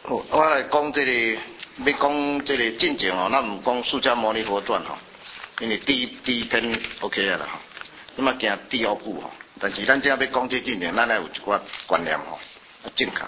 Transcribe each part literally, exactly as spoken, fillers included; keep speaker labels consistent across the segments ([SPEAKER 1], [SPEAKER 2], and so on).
[SPEAKER 1] 好，我来讲这个，要讲这个进前哦，咱唔讲《释迦牟尼佛传》吼，因为第一第一篇 OK 啊啦吼，那么行第二部吼，但是咱这要讲这进前，咱来有一寡观念吼，啊正确。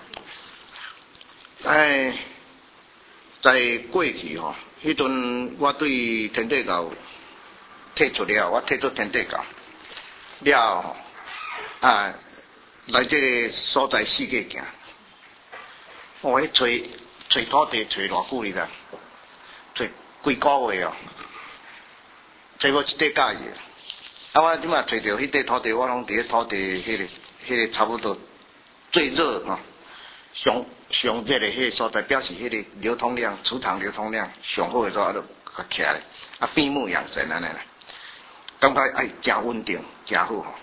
[SPEAKER 1] 哎，在过去吼，迄阵我对天地教退出了，我退出天地教了吼，啊，来这个所在世界行。我迄找找土地找偌久哩啦，找几个月哦，找无一块假嘢。啊，我即马找着迄块土地，我拢伫迄土地迄、那个、迄、那个差不多最热吼，上上热的迄个所在，表示迄个流通量、储藏流通量上好的时候，啊，就甲起来，啊，闭目养神安尼啦，感觉哎真稳定，真好吼。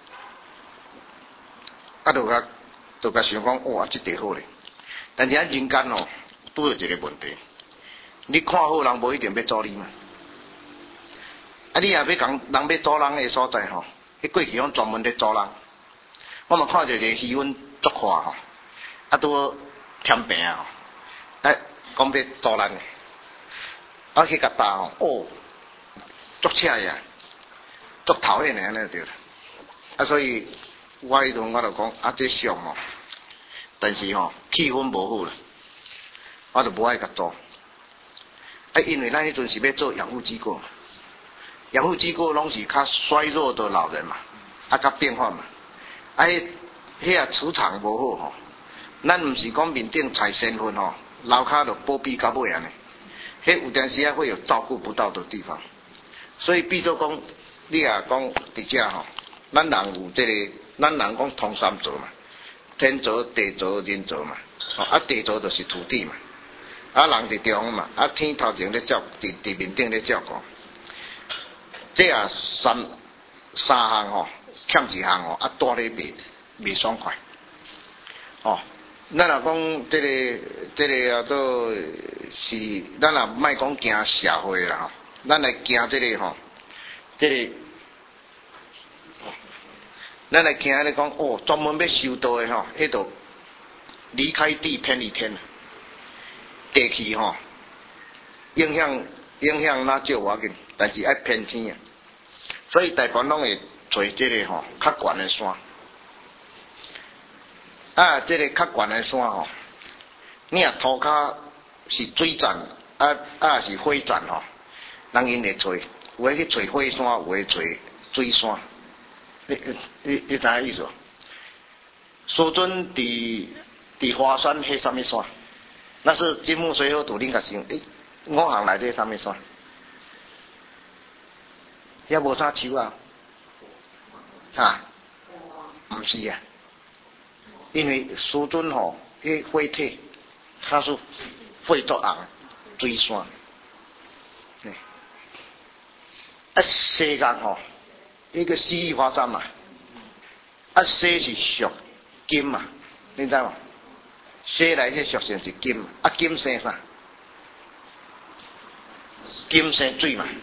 [SPEAKER 1] 啊，就甲就甲想讲，哇，即地好咧。但是咱人间哦，拄着一个问题，你看好人无一定要做你嘛。啊，你也要讲人要做人的所在吼，迄过去拢专门咧做人。我嘛看着一个气温足快吼，啊拄添病啊，哎，讲要做人的，啊去甲打吼，哦，足赤呀，足讨厌的安尼对啦。啊，所以我迄阵我就讲啊，这上吼。但是吼、哦、气氛无好啦，我就无爱甲做。啊，因为咱迄阵是要做养护机构，养护机构拢是较衰弱的老人嘛，啊，较变化嘛。啊，迄迄啊磁场无好吼，咱毋是讲面顶踩身份吼，楼骹就波比到尾安尼，迄有阵时啊会有照顾不到的地方。所以，比如讲，你也讲伫遮吼，咱人有这个，咱人讲通三座嘛。天造、地造、人造嘛，啊地造就是土地嘛，啊人伫中嘛，啊天头前咧照，伫伫面顶咧照顾，这啊三三项吼，欠一项吼，啊带咧未未爽快，哦，咱若讲这个这个啊做是，咱若莫讲行社会啦吼，咱来行这个吼，这个。咱来听咧讲，哦，专门要修道的吼，迄度离开地偏离天，地气吼影响影响哪少要紧，但是爱偏天啊，所以大部分拢会找这个吼较悬的山，啊，这个较悬的山吼，你啊涂骹是水站，啊啊是火站吼，人因会找，有诶去找火山，有诶找水山。你你你知影意思？师尊伫伫华山迄什么山？那是金木水火土恁甲想，诶，五行内底什么山？遐无啥树啊？啊？毋是啊，因为师尊吼，迄火体，它是火作红水山，啊西岸吼。一个西域华山嘛，啊西是属金嘛，你知嘛？西来这属性是金嘛，啊金生啥？金生水嘛，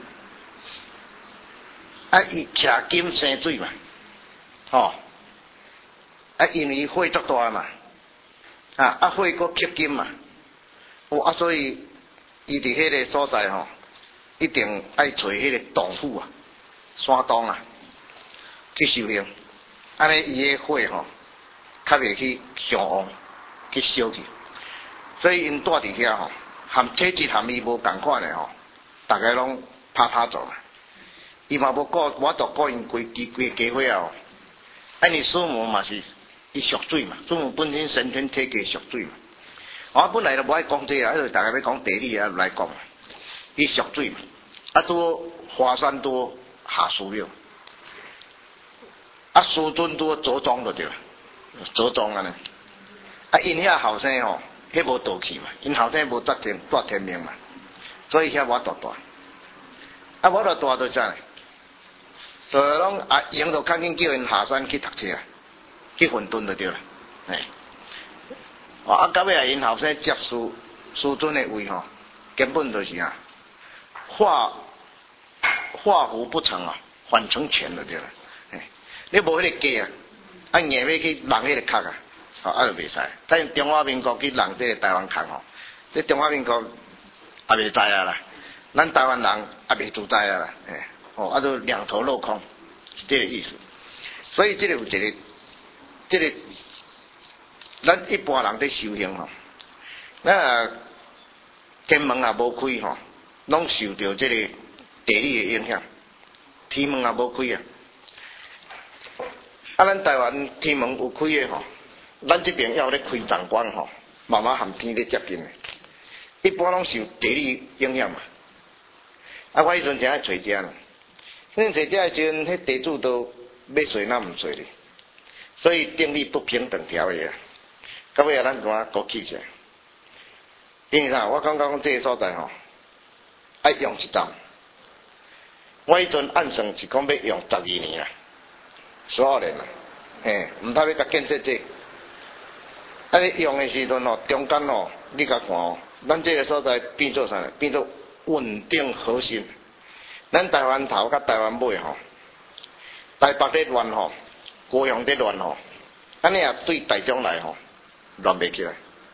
[SPEAKER 1] 啊伊徛金生水嘛，吼、哦，啊因为火足大嘛，啊啊火搁吸金嘛，哦啊所以伊伫迄个所在吼，一定爱找迄个洞府啊，山洞啊。去修行，安尼伊个火吼，较袂去上旺，去烧去。所以因住伫遐吼，含体质含伊无共款诶吼，大家拢拍拍走啦。伊嘛无顾，我著顾因规规规家伙啊。安尼师母嘛是伊属水嘛，师母本身先天体格属水嘛。我本来就无爱讲这个，因为大家要讲地理啊来讲，伊属水嘛，啊拄华山拄下寺庙。啊，师尊拄着装就对了，着装安尼。啊，因遐后生吼，迄无道气嘛，因后生无得天带天命嘛，所以遐我大大。啊，我大大就啥？就拢啊，用着赶紧叫因下山去读册，去混沌就对了。哎，啊，到尾啊，因后生接师师尊的位吼，根本就是啊，化化胡不成啊，反成全就对了。你无迄个价啊，啊硬要去人迄个壳啊， 吼啊就袂使。咱中华民国去人这个台湾空吼，这中华民国也袂知啊啦，咱台湾人也袂自知啊啦，哎，吼啊就两头落空，是这个意思。所以这个有一个，这个咱一般人在修行吼，那天门也无开吼，拢受到这个地理的影响，天门也无开啊。啊，咱台湾天门有开的吼，咱这边要咧开长关吼，慢慢和天咧接近的，一般拢受地理影响嘛。啊，我迄阵正爱找遮呢，恁找遮的时阵，迄地主都要衰那毋衰哩，所以定力不平等条的啊。到尾啊，咱怎啊国起起来？因为啥？我感觉讲这个所在吼，爱用一站。我迄阵按算是讲要用十二年啊，十二年啊，嘿，毋通要甲建设这。啊，你用的时阵吼，中间吼，你甲看吼，咱这个所在变做啥？变做稳定核心。咱台湾头甲台湾尾吼，台北咧乱吼，高雄咧乱吼，安尼啊对台中来吼，乱袂起来。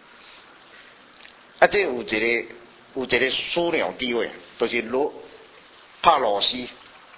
[SPEAKER 1] 啊，这有一个有一个枢纽地位，就是罗帕罗西，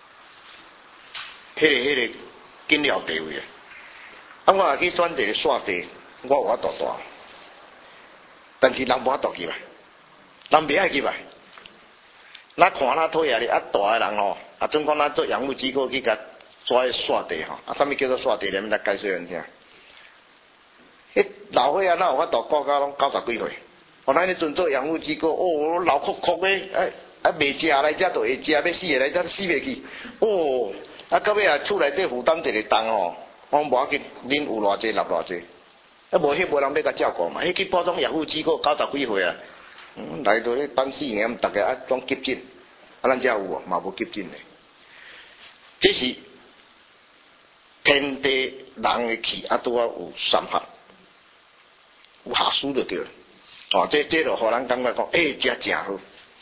[SPEAKER 1] 迄、那个迄、那个紧要地位啊。啊，我也去选一个煞地，我有法度大，但是人无法度去吧，人袂爱去吧。咱看咱讨厌哩，啊大个人吼，啊总讲咱做养护机构去甲抓迄煞地吼，啊啥物叫做煞地？咱来解释人听。迄老岁啊，哪有法度顾到拢九十几岁？哦，咱迄阵做养护机构，哦，老哭哭诶，啊啊，袂食来遮就会食，要死诶来遮死袂去。哦，啊到尾啊，厝内底负担一个重吼，我无要紧，恁有偌济纳偌济，啊无迄无人要甲照顾嘛。迄去普通养护机构九十几岁啊，嗯，来到咧等四年，逐个啊拢急诊，啊咱遮有无？嘛无急诊诶。这是天地人诶气啊，拄啊有三合，有下输就对了。哦，这这就互人感觉讲，诶、欸，这真好。啊，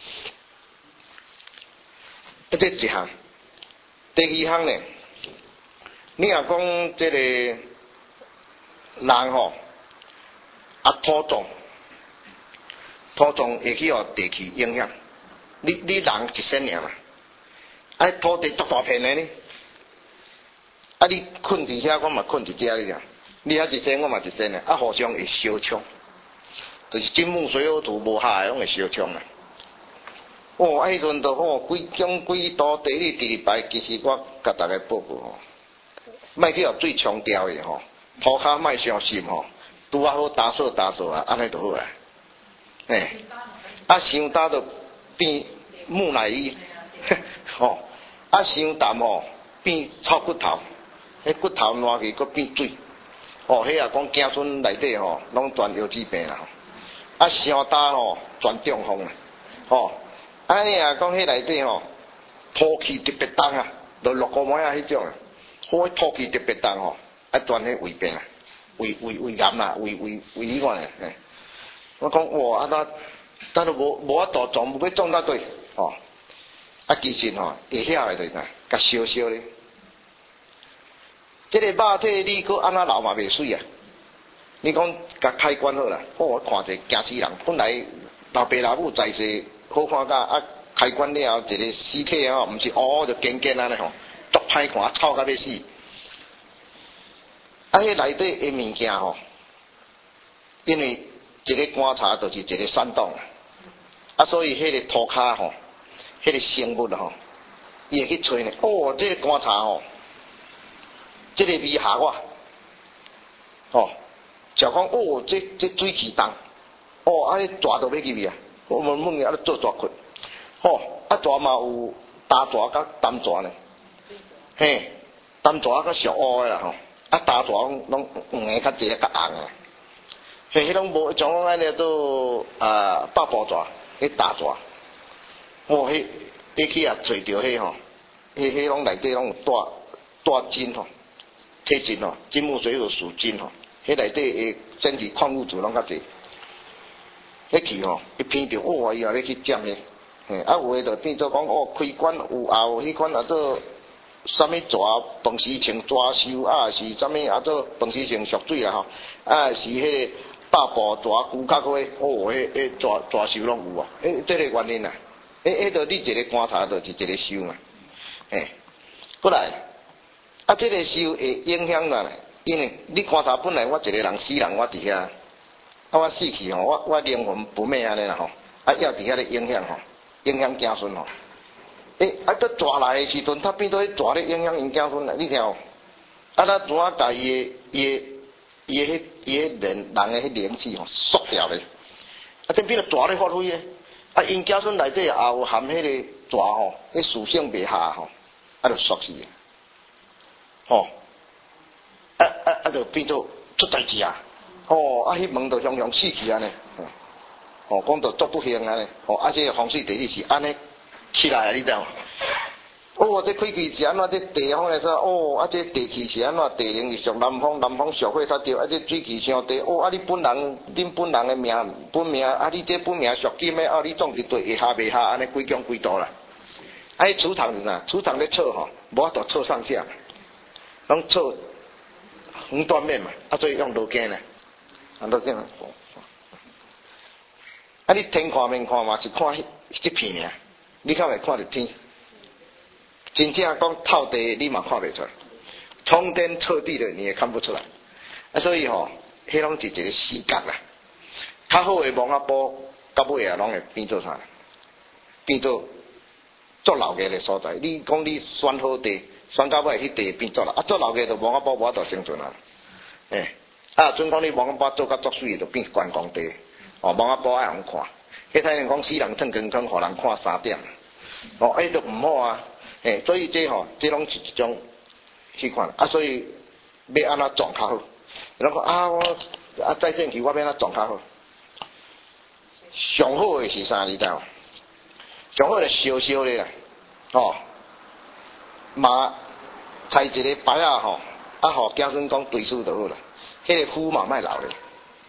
[SPEAKER 1] 这一项，第二项呢，你若讲这个人吼，啊土重，土重会去互地气影响。你你人一身尔嘛，啊土地足大片的呢，啊你困伫遐，我嘛困伫遮哩啦。你遐一身，我嘛一身的，啊互相会相冲。就是金木水火土无下，拢会相冲啊！哦，啊，迄阵都吼，规种几道地理地理牌，其实我甲大家报告吼，莫去互最强调的吼，涂骹莫伤深吼，拄啊好打扫打扫啊，安尼就好啊。嘿，啊，伤打就变木乃伊，吼，啊，伤淡吼变臭骨头，迄骨头烂去，佫变水。哦，迄啊讲子孙内底吼，拢传腰子病啦。啊，伤大吼，全中风啊！吼，啊你啊讲迄内底吼，土气特别重啊，就六个毛啊迄种啊，好土气特别重吼，啊全迄胃病啊，胃胃胃癌啊，胃胃胃里管啊，嘿，我讲哇，啊那，但都无无法度撞，要撞到对，吼，啊其实吼，会晓的就是啥，甲烧烧咧，这个肉体你搁安怎留嘛袂水啊？你讲甲开关好啦，哦，我看者惊死人。本来老爸老母在世好看甲啊，开关了后一个尸体吼，毋是哦就尖尖安尼吼，足歹看，臭甲要死。啊，迄内底诶物件吼，因为一个观察就是一个山洞，啊，所以迄个涂骹吼，迄个生物吼，伊会去吹呢。哦，这个观察吼，这个味下我，哦。就讲哦，这这水气重，哦，啊，蛇都要去啊，我们猛啊，做蛇困，吼，啊，蛇嘛有大蛇甲淡蛇呢，嘿，淡蛇较上乌的啦吼，啊，大蛇拢拢黄个较济较红啊，嘿，迄种无像讲安尼做啊八宝蛇，迄大蛇，哦，迄迄去啊找着迄吼，迄迄拢内底拢有带带金吼，铁金吼，金木水火属金吼。迄内底诶，真是矿物质拢较济。迄去吼，一偏着，哇！伊后咧去占诶，嘿，啊有诶就变做讲哦，开关有后，迄款啊做啥物蛇饭时穿蛇袖啊，是啥物啊做饭时穿熟水啊吼，啊是迄个大步蛇骨壳个哦，迄迄蛇蛇袖拢有啊，诶，这个原因啊，诶，迄个你一个观察就是一个袖嘛，诶，过来，啊，这个袖会影响啦，因为你观察本来我一个人死人我伫遐，啊我死去吼，我我灵魂不灭安尼啦吼，啊要伫遐咧影响吼，影响子孙吼。诶、欸，啊，佮蛇来诶时阵，他变做迄蛇咧影响因子孙啦，你听哦。啊，咱怎啊甲伊诶、伊诶、伊诶迄、伊诶人人诶迄灵气吼缩掉咧？啊，这变做蛇咧发挥咧。啊，因子孙内底也有含迄个蛇吼，迄属性袂下吼，啊，就缩死。吼，啊啊啊，就变做出代志啊！哦，啊，迄门就雄雄死去安尼。哦，讲到足不幸安尼。哦，啊，这风水地理是安尼。起来啊！你知道？哦，这开气是安怎？这地方来说，哦，啊，这地气是安怎？地形是属南方，南方社会较对。啊，这水气伤低。哦，啊，你本人，恁本人的命，本命，啊，你这本命属金的，啊，你种一对下袂下，安尼几强几大啦？啊，迄储藏是哪？储藏咧错吼，无法度错上下，拢错横断面嘛，啊，所以用路径咧，啊，路径。啊，你天看面看嘛，是看迄一片尔。你看会看到天，真正讲透地，你嘛看袂出来。冲天彻地的，你也看不出来。啊，所以吼，迄拢是一个死角啦。较好的蒙阿波，到尾啊，拢会变做啥？变做做老个的所在。你讲你选好地，选到尾迄地变做啦，啊，做老个就蒙阿波无法度生存啊。诶、欸，啊，准讲你蒙阿波做甲作水，就变观光地。哦，蒙阿波爱人看。迄太人讲死人腾光光，互人看三点，哦，迄都毋好啊，诶，所以这吼，这拢是一种去看啊，所以要安怎撞较好？人讲啊，我啊再见去，我要安怎撞较好？上好诶是啥？你知道？上好诶烧烧咧啦，哦，嘛采一个白啊吼，啊吼，子孙讲对数就好啦，迄、那个夫嘛莫留咧，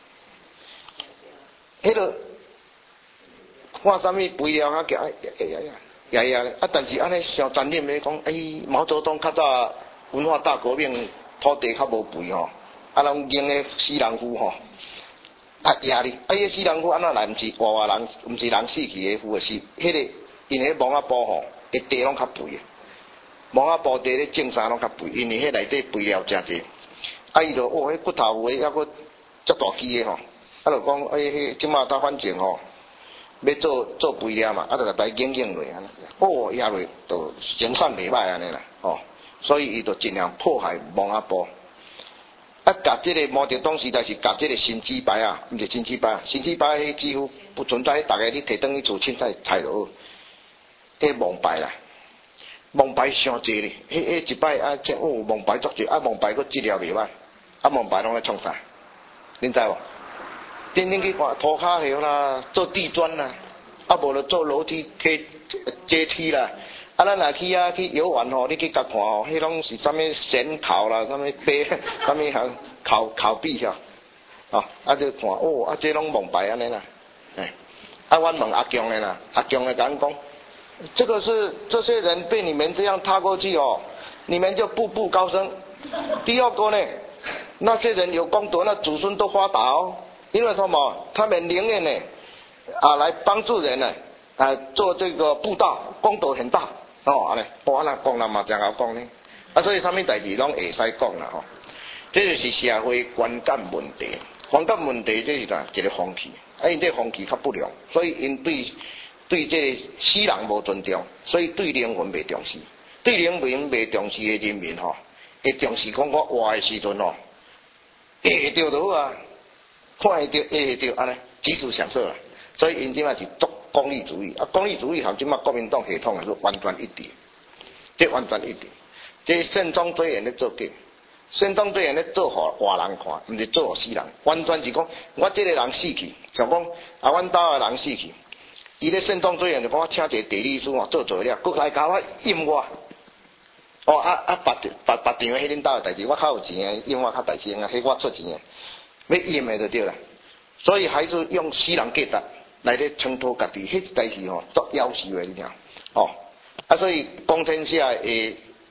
[SPEAKER 1] 迄、那个。看啥物肥料啊，叫哎呀呀呀呀呀咧！啊，但是安尼上残忍咧讲，哎，毛泽东较早文化大革命，土地较无肥吼，啊，拢用咧死人夫吼，啊压力，啊，迄死人夫安怎来？毋是活活人，毋是人死去诶夫，是迄个因迄蒙阿波吼，迄地拢较肥，蒙阿波地咧种啥拢较肥，因为迄内底肥料诚济，啊，伊就哦，迄骨头有诶，抑佫足大支诶吼，啊，就讲哎，迄即马打反正吼。要做做肥料嘛，啊，就甲大经营落安尼，哦，压落就生产袂歹安尼啦，哦，所以伊就尽量迫害蒙阿波。啊，甲即个毛泽东时代是甲即个新鸡排啊，毋是新鸡排，新鸡排迄几乎不存在，逐个你摕转去做凊彩菜就好。迄蒙牌啦，蒙牌伤济咧，迄迄一摆啊，即哦蒙牌足济，啊蒙牌佫质量袂歹，啊蒙牌拢咧创啥？恁知无？天天去看涂骹鞋啦，做地砖啦，啊无就做楼梯梯阶梯啦。啊，咱若去啊去游玩吼，你去甲看吼，迄拢是啥物仙考啦，啥物碑，啥物项考考壁吼，哦，啊就看哦，啊这拢蒙牌安尼啦，哎，啊阮问阿强的啦，阿强的讲讲，这个是这些人被你们这样踏过去哦，你们就步步高升。第二个呢，那些人有功德，那祖孙都发达哦。因为什么？他们宁愿呢啊来帮助人呢啊做这个布道，功德很大哦。安尼，我那讲啦嘛，真好讲呢。啊，所以啥物代志拢会使讲啦吼。这就是社会观感问题，观感问题这是啥？一个风气，啊，因这风气较不良，所以因对对这个死人无尊重，所以对灵魂袂重视，对灵魂袂重视的人民吼，会重视讲我活的时阵吼，会着就好啊。看会到，会到，安尼及时享受啦。所以因即卖是做功利主义，啊，功利主义和即卖国民党系统是完全一致，这完全一致。这慎终追远咧做假，慎终追远咧做互活人看，毋是做互死人。完全是讲，我这个人死去，像讲啊，阮兜的人死去，伊咧慎终追远就讲我请一个地理师哦做做了，佫来甲我阴我。哦啊啊，别别别场的迄恁兜的代志，我较有钱的，阴我较大声啊，迄我出钱的。要淹的就对了，所以还是用死人价值来咧衬托家己，迄代志吼足夭寿的，你听哦。啊，所以光天下的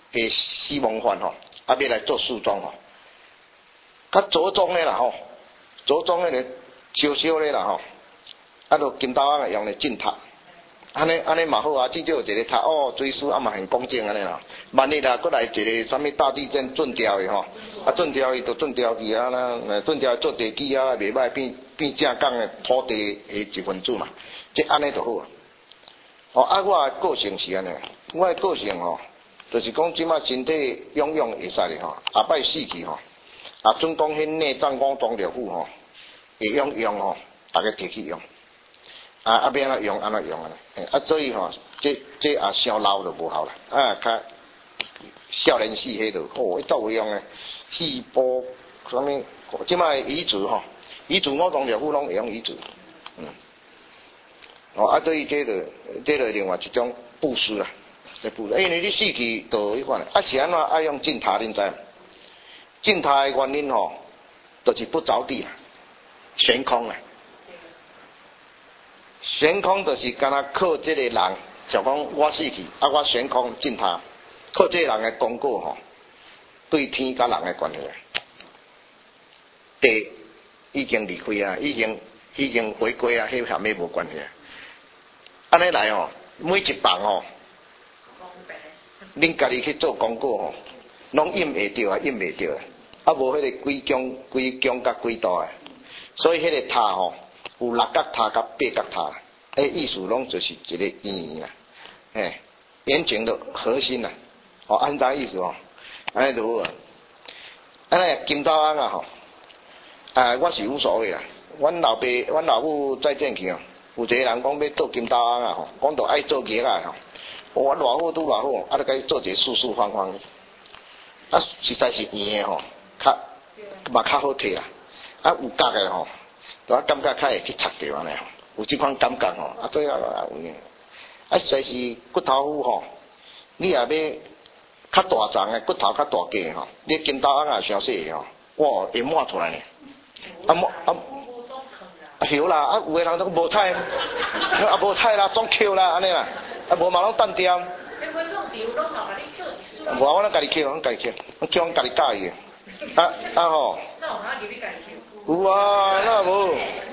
[SPEAKER 1] 诶死亡犯吼，啊要来做诉状吼，较左宗诶啦吼，左宗诶咧小小咧啦吼，啊就金刀仔用来进塔。安尼安尼嘛好啊，至少有一个塔哦，追思啊嘛很公正安尼啦。万一啦，搁来一个啥物大地震震掉的吼，啊震掉伊就震掉去啊啦，震掉做地基啊，袂歹变变正港的土地的一份子嘛，即安尼就好啊。哦啊，我的个性是安尼，我的个性吼，就是讲即马身体养养会使的吼，后摆死去吼，啊准讲迄内脏功中了户吼，会用用吼，大家摕去用。啊，啊，要安怎用安怎用啊？啊，所以吼，这这也伤老就无效啦。啊，较少年时迄度，哦，作为用诶，细胞啥物，即摆遗嘱吼，遗嘱我当了户拢会用遗嘱，嗯，哦，啊，所以这个这个另外一种布施啦，这布施，因为你死去就迄款，啊是安怎爱用净塔，恁知？净塔诶原因吼，就是不着地啦，悬空啦。悬空就是敢若靠这个人，就讲我死去，啊我悬空进他，靠这个人的功果吼，对天甲人的关系，地已经离开啊，已经已经回归啊，迄下面无关系啊。安尼来吼，每一棒吼，恁家己去做功果吼，拢印会着啊，印袂着啊，啊无迄个几姜几姜甲几大啊，所以迄个塔吼。有六角塔甲八角塔，诶，意思拢就是一个圆啦，诶，圆形的核心啦，哦，安怎意思哦？安尼就好啊。安尼金刀翁啊吼，啊，我是无所谓啦。阮老爸、阮老母再见去哦，有一个人讲要做金刀翁啊吼，讲到爱做业啊吼，我偌好拄偌好，啊，就甲伊做一个四四方方，啊，实在是圆的吼，较嘛较好摕啦，啊，有角的吼。我感觉较会去读着安尼吼，有即款感觉吼，啊对啊，有影，啊实在是骨头虎吼，你也要较大张的骨头较大个吼，你金刀翁也伤细个吼，哇会满出来呢，啊满啊，啊有啦，啊有个人都无菜，啊无菜啦，总扣啦安尼啦，啊无嘛拢单掉，无我拢家己扣，我家己扣，我扣我家己教伊个，啊啊吼。有啊，那无，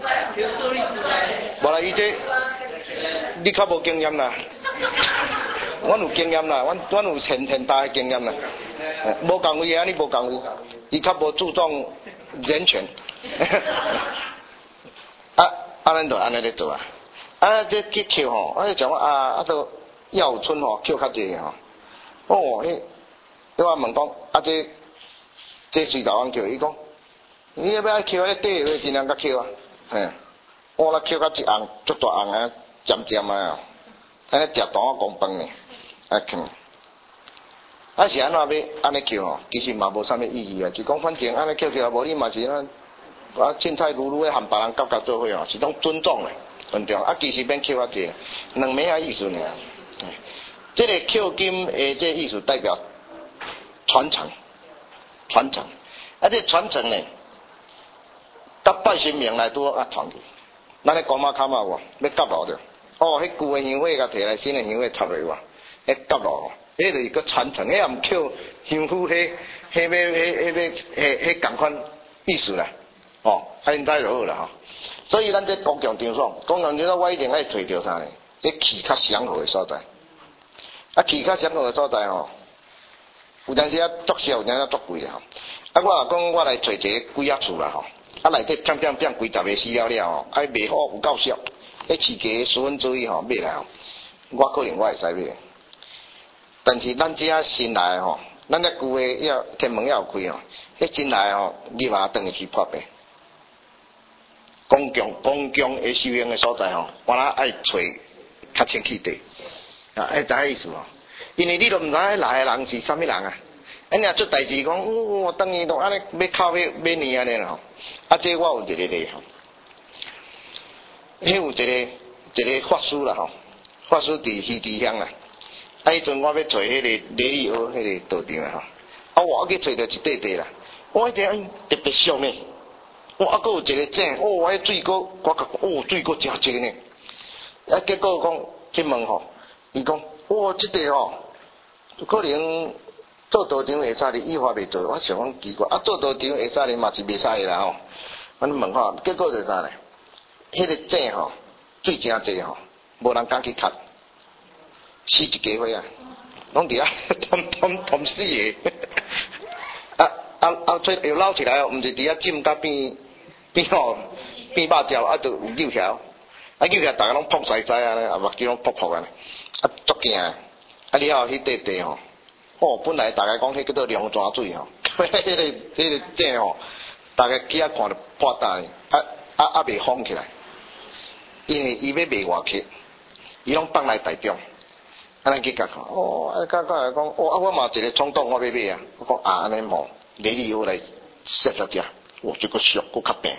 [SPEAKER 1] 无啦，伊这你较无经验啦，阮有经验啦，阮阮有很很大的经验啦，无共位啊，你无共位，伊较无注重人权，啊啊，咱就安尼咧做啊，啊这去扣吼，啊像我啊啊都耀春吼扣较济吼，哦，迄，对我问讲，啊这这水稻翁扣，伊讲。你要不要扣咧底，要尽量甲扣啊，嘿，我啦扣到一红，足大红啊，尖尖啊，安尼食蛋仔公饭呢，啊肯，啊是安怎要安尼扣吼？其实嘛无啥物意义啊，就讲反正安尼扣扣，无你嘛是咱啊凊彩如如咧含别人夹夹做伙哦，是种尊重咧，尊重。啊其实免扣啊济，两名啊意思呢。这个扣金诶，这意思代表传承，传承，啊这传承呢。甲拜神明来拄啊传去，咱咧公妈卡嘛无，要夹落着。哦，迄旧诶香火甲摕来，新诶香火插落去哇，迄夹落，迄就是个传承，迄也毋扣香火，迄迄要迄迄要迄迄共款意思啦。哦，安尼知就好啦吼。所以咱这公共场所，公共场所我一定爱推着啥呢？这气较祥和诶所在，啊气较祥和诶所在吼，有阵时啊足少，有阵时足贵啊。啊，我讲我来找一个鬼仔厝啦吼。啊，内底变变变几十个死了了吼，啊卖好有够俗，迄饲鸡十分之一吼买来吼，我可能我会使买，但是咱这啊新来吼，咱这旧的要天门要有开吼，迄新来吼，你嘛等于去破病。公共公共的修行的所在吼，我啦爱找较清气地，啊，爱知意思无？因为你都毋知来的人是啥物人啊。啊，你若出代志讲，哦，我等于都安尼要靠要买年安尼啦吼。啊，这我有一个咧吼，迄有一个一个法师啦吼，法师伫西池乡啦。啊，迄阵我要找迄个礼仪学迄个道场啦吼，啊，我去找着一块地啦，我迄个特别俗呢。我啊，佫有一个井，哦，我迄水佫我甲哦，水佫诚济呢。啊，结果讲去问吼，伊讲，哇，即个吼，可能。 做道场会使哩，依法袂做，我想讲奇怪，啊做道场会使哩嘛是袂使的啦吼。我问吼，结果就啥咧？迄个井吼，水真济吼，无人敢去踢，死一家伙啊，拢伫遐通通通死的。啊啊啊！做又捞起来哦，毋是伫遐浸甲变变吼变肉胶，啊就有扭起来，啊扭起来，逐个拢扑西西啊，啊目睭拢扑扑啊，啊足惊啊！啊了后迄块地吼。哦，本来大家讲迄叫做龙泉水吼，迄个迄个井吼，大家去遐看着破大呢，啊啊啊未封起来，因为伊要卖外客，伊拢放来台中，啊咱去甲看，哦，啊甲甲来讲，哦啊我嘛一个冲动，我要买啊，我讲啊安尼无，礼礼我来踅踅食，哦这个俗，佫较平。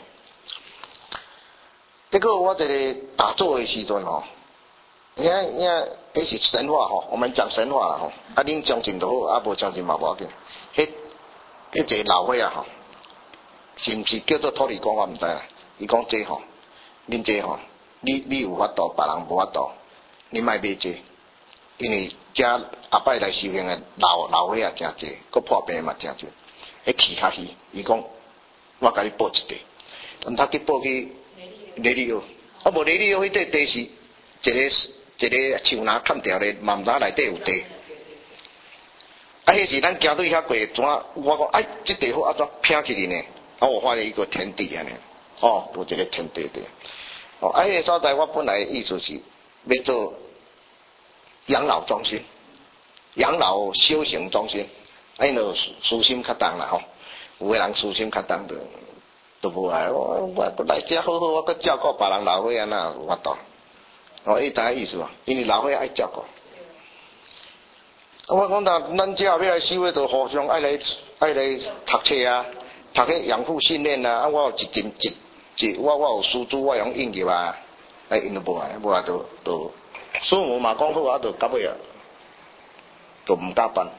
[SPEAKER 1] 结果我一个打坐的时阵吼。因因迄是神话吼，我们讲神话啦吼，啊恁相信就好，啊无相信嘛无要紧。迄迄一个老伙仔吼，是毋是叫做土地公我毋知啦。伊讲这吼，恁这吼，你你有法度，别人无法度，你莫买这，因为遮后摆来修行的老老伙仔诚济，佮破病嘛诚济。迄气较虚，伊讲我甲你报一地，毋通去报去雷里奥，啊无雷里奥迄块地是一个。一个树篮砍掉咧，嘛毋知内底有地。啊，迄时咱行对遐过，怎我讲哎，即地好安怎拼起哩呢？啊，我发现一个天地安尼，哦，有一个天地地。哦，啊，迄个所在我本来意思是要做养老中心、养老修行中心，啊，因着私心较重啦吼。有个人私心较重着，都无来。我我来遮好好，我搁照顾别人老伙仔哪有法度？哦，伊大概意思吧，因为老伙爱照顾。啊，我讲咱咱遮要来修诶，就互相爱来爱来读册啊，读迄养护训练啊。啊，我有一阵一一我我有师资，我用应入啊，哎，因都无来，无来就就师母嘛讲好啊，就到尾啊，就毋敢办。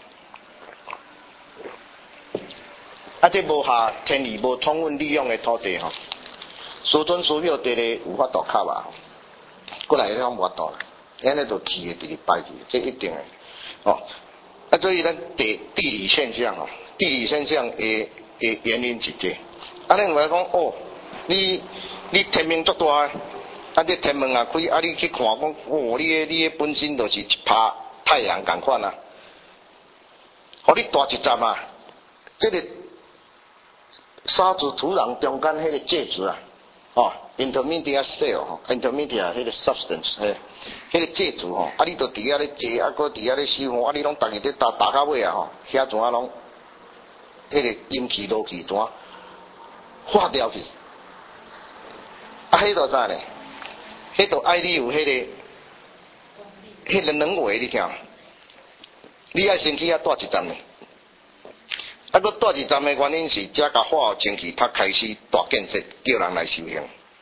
[SPEAKER 1] 啊，这无下天意无充分利用诶土地吼，师尊师庙地咧有法度卡吧？过来迄种无法度啦，安尼就去诶，直直摆去，这一定诶。哦，啊，所以咱地地理现象哦，地理现象诶诶原因是这。啊，恁话讲哦，你你天命足大诶，啊，这天门啊开，啊，你去看讲，哦，你诶你诶本身就是一拍太阳共款啊，互你大一站啊，这个沙子土壤中间迄个介质啊。哦 ，intermediate cell 吼 ，intermediate 迄个 substance， 嘿，迄个介质吼，啊，你著伫遐咧坐，啊，搁伫遐咧修吼，啊，你拢逐日咧打打到尾啊吼，遐怎啊拢，迄个阴气落去怎化掉去，啊，迄度啥咧？迄度爱你有迄个，迄个能为你听，你爱先去遐住一站咧。啊，佮住一站的原因是，遮甲化学清气，他开始大建设，叫人来修行。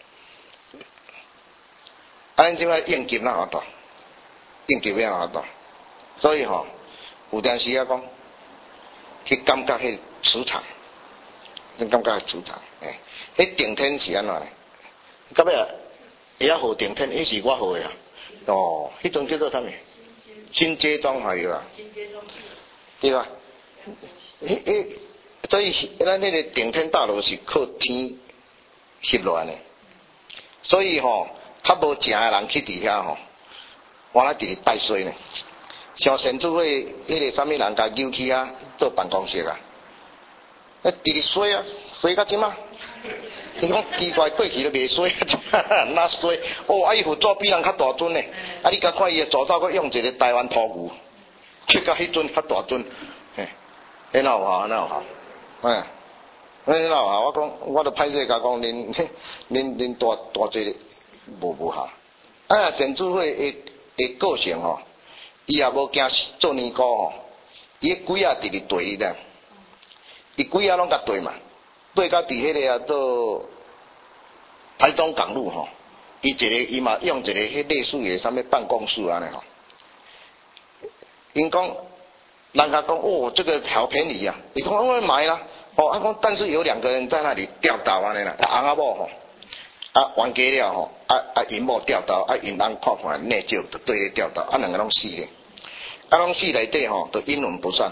[SPEAKER 1] 啊，咱即摆应急哪法度？应急哪法度？所以吼，有阵时啊讲，去感觉迄磁场，你感觉磁场，诶，迄顶天是安怎咧？到尾啊，会晓号顶天，迄是我号的啊。哦，迄种叫做啥物？新街庄还有啊？对吧？迄迄，所以咱迄个顶天大楼是靠天翕落来的，所以吼，较无正的人去伫遐吼，我来伫带水呢。像神主会迄个啥物人甲扭起啊做办公室啊，啊伫咧水啊，水到即嘛，伊讲奇怪，过去都袂水，哪水？哦，啊伊副做比人较大尊呢，啊你甲看伊的左手佫用一个台湾土牛，去到迄阵较大尊。迄哪有效？哪有效？哎，迄哪有效？我讲，我都歹势甲讲，恁恁恁大大这无无效。啊，神主会的的个性吼，伊也无惊做年糕吼，伊鬼啊直直对伊咧，伊鬼啊拢甲对嘛，对到伫迄个啊做台中港路吼，伊一个伊嘛用一个迄类似的啥物办公室安尼吼，因讲。人家讲哦，这个好便宜啊！你讲我买啦，哦，啊讲，但是有两个人在那里钓到安尼啦，啊翁仔某吼，啊玩假了吼，啊啊因某钓到，啊因翁看看内疚，就对咧钓到，啊两个拢死咧，啊拢死内底吼，都阴魂不散，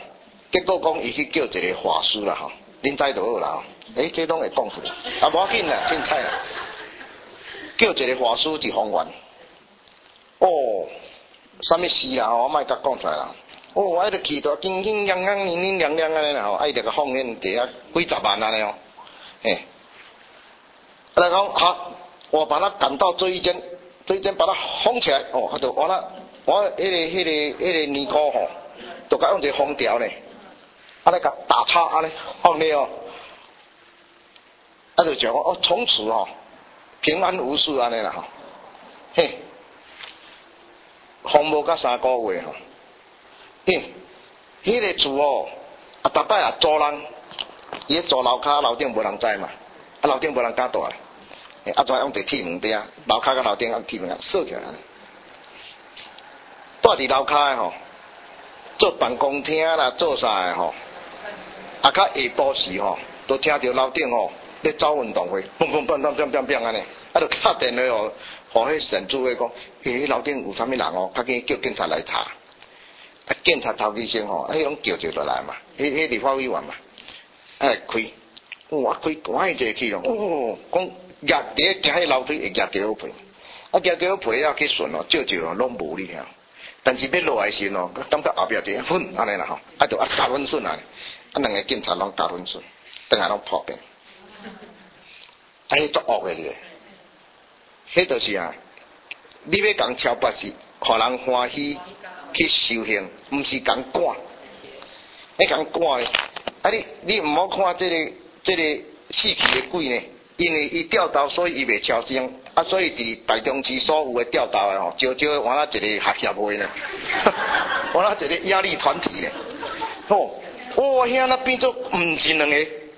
[SPEAKER 1] 结果讲伊去叫一个法师啦吼，恁知就好啦吼。诶，这拢会讲出来，啊无要紧啦，凊彩啦。叫一个法师一方圆。哦，啥物事啦？我莫甲讲出来啦。哦，啊，着去到叮叮亮亮、铃铃亮亮安尼啦吼，啊，伊着甲放恁底下几十万安尼哦，嘿。啊，来讲好，我把他赶到这一间，这一间把他封起来，哦，啊，就完了，我迄、那个、迄、那个、迄、那个尼姑吼，就甲用一个封条呢，啊，来甲打叉安尼放咧哦，啊，就讲哦，从此吼平安无事安尼啦吼，嘿，封无甲三个月吼。嘿，迄、那个厝哦，啊，逐摆啊租人，伊咧租楼骹楼顶无人知嘛，啊楼顶无人敢住，啊跩用一铁门顶，楼骹甲楼顶用铁门锁起来，住伫楼骹诶吼，做办公厅啦，做啥诶吼，啊较下晡时吼，都听着楼顶吼咧走运动会，砰砰砰砰砰砰砰安尼，啊就敲电话哦，互迄神主诶讲，诶楼顶有啥物人哦，较紧叫警察来查。啊！检察头医生吼，啊，迄种叫就落来嘛，迄迄立法委员嘛，啊开，我开赶一个去咯，哦，讲夹伫行迄楼梯会夹着好皮，啊夹着好皮啊去顺哦，照照哦拢无哩吓，但是要落来时哦，感觉后壁一个粉安尼啦吼，啊就啊加粉顺啊，啊两个警察拢加粉顺，等下拢破病，啊迄足恶个咧，迄就是啊，你要讲超八是，互人欢喜。去修行，毋是讲赶，你讲赶咧，啊你你毋好看这个这个死去的鬼呢，因为伊吊头，所以伊袂超生，啊所以伫大中市所有的吊头的吼，少少换了一个学协会呢，换了一个压力团体呢，吼，哦遐那变做毋是两个，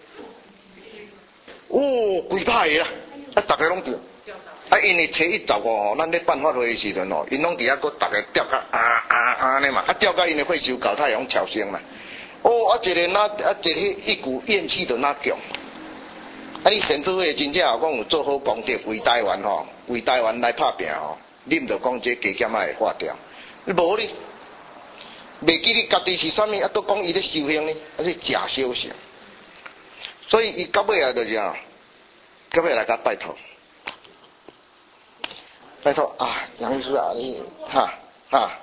[SPEAKER 1] 哦几歹个啦，啊逐个拢着。啊，因为初一十五吼，咱咧办法会的时阵吼，因拢伫遐个逐个吊甲啊啊啊安尼嘛，啊吊甲因的会收搞太阳超声嘛。哦，啊一个那啊一个一股怨气就那强。啊，你神主会真正有讲有做好功德，为台湾吼，为台湾来拍拼吼，你毋着讲这加减啊会化掉，你无哩，袂记你家己是啥物，啊，都讲伊咧修行呢，啊是假修行。所以伊到尾啊就是啊，到尾来甲拜托。拜托啊，杨医师啊，你哈哈。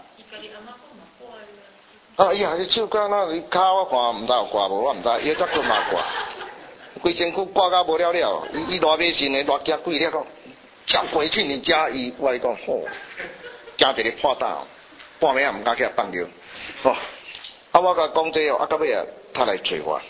[SPEAKER 1] 啊，伊还是手竿那里骹我看，毋知有挂无，我毋知，伊则佫嘛挂，规身躯挂甲无了了，伊伊偌尾身的偌惊鬼了讲，超过去你家伊，我讲吼，惊一个破胆，半暝也毋敢去放尿，吼、哦，啊我甲讲这哦，啊到尾啊，他来找我，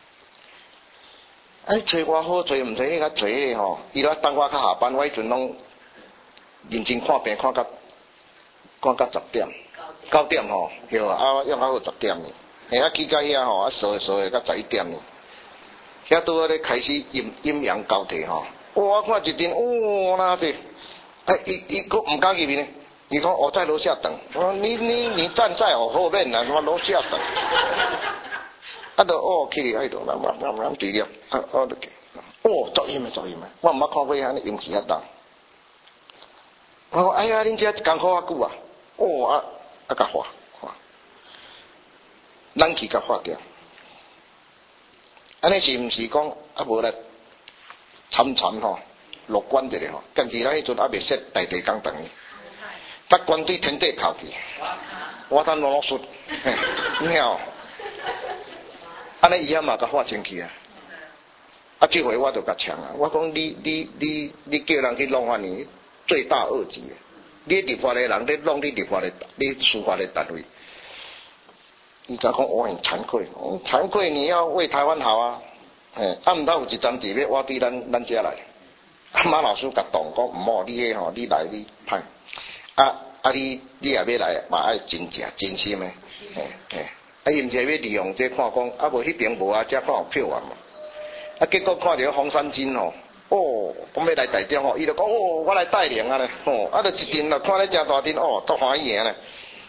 [SPEAKER 1] 哎找我好找，毋知伊甲找个吼，伊来等我较下班，我迄阵拢。认真看病看到看到十点九点吼，对啊，啊用到十点呢，下啊去到遐吼，啊扫扫下到十一点呢，遐拄好咧开始阴阴阳交替吼，哇！我看一阵，哇那这，啊伊伊佫毋敢入去呢，伊讲我在楼下等，我说你你你站在我后面啊，我楼下等，啊就哦去迄度，慢慢慢慢对了，啊哦就去，哦作阴的作阴的，我毋捌看过遐尼阴气遐重。我讲哎呀，恁遮艰苦偌久啊！哦啊啊，甲化化，冷气甲化掉。安尼是毋是讲啊无来参参吼，乐观一下吼？但是咱迄阵还未设大地讲等于，法官对天地头去，我通攞出，了。安尼伊遐嘛甲化清气啊！啊，这回我就甲呛啊！我讲你你你你叫人去弄安尼。罪大恶极，你立法的人咧弄你立法的，你司法的单位，你才讲我很惭愧，惭愧你要为台湾好啊，嘿，啊毋通有一阵地要挖对咱咱遮来，啊马老师甲动讲毋好，你迄吼你来你歹，啊啊你你也要来嘛爱真正真心的，嘿嘿，啊伊毋是要利用这看讲，啊无迄边无啊，遮看有票源嘛，啊结果看到黄山金吼。哦，讲要来台中吼，伊就讲哦，我来带领啊咧，吼，啊，就一阵啦，看咧真大阵，哦，足欢喜啊咧，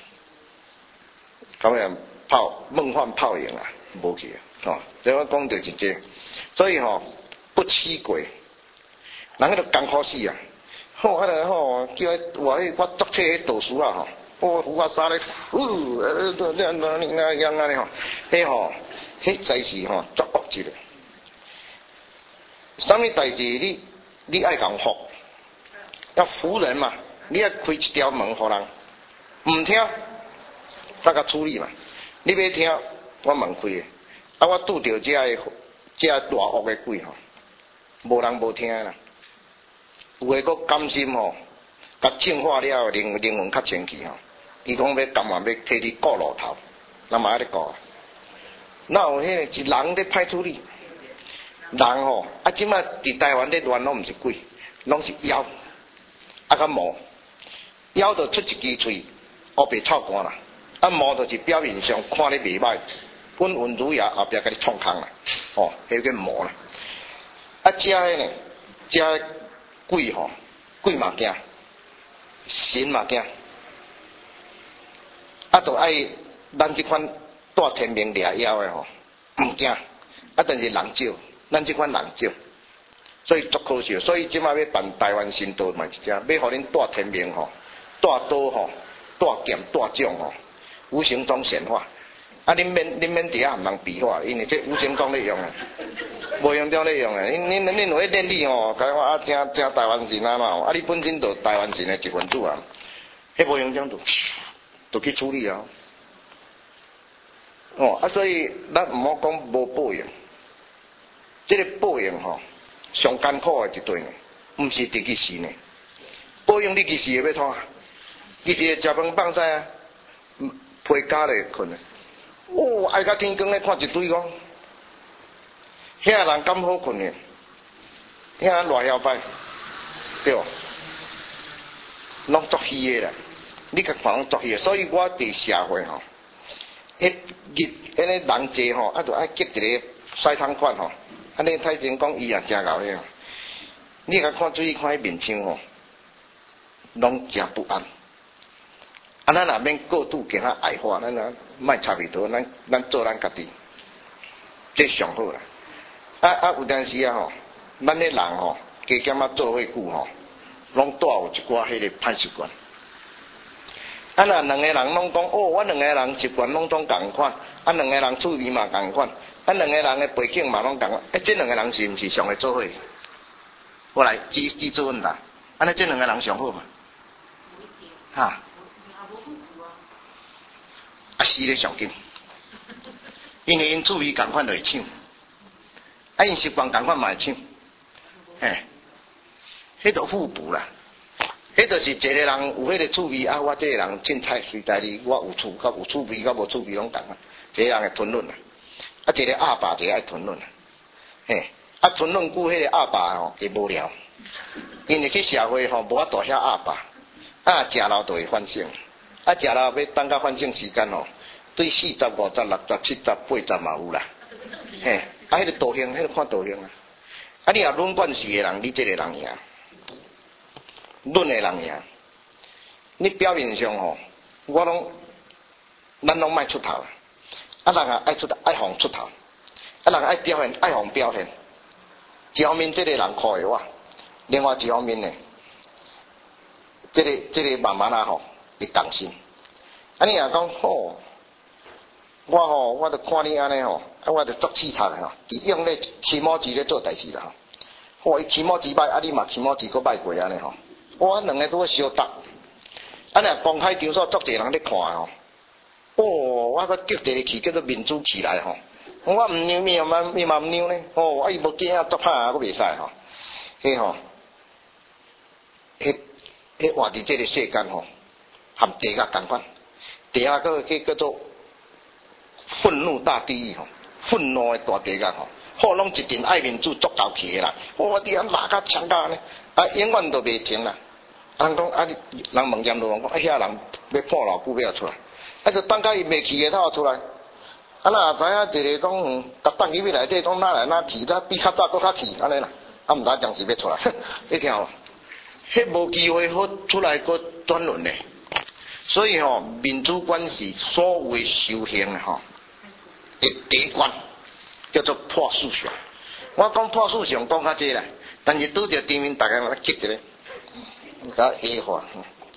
[SPEAKER 1] 咁样泡梦幻泡影啊，无去啊，吼，所以我讲就是这，所以吼不欺鬼，人迄个艰苦死啊，吼，迄个吼叫我我作册迄导师啊吼， 哦，胡啊沙咧，呜，呃，这这那那那样啊咧吼，迄吼，迄在是吼作恶之类。什么代志你你爱讲服，要服人嘛，你要开一条门互人，唔听，大家处理嘛。你要听，我门开的，啊，我拄着这个这大恶的鬼吼，无人无听啦。有诶，佫甘心吼，甲净化了灵灵魂较清气吼。伊讲要甘愿要替你顾路头，那嘛爱咧顾。那有迄个是人咧歹处理，人吼啊，即摆伫台湾咧乱拢毋是鬼，拢是妖，啊甲魔，妖就出一支喙，黑白臭干啦，啊魔就是表面上看咧袂歹，温文儒雅，后壁甲你创空啦，哦，迄个魔啦。啊，遮个呢，遮鬼吼，鬼嘛惊，神嘛惊。啊，就爱咱即款带天命掠妖的吼，毋惊。啊，但是人少，咱即款人少，所以足可惜。所以即摆要办台湾神道嘛是只，要互恁带天命吼，带刀吼，带剑带奖吼，无形中显化。啊，恁免恁免伫遐毋通比划，因为这无形中咧用诶，无形中咧用诶。恁恁恁有迄练力吼，甲我啊正正台湾神啊嘛，啊你本身就台湾神诶一份子啊，迄无形中就。就去处理啊！哦啊，所以咱毋好讲无报应，这个报应吼，上艰苦的一对呢，毋是第几时呢？报应你几时会要拖？你是食饭放屎啊，陪家咧困啊！哦，爱甲天光咧看一堆讲，遐人敢好困呢？遐人偌晓歹，对，拢作戏的啦。你甲看拢作戏，所以我伫社会吼，迄日迄个人济吼，啊，就爱结一个西汤款吼，安尼太前讲伊也真搞咧。你甲看注意看迄面相吼，拢真不安。啊，咱若免过度给他矮化，咱啊莫差别多，咱咱做咱家己，这上好啦。啊啊，有阵时啊吼，咱咧人吼，加减啊做伙久吼，拢带有一寡迄个歹习惯。啊，若两个人拢讲，哦，我两个人习惯拢总共款，啊，两个人处理嘛共款，啊，两个人的背景嘛拢共款，哎，这两个人是毋是上会做伙？我来记记做问答，安尼这两个人上好嘛？哈？啊，是咧上紧，因为因处理共款就会抢，啊，因习惯共款嘛会抢，嘿，迄就互补啦。迄就是一个人有迄个趣味啊，我这个人凊彩随在你，我有趣，甲有趣味，甲无趣味拢共啊。一个人会吞论啊，啊一个阿爸就爱吞论啊，嘿，啊吞论久，迄个阿爸吼会无聊，因为去社会吼无法度遐阿爸，啊食老就会反省，啊食老要等到反省时间吼，对四十、五十、六十、七十、八十嘛有啦，嘿，啊迄个道行，迄个看道行啊，啊你若论惯势的人，你这个人赢。论的人赢，你表面上吼，我拢，咱拢莫出头，啊人啊爱出头，爱互出头，啊人爱表现，爱互表现。一方面，这个人靠的我；另外一方面呢，这个这个慢慢啊吼，会动心。啊你若讲吼，我吼，我著看你安尼吼，啊我著足气惨的吼，伊用咧起毛字咧做代志啦吼，吼伊起毛字歹，啊你嘛起毛字搁歹过安尼吼。我两个都相搭，啊！若公开场所，足侪人咧看吼。哦，我搁叫一个去叫做民主起来吼。我毋让面嘛面嘛毋让咧。哦，啊伊无惊啊，足拍啊，搁袂使吼。迄吼，迄迄活伫这个世间吼，含地下共款，地下个迄叫做愤怒大地狱吼，愤怒的大地下吼。好，拢一定爱民主足够去的啦。我伫遐骂甲强甲呢，啊，永远都袂停啦。人讲啊，人问严路讲，啊，遐人要破偌久要出来，啊，就等到伊袂去的头出来。啊，若知影一个讲，嗯，甲等去要内底讲哪来哪去，咱比较早搁较去，安尼啦。啊，毋知当时要出来，你听无？迄无机会好出来搁转轮咧。所以吼、哦，民主关系所有的修行吼，的第一关叫做破思想。我讲破思想讲较济啦，但是拄着对面大家来记一个。甲A 化，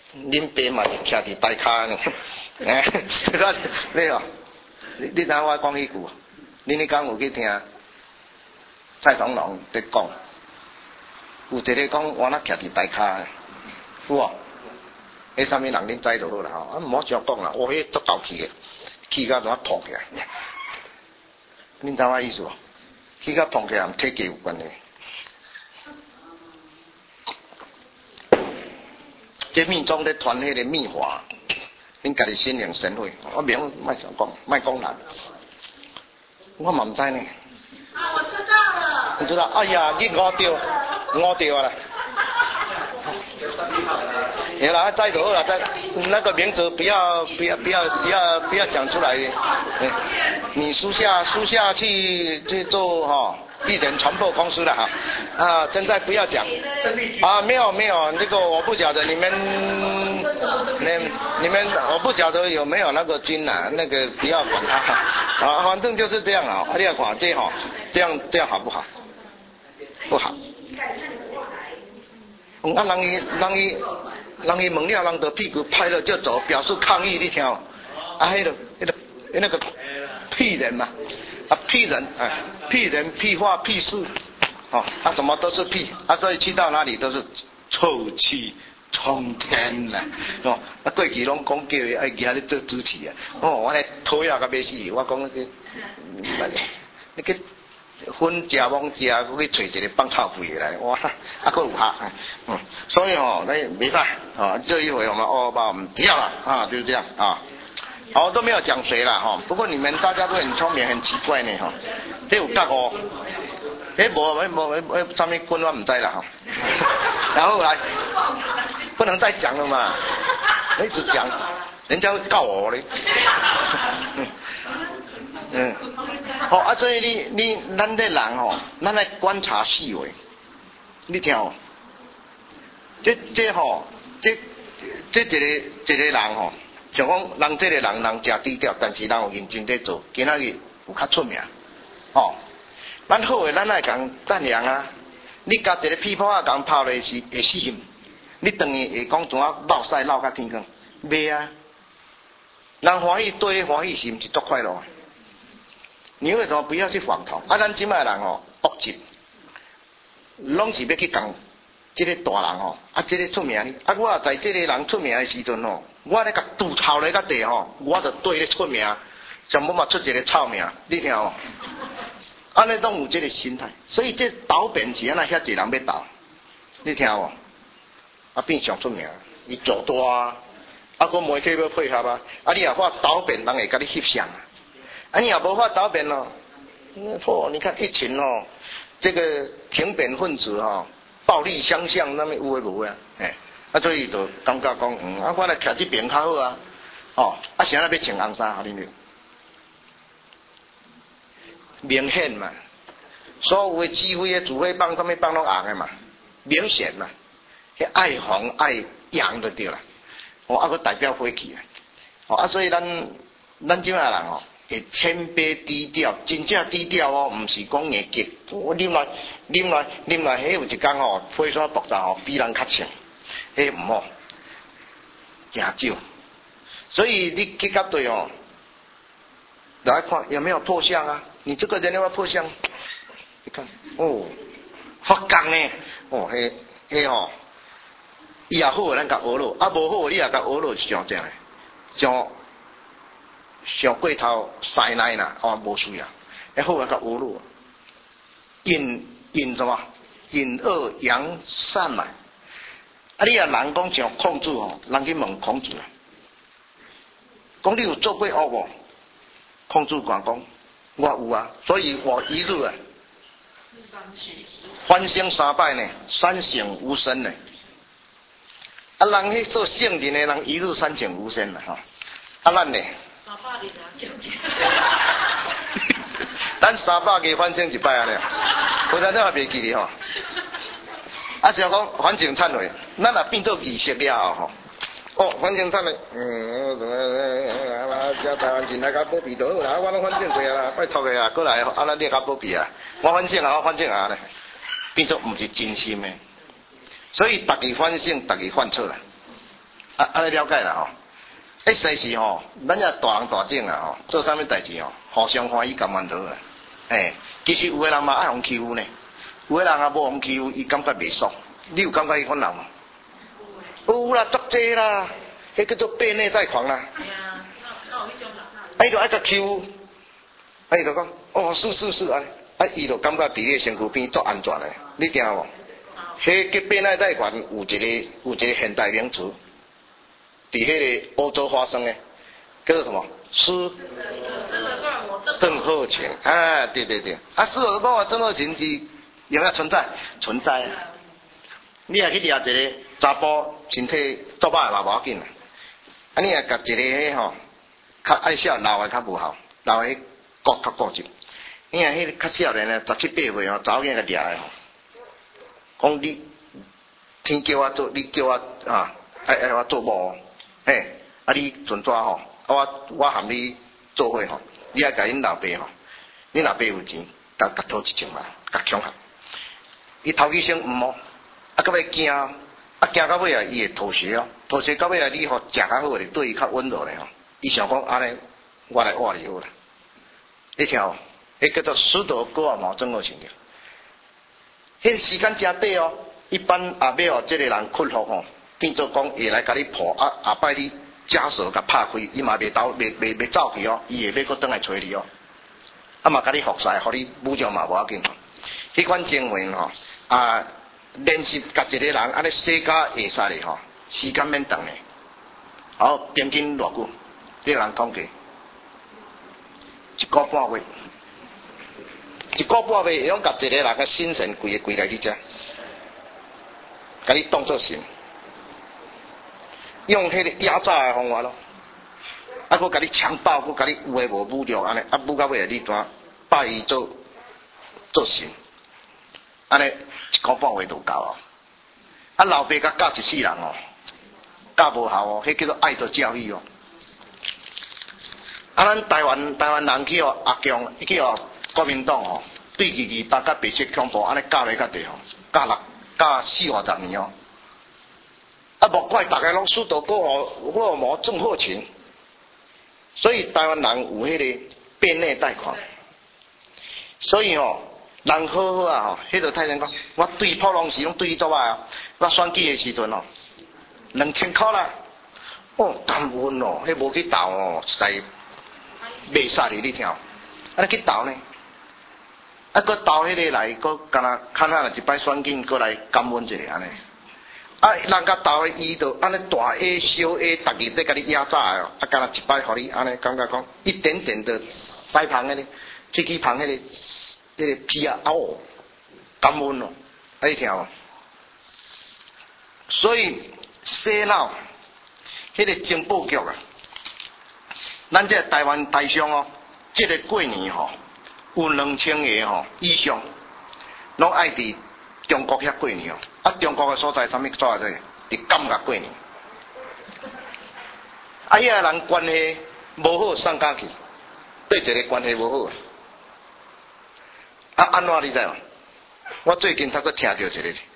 [SPEAKER 1] 恁爸嘛是徛伫大骹呢，哎，你哦，你你听我讲迄句，恁你敢有去听蔡总统在讲？有一个讲我那徛伫大骹，有哦，迄啥物人恁知就好啦吼，啊唔好少讲啦，我迄足够气诶，气甲怎啊痛起来？恁知我意思无？气甲痛起来，体格有关系。这密宗咧传迄个密法，恁家己心领神会。我名莫想讲，莫讲人，我嘛唔知呢。
[SPEAKER 2] 啊，我知道了。
[SPEAKER 1] 你知道？哎呀，你误掉，误掉啦。有啦，知就好了，在那个名字不要不要不要不要不要讲出来。嗯，你私下私下去去做哈。一人传播公司的哈啊，现在不要讲啊，没有没有，这个我不晓得你们，你你们我不晓得有没有那个军啊，那个不要管他啊，反正就是这样啊，你要管这哈，这样这样好不好？不好。啊，人伊人伊人伊问了，人就屁股拍了就走，表示抗议，你听哦？啊，迄个迄个那个屁人嘛。啊，屁人，哎，屁人、屁话、屁事，哦，啊，什么都是屁，啊，所以去到哪里都是臭气冲天啦，哦，啊，过去拢讲叫伊爱今日做主持啊，哦，我咧讨厌甲要死，我讲那个，那个荤食罔食，我去找一个放臭屁来，哇，啊，佫有吓，嗯，所以哦，那没啥，啊，这一回我们二八我们不要了啊，就是这样啊。好，都没有讲谁了哈。不过你们大家都很聪明，很奇怪呢哈。这有角哦，哎，无无无无，上面滚我唔知啦哈。然后来，不能再讲了嘛，一直讲，人家会告我嘞。嗯，嗯，好啊，所以你你咱这人哦，咱来观察细微，你听哦，这这吼，这这一个一个人吼。像讲，人这个人人真低调，但是人有认真在做，今仔日有较出名，哦。咱好诶，咱爱讲赞扬啊。你甲一个屁泡啊，讲泡咧是会死心，你等于会讲怎啊闹屎闹到天光，袂啊。人欢喜对欢喜心是足快乐。你为什么不要去仿头？啊，咱即摆人哦，恶疾，拢是要去讲。这个大人吼，啊，这个出名，啊，我在这个人出名的时阵吼，我咧甲拄臭咧甲地吼，我就对咧出名，想要嘛出一个臭名，你听哦，安尼拢有这个心态，所以这倒变是安那遐济人要倒，你听哦，啊变上出名，伊做大啊，啊个媒体要配合啊，啊你若法倒变，人会甲你翕相啊，啊你若无法倒变咯，错，你看一群哦，这个挺扁分子哈。暴力相向，那么有诶无诶，哎，啊，所以就感觉讲，嗯，啊，我来徛这边较好啊，哦，啊，谁那要穿红衫，你们明显嘛，所有诶指挥诶指挥棒，什么棒拢红诶嘛，明显嘛，迄爱红爱洋就对啦，哦，啊，个代表火气啊，哦，啊，所以咱咱即摆人哦。会谦卑低调，真正低调哦，毋是讲硬急。我啉来啉来啉来，迄有一工哦，配煞爆炸哦，比人较强，迄毋好，诚少。所以你去甲对哦，来看有没有破相啊？你这个人有没有破相？你看哦，发光呢，哦，迄迄吼，伊也好，咱甲学咯；啊无好，你也甲学咯，是上正诶，上。上过头塞奶啦，哦无需要，然后那个无路，隐隐什么？隐恶扬善嘛。啊，你啊人讲像孔子哦，人去问孔子啊，讲你有做过恶无？孔子讲讲，我有啊，所以我一日啊，翻身三拜呢，三省吾身呢。啊，人去做圣人的人一日三省吾身啦，哈。啊，咱呢？咱三百个反省一摆啊咧，我咱还袂记哩吼。啊，就讲反省忏悔，咱若变做仪式了吼。哦，反省忏悔，嗯，啊，叫台湾人来甲保庇倒好啦，我拢反省过啊，拜托个啊，过来，啊，咱你甲保庇啊，我反省啊，我反省啊咧，变做毋是真心诶。所以，逐个反省，逐个犯错啦。 啊，安尼了解啦吼。迄世事吼，咱也大人大种啊吼，做啥物代志吼，互相欢喜甘愿得啊。诶，其实有个人嘛爱互欺负呢，有个人啊无互欺负，伊感觉袂爽。你有感觉迄款人吗？有啦，足济啦，迄叫做变内贷款啦。
[SPEAKER 2] 系啊，那那有迄种人。
[SPEAKER 1] 啊，伊就爱甲欺负，啊，伊就讲，哦，是是是安尼，啊，伊就感觉伫个身躯边足安全诶，你听无？迄个变内贷款有一个有一个现代名词。伫迄个欧洲发生的，叫做什么？斯郑和情，哎，对对对，啊，斯德哥尔摩症候群是有没有存在？存在啊！你也去掠一个查甫身体作歹嘛无要紧啊，啊，你也甲一个迄吼较爱笑老的较无效，老的固较固执，你也迄较少年的十七八岁吼，查某囝甲掠的吼，讲你天叫我做，你叫我啊，爱爱我做某。嘿，啊你准抓吼，啊我我含你做伙吼，你爱甲恁老爸吼，恁老爸有钱，甲甲讨一千万，甲抢下。伊头起先毋好，啊到尾惊，啊惊到尾啊，伊会妥协哦，妥协到尾啊，你吼食较好咧，对伊较温柔咧吼。伊想讲安尼，我来活你好啦。你听哦，迄叫做斯德哥尔摩症候群着。迄时间真短哦，一般后尾哦，即个人困惑吼。变做讲会来甲你抱，啊下摆你枷锁甲拍开，伊嘛袂走，袂袂袂走去哦，伊会要搁转来找你哦，啊嘛甲你服侍，互你武将嘛无要紧。迄款情形吼，啊，连续甲一个人安尼洗甲下煞咧吼，时间免长咧，好平均偌久？这个人统计一个半月，一个半月会用甲一个人嘅心神规个规来去遮，甲你当作神。用迄个压榨的方法咯，啊，佮甲你强暴，佮甲你有诶无侮辱安尼，啊，侮到尾你怎拜伊做做神，安尼一个半月就够啊。啊，老爸甲教一世人哦，教无效哦，迄叫做爱的教育哦。啊，咱台湾台湾人去哦，阿强伊去哦，国民党哦，对二二八甲白色恐怖安尼教咧较地吼，教六教四五十年哦。啊，莫怪大家拢斯德哥尔摩症候群，所以台湾人有迄个变内贷款，所以哦，人好好啊吼，迄个太人讲，我对普通时拢对伊做歹啊，我选举的时阵哦，两千箍啦，哦，甘温哦，迄无去斗哦，实在袂煞哩，你听，安尼去斗呢，啊，搁斗迄个来，搁干那看下一摆选举，搁来甘温一下安尼。啊，人家斗的伊就安尼大 A 小 A， 逐日在甲你压榨哦，啊，干那一摆互你安尼感觉讲一点点的腮旁迄个、喙齿旁迄个、迄个皮啊，哦，感温哦，啊你听无？所以洗脑，迄个情报局啊，咱这台湾台上哦，这个过年吼、哦，有两千个吼、哦、以上，拢爱伫中国遐过年哦。啊，中国嘅所在，啥物做啊？这伫感觉过年，啊，遐个人关系无好，送家去，对一个关系无好。啊，安怎你知无？我最近才搁听到一个，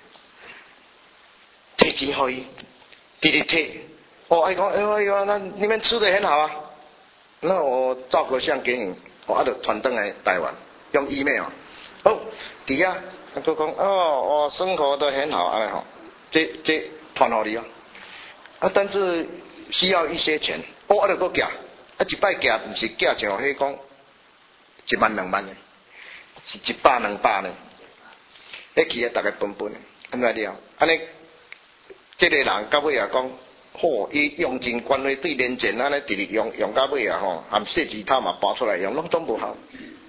[SPEAKER 1] 摕钱互伊，直直摕。哦，伊讲，哎呦，那你们吃的很好啊，那我照个相给你，我啊就传登来台湾，用 email。哦，伫遐。他就讲哦，我生活都很好，安尼吼，这这传互你哦，啊，但是需要一些钱，哦，啊，就搁寄，啊，一摆寄毋是寄像迄讲一万两万的，是一百两百呢，迄期啊，大概分分的，安怎了？安尼，这个人到尾啊讲，嚯、哦，伊用尽关系对连钱安尼直直用用到尾啊吼，含设计套嘛拔出来用，拢总无效。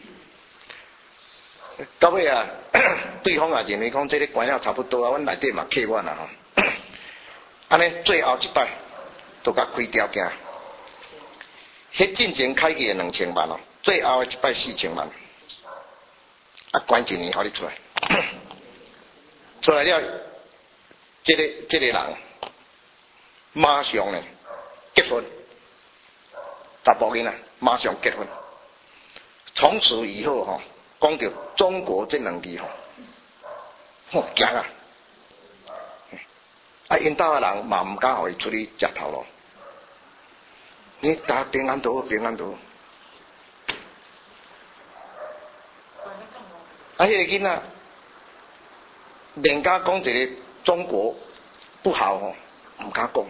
[SPEAKER 1] 到尾啊，对方也认为讲这个关了差不多啊，阮内底嘛客满啊吼。安尼最后一摆，就甲开条件，迄进前开去的两千万哦，最后的一摆四千万，啊，关一年互你出来，出来了，这个这个人马上呢结婚，查甫囡仔马上结婚，从此以后吼。讲到中国这两字吼，吼惊啊！ 啊，因兜诶人嘛毋敢互伊出去食头路。你打平安图，平安图。啊，迄个囡仔，连甲讲一个中国不好吼，毋敢讲。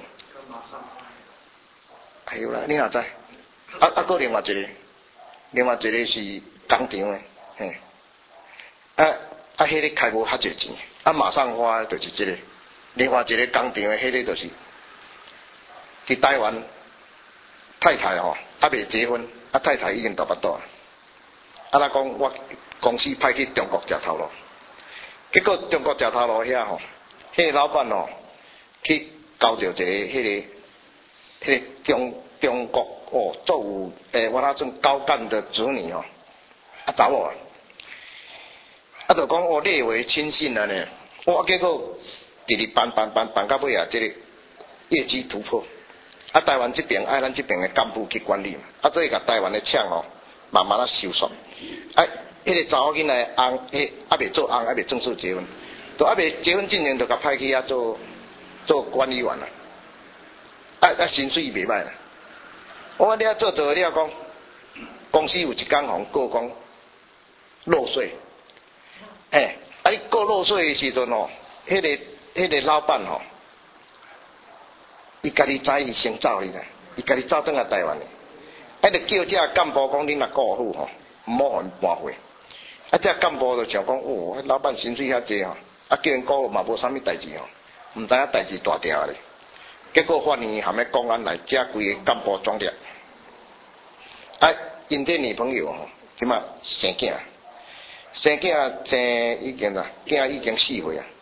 [SPEAKER 1] 还有啦，你哪知？啊啊，个另外一个，另外一个是工厂诶，嘿，啊啊，迄个开无较侪钱，啊马上花就是即、这个，另外一个工厂诶，迄个就是伫台湾太太吼，还未结婚，啊太太已经大巴肚，啊咱讲我公司派去中国食头路，结果中国食头路遐吼，迄、那个老板吼去交着一个迄、那个。迄个中中国哦，做有诶，我那种高干的子女哦，啊查某啊，啊就讲哦列为亲信了呢，哇结果直直办办办办到尾啊，这个业绩突破，啊台湾这边爱咱这边的干部去管理嘛，啊所以甲台湾的厂哦慢慢啊收缩，啊迄、那个查某囡仔翁，迄还未做翁，还未正式结婚，都还未结婚之前就甲派去遐做做管理员啦。啊啊，薪水袂歹啦！我了做做了讲，公司有一间互告讲漏税，嘿，啊你告漏税的时阵吼，迄、那个迄、那个老板吼，伊家己知伊先走去啦，伊家己走转来台湾的，啊就叫这干部讲恁若顾好吼，毋好互因搬回。啊这干部就想讲，哦，老板薪水遐济吼，啊叫因顾好嘛无啥物代志吼，毋知影代志大条咧。结果发现含咧公安来，遮规个干部壮烈。啊，因这女朋友吼，即马生囝，生囝生已经啦，囝已经四岁啊。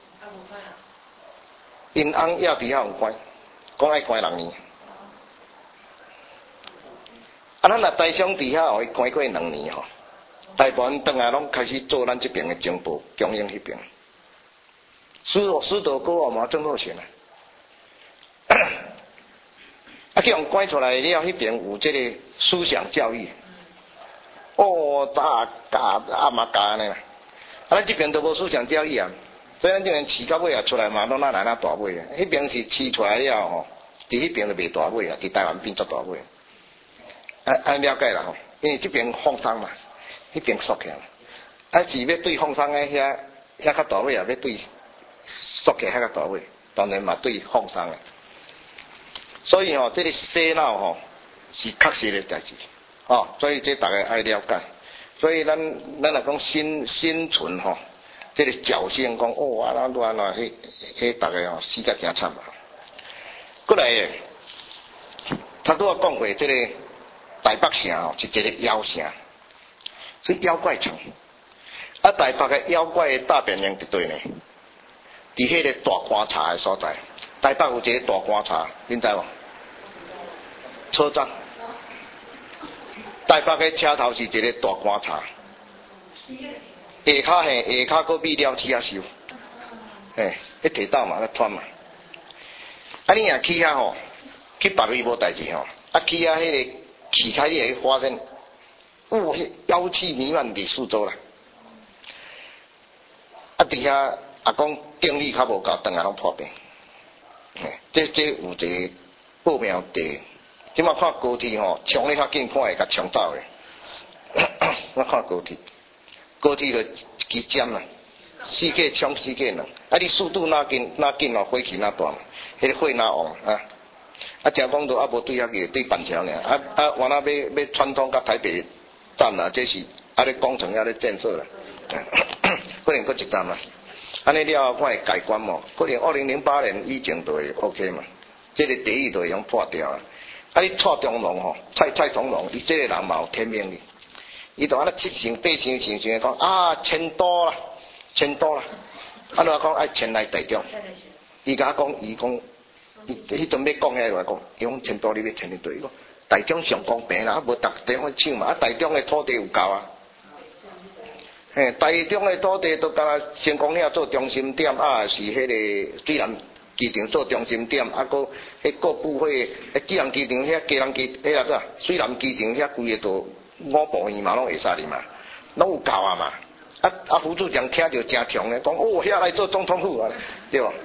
[SPEAKER 1] 因翁也伫遐有关，讲爱关六年。啊，咱若台商伫遐互伊关过两年吼，大部分转来拢开始做咱这边的情报，供应迄边。师师道哥嘛真好钱啊！啊，叫人关出来了，迄边有这个思想教育，哦，大教啊嘛教呢，啊，咱这边都无思想教育啊，所以咱这边饲到尾啊出来嘛，拢哪来哪大尾啊，迄边是饲出来了吼，伫迄边就袂大尾啊，伫台湾变做大尾，啊啊了解啦吼，因为这边放松嘛，迄边缩起来，啊是要对放松的遐遐较大尾啊，要对缩起遐较大尾，当然嘛对放松的。所以吼、哦，这个洗脑吼是确实的代志，哦，所以这大家爱了解。所以咱咱来讲心心存吼，这个侥幸讲哦，啊那安那迄迄大家吼死甲真惨啊。过来诶，他拄仔讲过，这个台北城吼是一个妖城，是妖怪城。啊，台北嘅妖怪的大本营伫对呢？伫迄个大观察的所在。台北有一个大观察，恁知无？车站。台北的车头是一个大观察，下骹嘿，下骹搁比了车修，嘿，迄铁道嘛，迄穿嘛。啊，你若去遐吼，去别位无代志吼，啊去遐迄个起开你会发现，哦，迄妖气弥漫伫四周啦。啊，伫遐啊讲定力较无够，当下拢破病。这这有一个报名地，即马看高铁吼，冲咧较紧，看会甲冲走咧。我看高铁，高铁就一支针啦，四架冲四架人，啊你速度哪紧哪紧哦，火气哪大，迄个火哪旺啊！啊，正讲都啊无对遐个对板桥呢，啊啊，原来要要串通甲台北站啦，这是啊咧工程啊咧建设啦，可能搁一站啦。安尼了后，看会改观嘛？可能二零零八年以前就会 OK 嘛，这个地狱就会用破掉啊！啊，你蔡中龙吼，蔡蔡中龙，伊这个人嘛有天命的，伊就安尼七成八成成成讲啊，迁都啦，迁都啦，啊，我讲爱迁来台中，伊甲我讲，伊讲，伊迄阵要讲遐话讲，伊讲迁都你要迁去对，伊讲台中上公平啦，啊无逐地方抢嘛，啊台中的土地有够啊。嘿，台中的土地都敢若成功岭做中心点，啊是迄个水南机场做中心点，啊个迄各部会，迄水南机场遐基隆机，迄啊个水南机场遐规个都五部院嘛，拢会使哩嘛，拢有够啊嘛。啊啊，胡处长听着真强咧，讲哦，遐来做总统府啊，对无？啊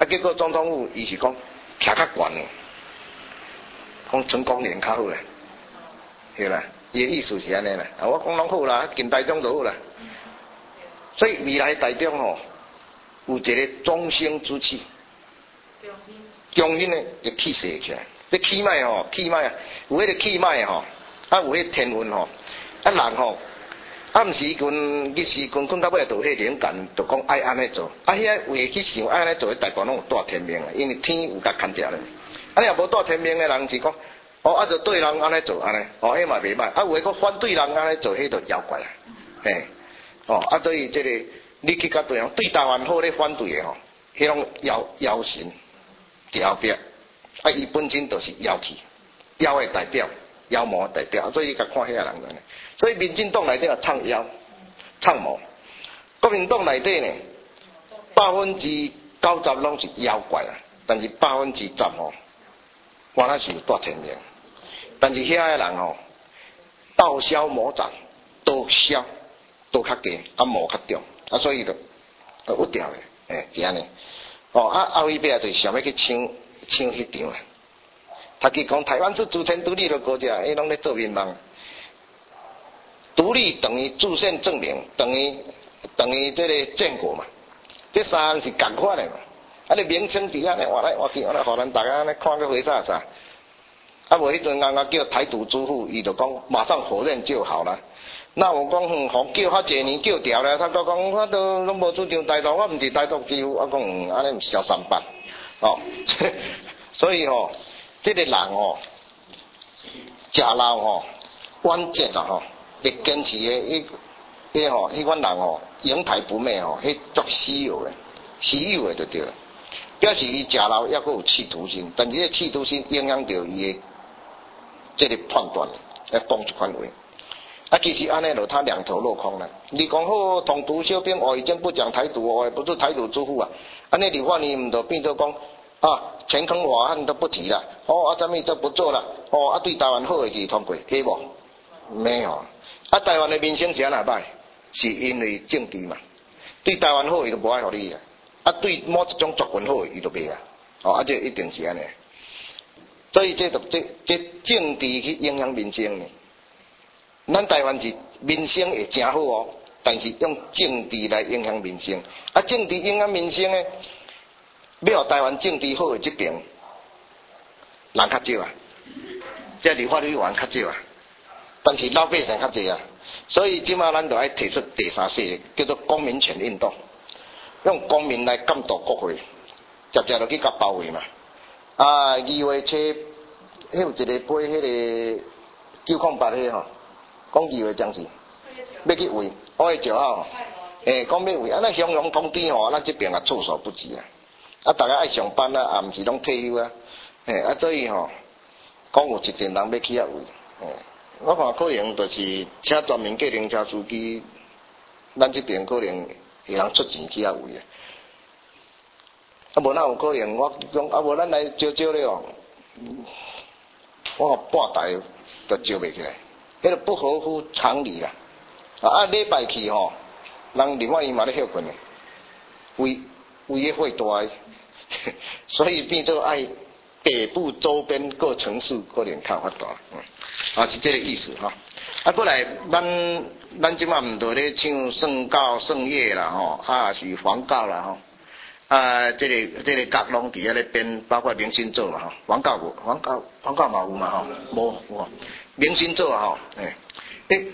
[SPEAKER 1] 啊，结果总统府伊是讲徛较悬诶，讲成功连较好咧，对啦，伊诶意思是安尼啦。啊，我讲拢好啦，近台中就好啦。所以未来台中吼，有一个中兴之气，中兴诶就气势起来。这气脉吼，气脉啊，有迄个气脉吼，啊有迄天分吼，啊人吼。暗时阵、日时阵，困到尾就迄灵感，就讲爱安尼做。啊，遐话去想爱安尼做，大概拢有带天命啊，因为天有甲牵着咧。啊，你若无带天命的人是讲，哦，啊，就对人安尼做安尼，哦，迄嘛袂歹。啊，有诶个反对人安尼做，迄就妖怪啊，嘿，哦，啊，所以即、這个你去甲对人对台湾好咧反对诶吼，迄种妖妖神、妖壁，啊，伊本身就是妖气，妖诶代表。妖魔代表，所以你甲看遐人个呢。所以民进党内底也唱妖、唱魔，国民党内底呢，百分之九十拢是妖怪啊，但是百分之十吼，原来是有带天命。但是遐个人吼，道消魔长，道消道较低，啊魔较重，啊所以就就有调诶，诶是安尼。哦啊后尾尾就是想要去抢抢迄场啊。他去讲台湾是主权独立的国家，伊拢咧做民望。独立等于制宪证明，等于等于这个建国嘛，这三项是共款的嘛。啊，你名称伫安尼换来换去，安尼互咱大家安尼看个回啥啥。啊，无迄阵人家叫台独之父，伊就讲马上否认就好了。那我讲嗯，互叫较济年叫掉了，他都讲我都拢无主张台独，我毋是台独之父，我讲嗯，安尼小三八，哦，所以吼。这个人哦，食老吼，晚节啊吼，会坚持的，迄迄吼，迄款人哦，永台不灭吼，迄足稀有的，稀有的就对了。表示伊食老抑阁有企图心，但是迄企图心影响到伊的这个判断，来讲一款话。啊，其实安尼就他两头落空了。你讲好统独修兵哦，已经不讲台独哦，不是台独之父啊。安尼立法院毋就变做讲。啊，前坑法案都不提了，哦，啊，什么都不做了，哦，啊，对台湾好的是通过，可以无？没有，啊，台湾的民生是安那歹？是因为政治嘛，对台湾好伊就无爱互你啊，啊，对某一种族群好伊就袂啊，哦，啊，这一定是安尼，所以这就这这政治去影响民生呢。咱台湾是民生会真好哦，但是用政治来影响民生，啊，政治影响民生呢？要台湾政治好的这边人较少啊，即立法委员较少啊，但是老百姓较济啊，所以即马咱就要提出第三势叫做公民权运动，用公民来监督国会，直接就去甲包围嘛。啊，二月初，迄有一个批迄个九空八迄吼，讲二月将是要去围，五月九号，诶，讲要围，啊，咱向阳通知吼，咱这边也措手不及啊。啊，大家爱上班啊，啊，毋是拢退休啊，嘿，啊，所以吼，讲有一群人要去遐位，嘿，我看可能就是请专门计程车司机，咱这边可能会通出钱去遐位啊，啊，无哪有可能，我讲啊，无咱来招招咧哦，我半台都招袂起来，迄个不合乎常理啊，啊，礼拜去吼，人另外伊嘛咧休困咧，为为个会大。所以变做爱北部周边各城市可能较发达，嗯，啊是这个意思哈。啊，过来咱咱即马毋着咧唱圣教圣乐啦吼，啊是黄教啦吼，啊这个这个角拢伫遐咧编，包括明星做嘛吼，黄教无黄教黄教嘛有嘛吼，无无明星做吼，诶，诶，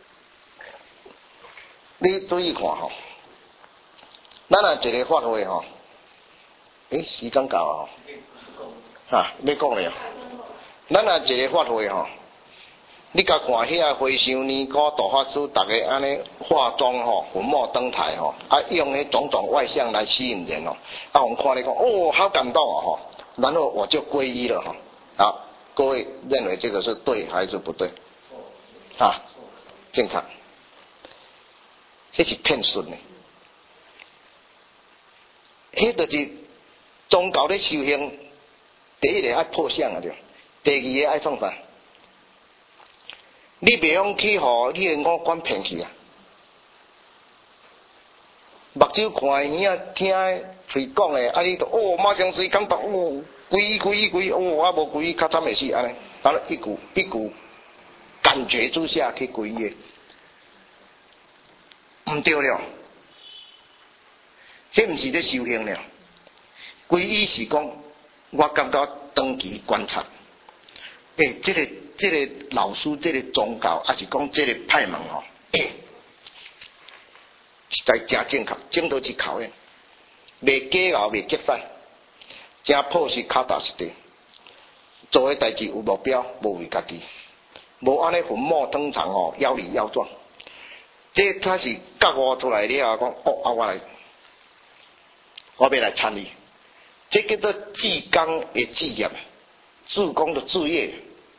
[SPEAKER 1] 你注意看吼，咱若一个发挥吼。诶，时间到啊！哈，要讲了。咱若一个发挥吼，你甲看遐回想年糕大法师，逐个安尼化妆吼，粉墨登台吼，啊用迄种种外向来吸引人哦。啊，我们看你讲，哦，好感动哦吼，然后我就皈依了哈。好，各位认为这个是对还是不对？啊，正常。这是骗孙的，迄就是。宗教咧修行，第一个爱破相啊，对；第二个爱创啥？你袂用去互你的五官骗去啊！目睭看耳啊听， 喙讲诶，啊你都哦马上水感觉哦，规规规哦，啊无规较惨诶死安尼，当然一股一股感觉之下去规诶，毋对了，迄毋是咧修行了，规伊是讲，我感觉长期观察，诶、欸，即、這个即、這个老师，即、這个宗教，还是讲即个派门吼，诶、欸，实在真正确，正到去考验。袂假熬，袂结使，真朴实脚踏实地，做诶代志有目标，无为家己，无安尼粉墨登场哦，妖里妖状。这才是觉悟出来了后，讲哦，啊我来，我要来参与。这叫做志工诶志业，志工的志业。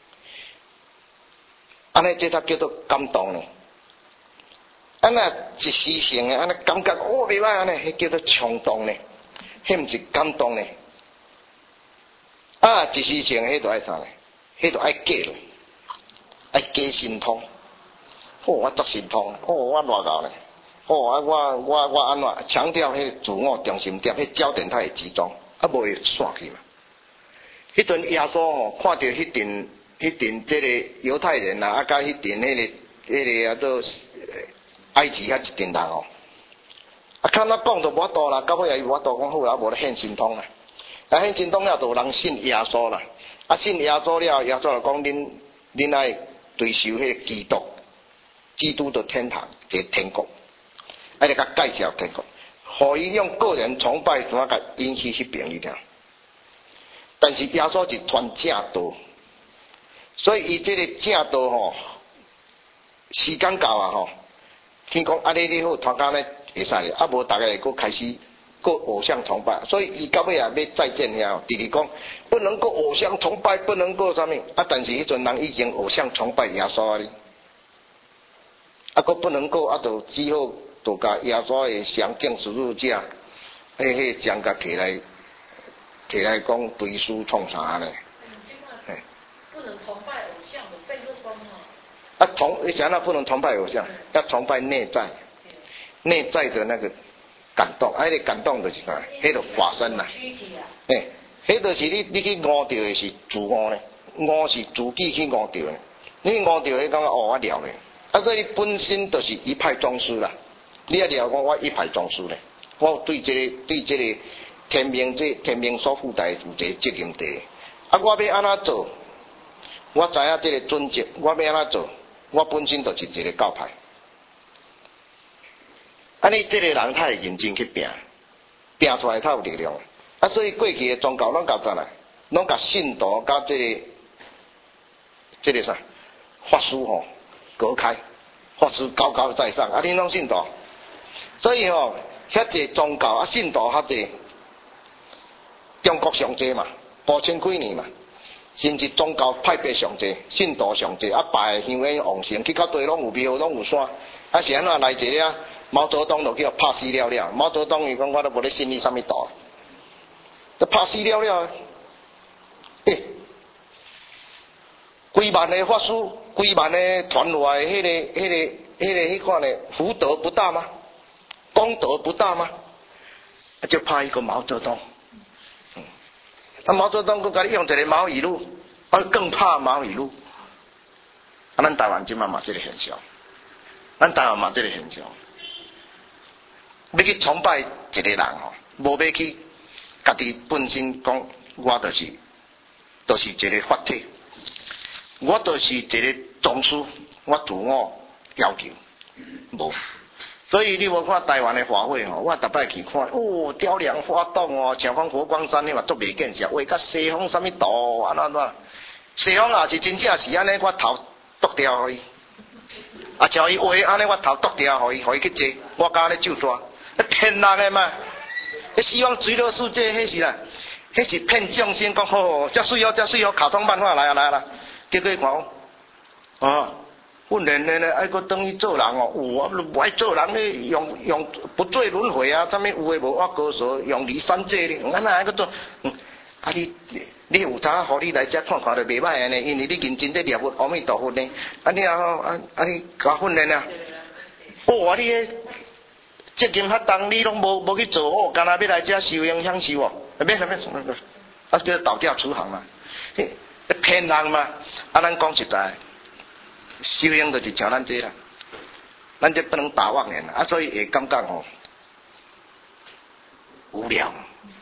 [SPEAKER 1] 安尼这才叫做感动呢。安那一时性诶，安尼感觉哦袂歹安尼，迄叫做冲动呢，迄毋是感动呢。啊，一时性迄就爱啥呢？迄就爱假咯，爱假心通。哦，我足心通，哦，我偌够呢。哦，啊，我我我安怎强调迄自我中心点，迄焦点太会集中，啊，无会散去嘛。迄阵耶稣吼，看到迄阵迄阵即个犹太人啊，啊，甲迄阵迄个迄个啊做。埃及遐一阵人哦，啊，看他讲就无多啦，到尾也无多讲好啦，无咧献神通啦。啊，献神通了，就有人信耶稣啦。啊，信耶稣了，耶稣就讲恁恁爱追求迄个基督，基督的天堂嘅天国，啊，你甲介绍天国，互伊用个人崇拜怎啊甲引起去便宜听。但是耶稣是传正道，所以伊这个正道吼，时间到啊吼。听讲啊，你你好，团家咧会使咧，啊无大家会佫开始佫偶像崇拜，所以伊到尾也要再见遐，弟弟讲不能够偶像崇拜，不能够啥物啊？但是迄阵人已经偶像崇拜耶稣啊哩，啊佫不能够啊，就只好就甲耶稣诶上敬十字架，迄迄将甲摕来摕来讲对书创啥呢？
[SPEAKER 2] 嗯，不能崇拜偶像，有被这封哦。
[SPEAKER 1] 啊，崇你想那不能崇拜偶像，要崇拜内在，内在的那个感动，啊，那个感动就是啥？迄个法身啦。诶，迄就是你你去悟到的是自我呢，悟是自己去悟到的，你悟到的感觉哦我了咧，啊，所以本身就是一派宗师啦。你也了讲我一派宗师咧，我对这个对这个天命这天命所附带有一个责任在，啊，我要安怎做？我知影这个准则，我要安怎做？我本身就是一个教派，安尼这个人他会认真去拼，拼出来他有力量。啊，所以过去的宗教拢甲啥啦？拢甲信徒甲这个这个啥法师吼隔开，法师高高在上，啊，你拢信徒，所以吼遐济宗教啊信徒遐济，中国上济嘛，五千几年嘛。甚至宗教派别上济，信徒上济，啊拜香烟旺盛，去到地拢有庙，拢有山，啊是安怎来者啊？毛泽东就叫拍死了了，毛泽东伊讲我都无咧信你啥物道，就拍死了了。诶、欸，规万的法师，规万的传落来，迄、那个、迄、那个、迄、那个、迄款的福德不大吗？功德不大吗？就拍一个毛泽东。啊，毛泽东佮甲你用一个毛语录，啊，更怕毛语录。啊，咱台湾即嘛嘛即个现象，咱台湾嘛即个现象，要去崇拜一个人吼，无要去家己本身讲，我就是，就是一个法体，我就是一个宗师，我自我要求无。所以你无看台湾的法会吼，我逐摆去看，哦，雕梁画栋哦，像讲佛光山你嘛足袂见识，话甲西方啥物道安怎怎，西方也是真正是安尼，我头剁掉互伊，啊像伊话安尼，我头剁掉互伊，互伊去坐，我甲咧手抓，骗人的嘛，迄西方极乐世界迄是啦，迄是骗众生讲好，遮水哦遮水哦，卡通漫画来啊来啊来，结果看啊。训练咧咧，爱搁等于做人哦，有啊，不爱做人咧，用用不罪轮回啊，啥物有诶无我高手，用离三界咧，安那爱搁做？嗯，啊你你有啥互你来遮看看就袂歹安尼，因为你认真咧念佛阿弥陀佛呢，啊你啊啊啊你甲训练啊，哦啊你迄责任较重，你拢无无去做好，干那要来遮受用享受哦？免啦免啦，啊叫倒掉出行嘛，骗人嘛！啊，咱讲实在，修行就是像咱这啦，咱这不能打妄言啊，所以会感觉吼无聊，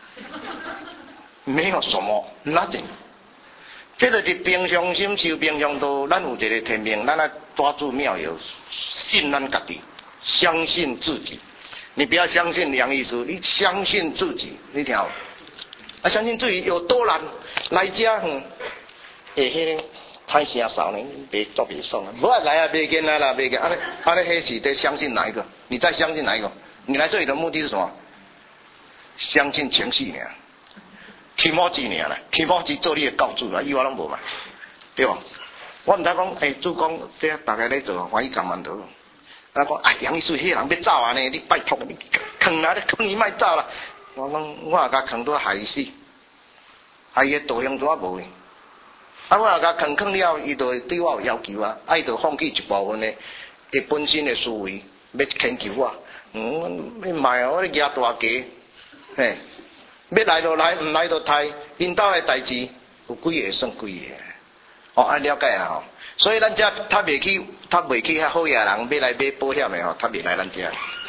[SPEAKER 1] 没有什么 nothing。这就是平常心修平常道，咱有一个天命，咱来抓住妙有，信咱家己，相信自己。你不要相信梁医师，你相信自己，你听好。啊，相信自己有多难，来遮哼，会迄个太声少呢，别做别爽啊！无啊来啊，别见来啦，别见，安尼安尼迄是得相信哪一个？你在相信哪一个？你来这里的目的是什么？相信情绪呢？起毛字尔啦，起毛字做你的教主啦，以外拢无嘛，对吧？我毋知讲，诶、欸，主讲这大家咧做，欢喜干mandor。啊讲，哎，杨医师，迄人要走安尼，你拜托你坑啦，你坑伊莫走啦。我讲，我也甲坑到害死，害伊道行怎无？啊，我也甲坑坑了，伊就会对我有要求啊，啊，伊就放弃一部分的伊本身的思维，要请求我。嗯，你卖啊，我咧压大家，嘿。要来就来，唔来就退。因兜的代志有几个算几个，哦，安了解啊吼。所以咱遮他袂去，他袂去遐好野人，要来买保险的吼，他袂来咱遮。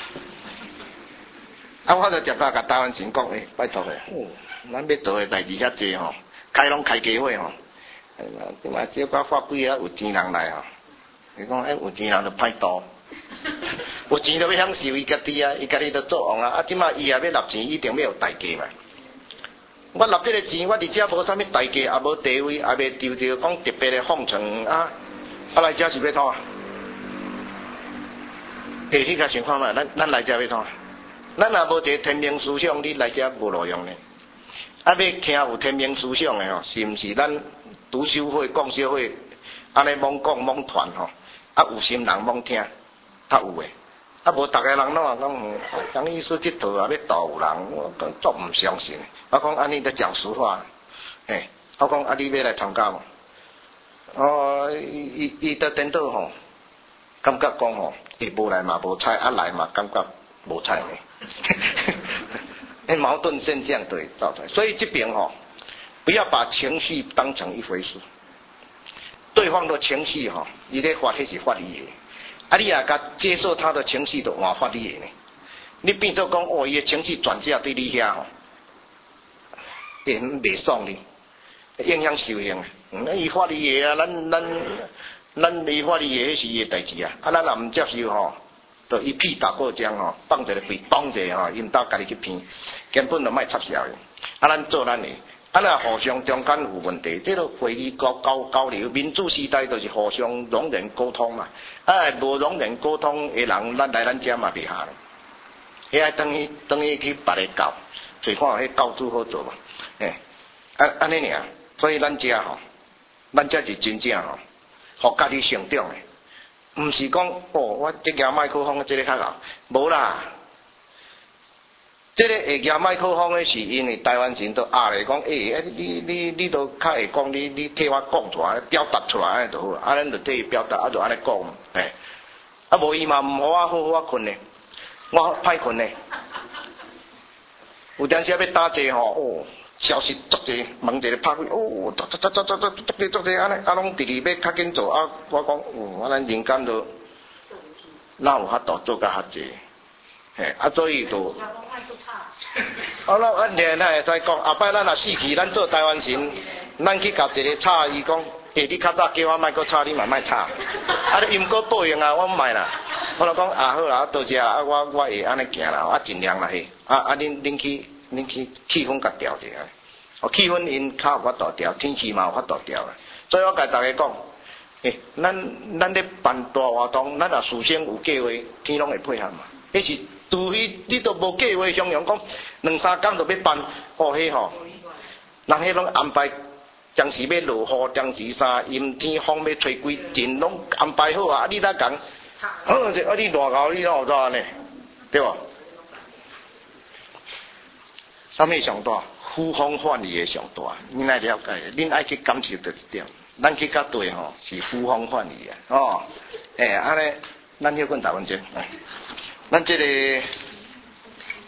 [SPEAKER 1] 啊，我就直接甲台湾神讲，诶，拜托诶，哦，咱要做的代志遐济吼，开拢开家伙吼，即嘛少寡发几个有钱人来吼，伊讲，诶，有钱人就歹多。有钱就要享受伊家己啊，伊家己就做王啊，啊，即马伊也要纳钱，一定要有代价嘛。我纳这个钱，我伫遮无啥物代价，也无地位，也袂丢着讲特别的奉承啊。啊来遮是要创啊？诶，你甲想看嘛，咱咱来遮要创？咱若无一个天命思想，你来遮无路用呢。啊，要听有天命思想的吼，是毋是咱读修会、讲修会，安尼罔讲罔传吼？啊，有心人罔听，较有诶。啊，无逐个人拢话讲，讲意思即套啊，要导人，我讲足毋相信。我讲安尼在讲实话，嘿，我讲啊，你要来参加无？哦，伊伊伊在颠倒吼，感觉讲吼，伊无来嘛无采，啊来嘛感觉无采呢。诶，矛盾现象对造成，所以这边吼，不要把情绪当成一回事。对方的情绪吼，伊咧发迄是发你的。啊，你也甲接受他的情绪，就换发你的呢。你变做讲，哦，伊的情绪转嫁对你遐吼，会袂爽哩，影响修行。嗯，伊发你的啊，咱咱咱伊发你的，迄是伊的代志啊。啊，咱若毋接受吼，就一屁打过江吼，放一个屁，绑一个吼，因兜家己去骗，根本就莫插潲的。啊，咱做咱的。啊，若互相中间有问题，这个会议交交交流，民主时代就是互相容忍沟通嘛。啊，无容忍沟通的人，咱来咱遮嘛袂下。迄爱等于等于去别个教，找看迄教主好做嘛。诶，啊安尼尔，所以咱遮吼，咱遮是真正吼，互家己成长的，毋是讲哦，我这个麦克风这个较老，无啦。这个会举麦克风的是因为台湾人都压咧讲，诶、欸，你你你都较会讲，你你替我讲出来，表达出来安尼就好，啊，咱就替伊表达，啊，就安尼讲，诶，啊，无伊嘛毋好我好好啊困咧，我歹困咧，有阵时要打坐吼，哦，消息足济，问一个拍开，哦，足足足足足足足济足济安尼，啊，拢直直要较紧做，啊，我讲，哦，啊，咱人间就哪有法度做甲较济？嘿，啊，所以就，啊，咱咱连咱会使讲，后摆咱若死去，咱做台湾人，咱去甲一个吵，伊讲，诶，你较早叫我莫搁吵，你嘛莫吵，啊，你因果报应啊，我毋莫啦，我就讲啊好啦，多谢啦，啊我我会安尼行啦，啊尽量啦嘿，啊啊恁恁去恁去气氛甲调者，哦气氛因较有法度调，天气嘛有法度调啦，所以我甲大家讲，诶，咱咱咧办大活动，咱若事先有计划，天拢会配合嘛，迄是。除非你都无计划相容，讲两三工就要办，哦，迄吼，人迄拢安排，当时要落雨，当时啥阴天风要吹几阵，拢安排好啊！啊，你哪讲？好者啊，你热搞你哪有怎安尼？对吧？啥物上大？呼风唤雨的上大，恁爱了解，恁爱去感受到一点。咱去甲对吼，是呼风唤雨啊！哦，诶、欸，安尼，咱休困台湾先。咱这个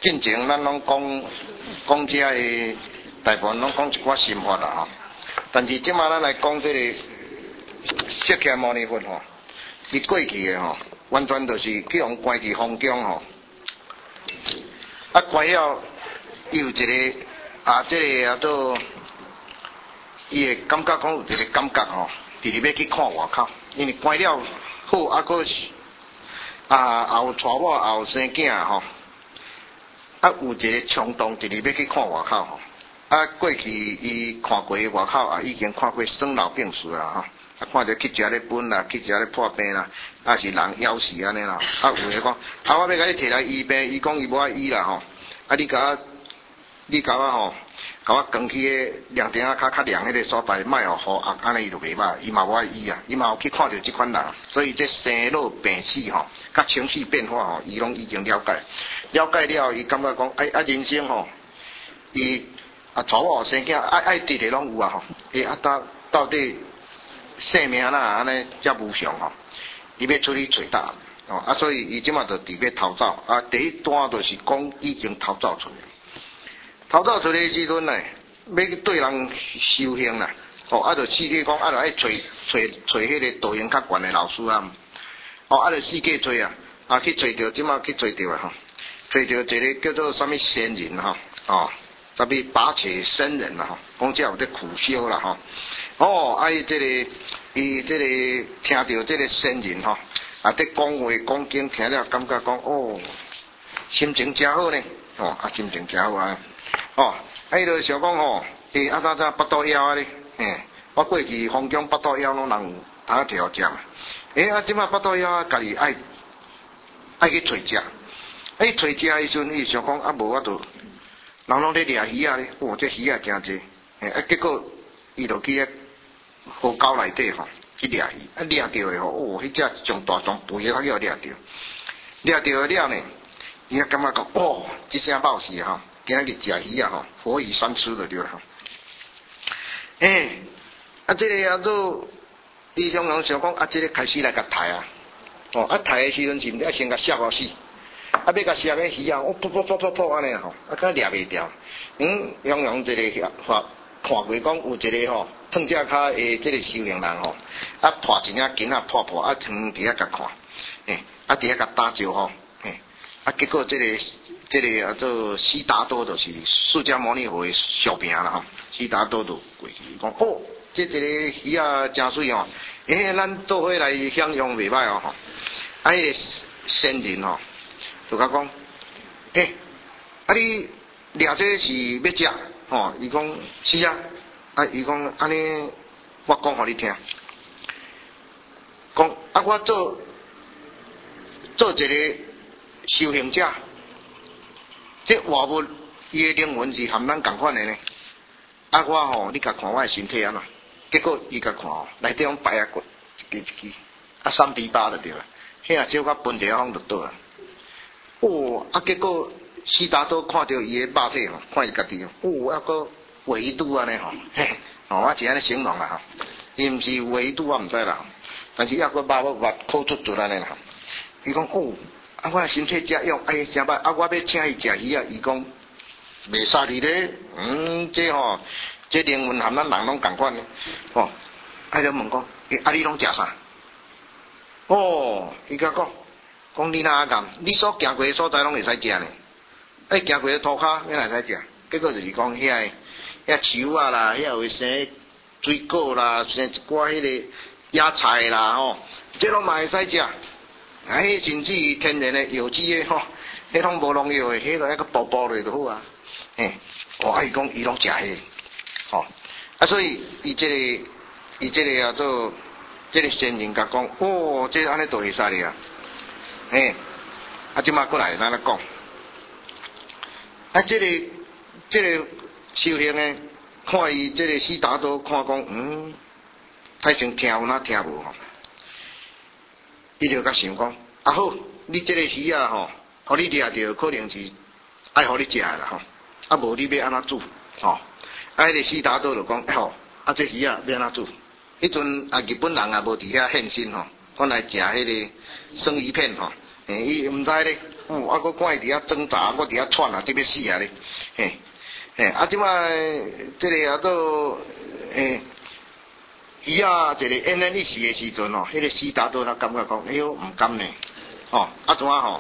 [SPEAKER 1] 进前咱拢讲讲遮个大部分拢讲一寡心法啦吼，但是即马咱来讲这个释迦牟尼佛吼，伊过去的吼，完全就是去用关去封疆吼，啊关了有一个啊，这个叫做伊会感觉讲有一个感觉吼，直直要去看外口，因为关了好啊，个啊后娶某后生囝吼。啊，有一个冲动，直直要去看外口吼。啊，过去伊看过外口啊，已经看过生老病死啦吼。啊，看着去食咧本啦，去食咧破病啦，啊是人夭死安尼啦。啊，有诶讲，啊我要甲你摕来医病，伊讲伊无爱医啦吼。啊，你甲我，你甲我吼，甲我扛去个亮顶啊，较较亮迄个所在，莫互雨压，安尼伊就袂歹。伊嘛无爱医啊，伊嘛有去看着即款人，所以这生老病死吼，甲情绪变化吼，伊拢已经了解。了解了，伊感觉讲，哎啊人生吼，伊啊娶某生囝，爱爱直直拢有啊吼。诶啊到到底生命啦安尼遮无常吼，伊要出去找答哦啊，所以伊即马就伫要逃走啊。第一段就是讲已经逃走出来，逃走出来时阵呢，要去对人修行啦，哦啊就四界讲啊，就爱找找找迄个道行较悬的老师啊，哦啊就四界找啊，啊去找着即马去找着啊吼。找到一个叫做什么仙人哈，哦，什么拔且僧人啦哈，讲这有在苦修啦哈，哦，啊伊这个伊这个听到这个仙人哈，啊在讲话讲经听了感觉讲哦，心情真好呢，哦啊心情真好啊，哦，啊伊就想讲哦，诶啊咋咋八刀腰啊咧，诶，我过去封疆八刀腰拢人打条食嘛，诶啊即马八刀腰啊家己爱爱去找食。伊找食迄时阵，伊想讲啊，无我就人拢咧掠鱼啊咧，哇，这鱼啊真济，诶，啊结果伊就去咧河沟内底吼去掠鱼，啊掠着诶吼，哦，迄只上大上肥诶，叫掠着，掠着了呢，伊啊感觉讲，哦，即声饱是吼，今日食鱼啊吼，火鱼三吃就对了吼，诶，啊这个啊都，伊常常想讲啊，这个开始来甲杀啊，哦，啊杀诶时阵是毋是啊先甲杀互死？啊，要甲烧个鱼啊，我噗噗噗噗噗安尼吼，啊，敢掠袂掉。嗯，用用一个看看过讲有一个吼，趁只较诶，即个修行人吼，啊，破一领筋啊，破破啊，藏伫遐甲看，诶，啊，伫遐甲打招吼，诶，啊，结果即、这个即、这个啊做悉达多就是释迦牟尼佛诶小病啦吼，悉达多就过去讲，哦，即、这个鱼啊真水吼，诶，咱做伙来享用袂歹哦吼，啊，迄个仙人吼。就甲讲，诶，啊你掠这是要食，吼？伊讲是啊，啊伊讲安尼，我讲互你听，讲啊我做做一个修行者，这话物伊的灵魂是含咱共款的呢。啊我吼，你甲看我的身体安怎？结果伊甲看吼，内底拢白啊骨一支一支，啊三比八就对了，遐啊少甲分地方就倒啊。哦，啊！结果悉达多看到伊的肉体吼，看伊家己哦，啊个维度安尼吼，嘿，哦，我是安尼形容啦吼，伊毋是维度我毋知啦，但是抑个肉要挖抠出出安尼啦。伊讲哦，啊我身体遮用，哎真歹，啊我要请伊食鱼啊，伊讲袂杀你咧，嗯，这吼，这灵魂含咱人拢共款咧，哦，啊就问讲，啊你拢食啥？哦，伊甲讲。讲你哪咁？你所行过的所在拢会使食呢？哎，行过的涂骹你哪会使食？结果就是讲遐个遐树啊啦，遐有生水果啦，生一寡迄个野菜啦吼，这拢嘛会使食。啊，迄甚至于天然的有机的吼，迄拢无农药的，迄个一个包包落就好啊。嘿，哦，啊伊讲伊拢食迄，吼，啊所以伊这个伊这个叫做这个仙人甲讲，哦，这安尼都会使哩啊。诶，啊，即马过来咱来讲，啊，这个这个修行呢，看伊这个悉达多看讲，嗯，太先听有哪听无吼，伊就甲想讲，啊好，你这个鱼啊吼，互你掠着，可能是爱互你食啦吼，啊无你要安怎煮吼，啊，迄个悉达多就讲，吼，啊这鱼啊要安怎煮？迄阵啊日本人也无伫遐现身吼。我来食迄个生鱼片吼， 嘿，伊毋知咧，哦，啊，佫看伊伫遐挣扎，我伫遐喘啊，这要死啊咧，嘿，嘿，啊，即摆即个啊做诶，伊啊一个奄奄一息诶时阵哦，迄、那个悉达多他感觉讲，哎呦，毋甘呢，哦，啊怎啊吼，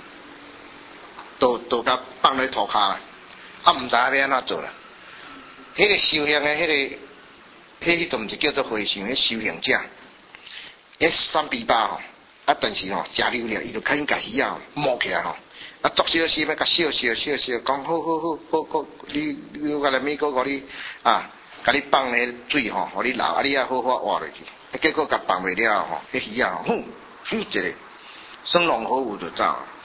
[SPEAKER 1] 都都甲放咧涂骹啦，啊，毋知影要安怎做啦，迄、那个修行诶，迄、那个，迄迄毋是叫做和尚，迄修行者，迄三比八吼。啊，但是吼，食溜了，伊就开始甲鱼啊摸起来吼，啊，作小心要甲笑笑笑笑，讲好好好好好，你你我来美国互你啊，甲你放咧水吼，互你流，啊，你啊好好活落去，啊，结果甲放袂了吼，迄鱼啊，哼，咻一个，生龙活虎就走，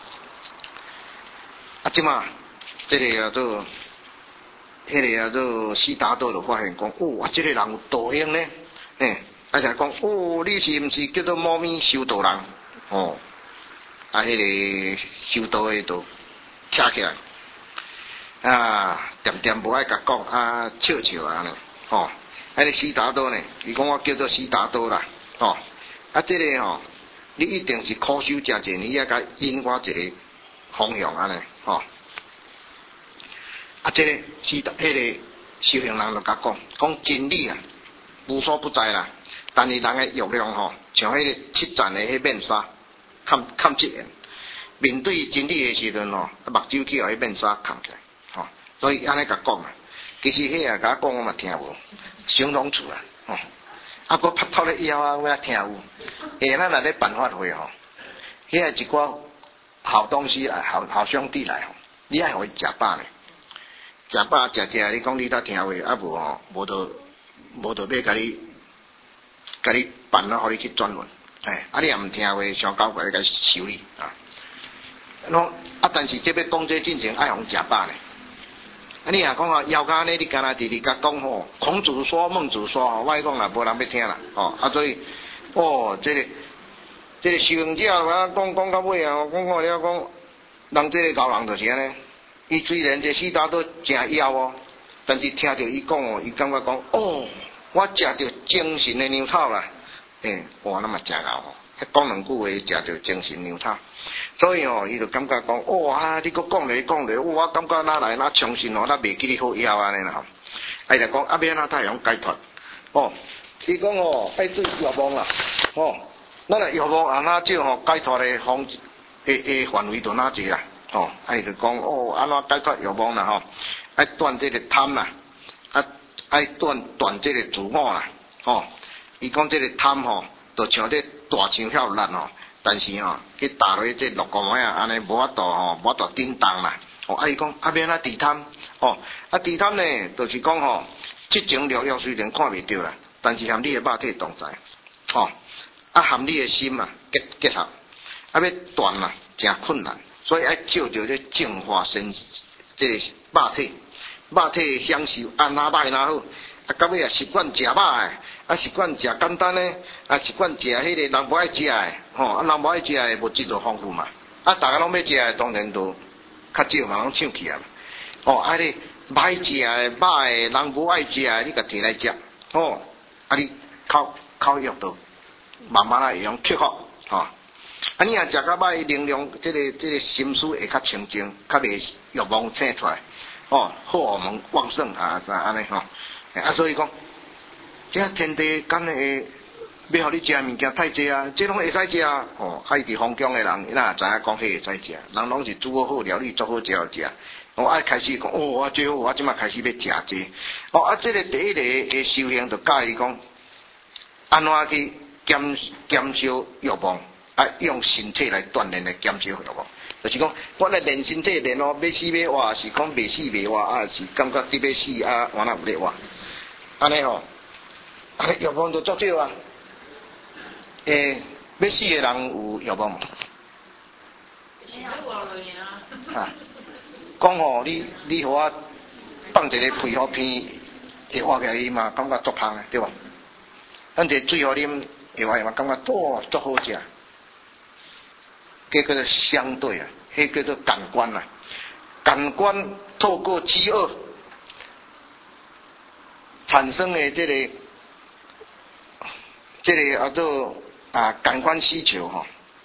[SPEAKER 1] 啊，即嘛，即个叫做，迄个叫做悉达多就发现讲，哦，啊，即个人有道行咧，嘿。啊！就讲哦，你是毋是叫做猫咪修道人？哦，啊，迄、那个修道诶都徛起来，啊，点点无爱甲讲，啊，笑笑啊呢，哦，迄、那个悉达多呢，伊讲我叫做悉达多啦，哦，啊，即、这个吼、哦，你一定是苦修诚济年，也甲引我一个方向安尼，哦，啊，即、这个悉达，迄、那个修行人就甲讲，讲真理啊，无所不在啦。但是人诶欲量吼，像迄个七层诶迄面纱，看看即眼，面对真理诶时阵吼，目睭去互迄面纱看起来，吼，所以安尼甲讲啊，其实迄个甲讲我嘛听无，形容词啊，吼，啊，佫拍头咧腰啊，我也听有，下咱来咧办法会吼，迄个一寡好东西来，好好兄弟来吼，你爱互伊食饱咧，食饱食食，你讲你才听话，啊无吼，无就无就要甲你。甲你办了，互你去转轮，哎，啊你也毋听话，上高过来甲你修理啊。喏，啊，但是这要讲这进前爱互食饱咧。啊，你若讲哦，腰杆呢，你干那直直甲讲吼，孔子说，孟子说，吼，我讲啦，无人要听啦，哦，啊，所以，哦，这个，这个修行者啊，讲讲到尾啊，讲看了讲，人这个老人就是安尼，伊虽然这悉达多诚枵哦，但是听到伊讲哦，伊感觉讲哦。我食着精神的牛草啦，诶、欸，哇，那么真牛吼！一讲两句话，食着精神牛草，所以哦，伊就感觉讲，哇，你佫讲咧讲咧，我感觉哪来哪相信哦，哪袂记你好枵安尼啦吼。伊就讲啊，要安怎太阳解脱？哦，伊讲哦，爱对欲望啦，哦，咱个欲望啊哪少吼解脱的方诶诶范围就哪济啦，哦，伊就讲哦，安怎解脱欲望啦吼？爱断这个贪啦，啊。爱断断这个自我啦，吼！伊讲这个贪吼，就像这大枪遐力吼，但是吼去打落这六个门啊，安尼无法度吼，无法度顶当啦。哦，啊伊讲啊要安怎治贪？哦，啊治贪呢，就是讲吼，即种疗药虽然看袂到啦，但是含你的肉体同在，吼，啊含你的心啊结结合，啊要断啊真困难，所以爱照着这净化身这个肉体。肉体享受啊哪歹哪好，啊到尾啊习惯食肉诶，啊习惯食简单诶，啊习惯食迄个人无爱食诶，吼啊人无爱食诶物质就丰富嘛，啊大家拢要食诶，当然都较少嘛，拢抢去啊，哦啊你歹食诶、肉诶，人无爱食诶，你甲摕来食，哦啊你口口欲都慢慢啊会用克服，吼、哦、啊你若食较歹，能量即、這个即、這个心思会较清净，较袂欲望生出来。哦，荷尔蒙旺盛啊，啥安尼吼？啊，所以讲，这天地间诶，要互你食物件太济啊，这拢会使食啊。哦，爱伫封疆诶人，伊哪知影讲迄会使食？人拢是煮好料理，做好食好食。我爱开始讲，哦，我最好我即马开始要食这。哦，啊，这个第一个诶修行就教伊讲，安怎去减减少欲望，啊，用身体来锻炼来减少欲望。就是讲，我来练身体练哦，要死要活，是讲袂死袂活，啊是感觉得要死啊，我哪有咧活？安尼吼，啊欲望就足少啊。诶、欸，要死诶人有欲望无？啊，讲吼，你你互我放一个屁互片，会活起来嘛，感觉足香诶，对无？咱一个水互啉，会活嘛，感觉多足好食。这叫做相对啊，迄叫做感官啊。感官透过饥饿产生的这个、这个叫做啊感官需求哈，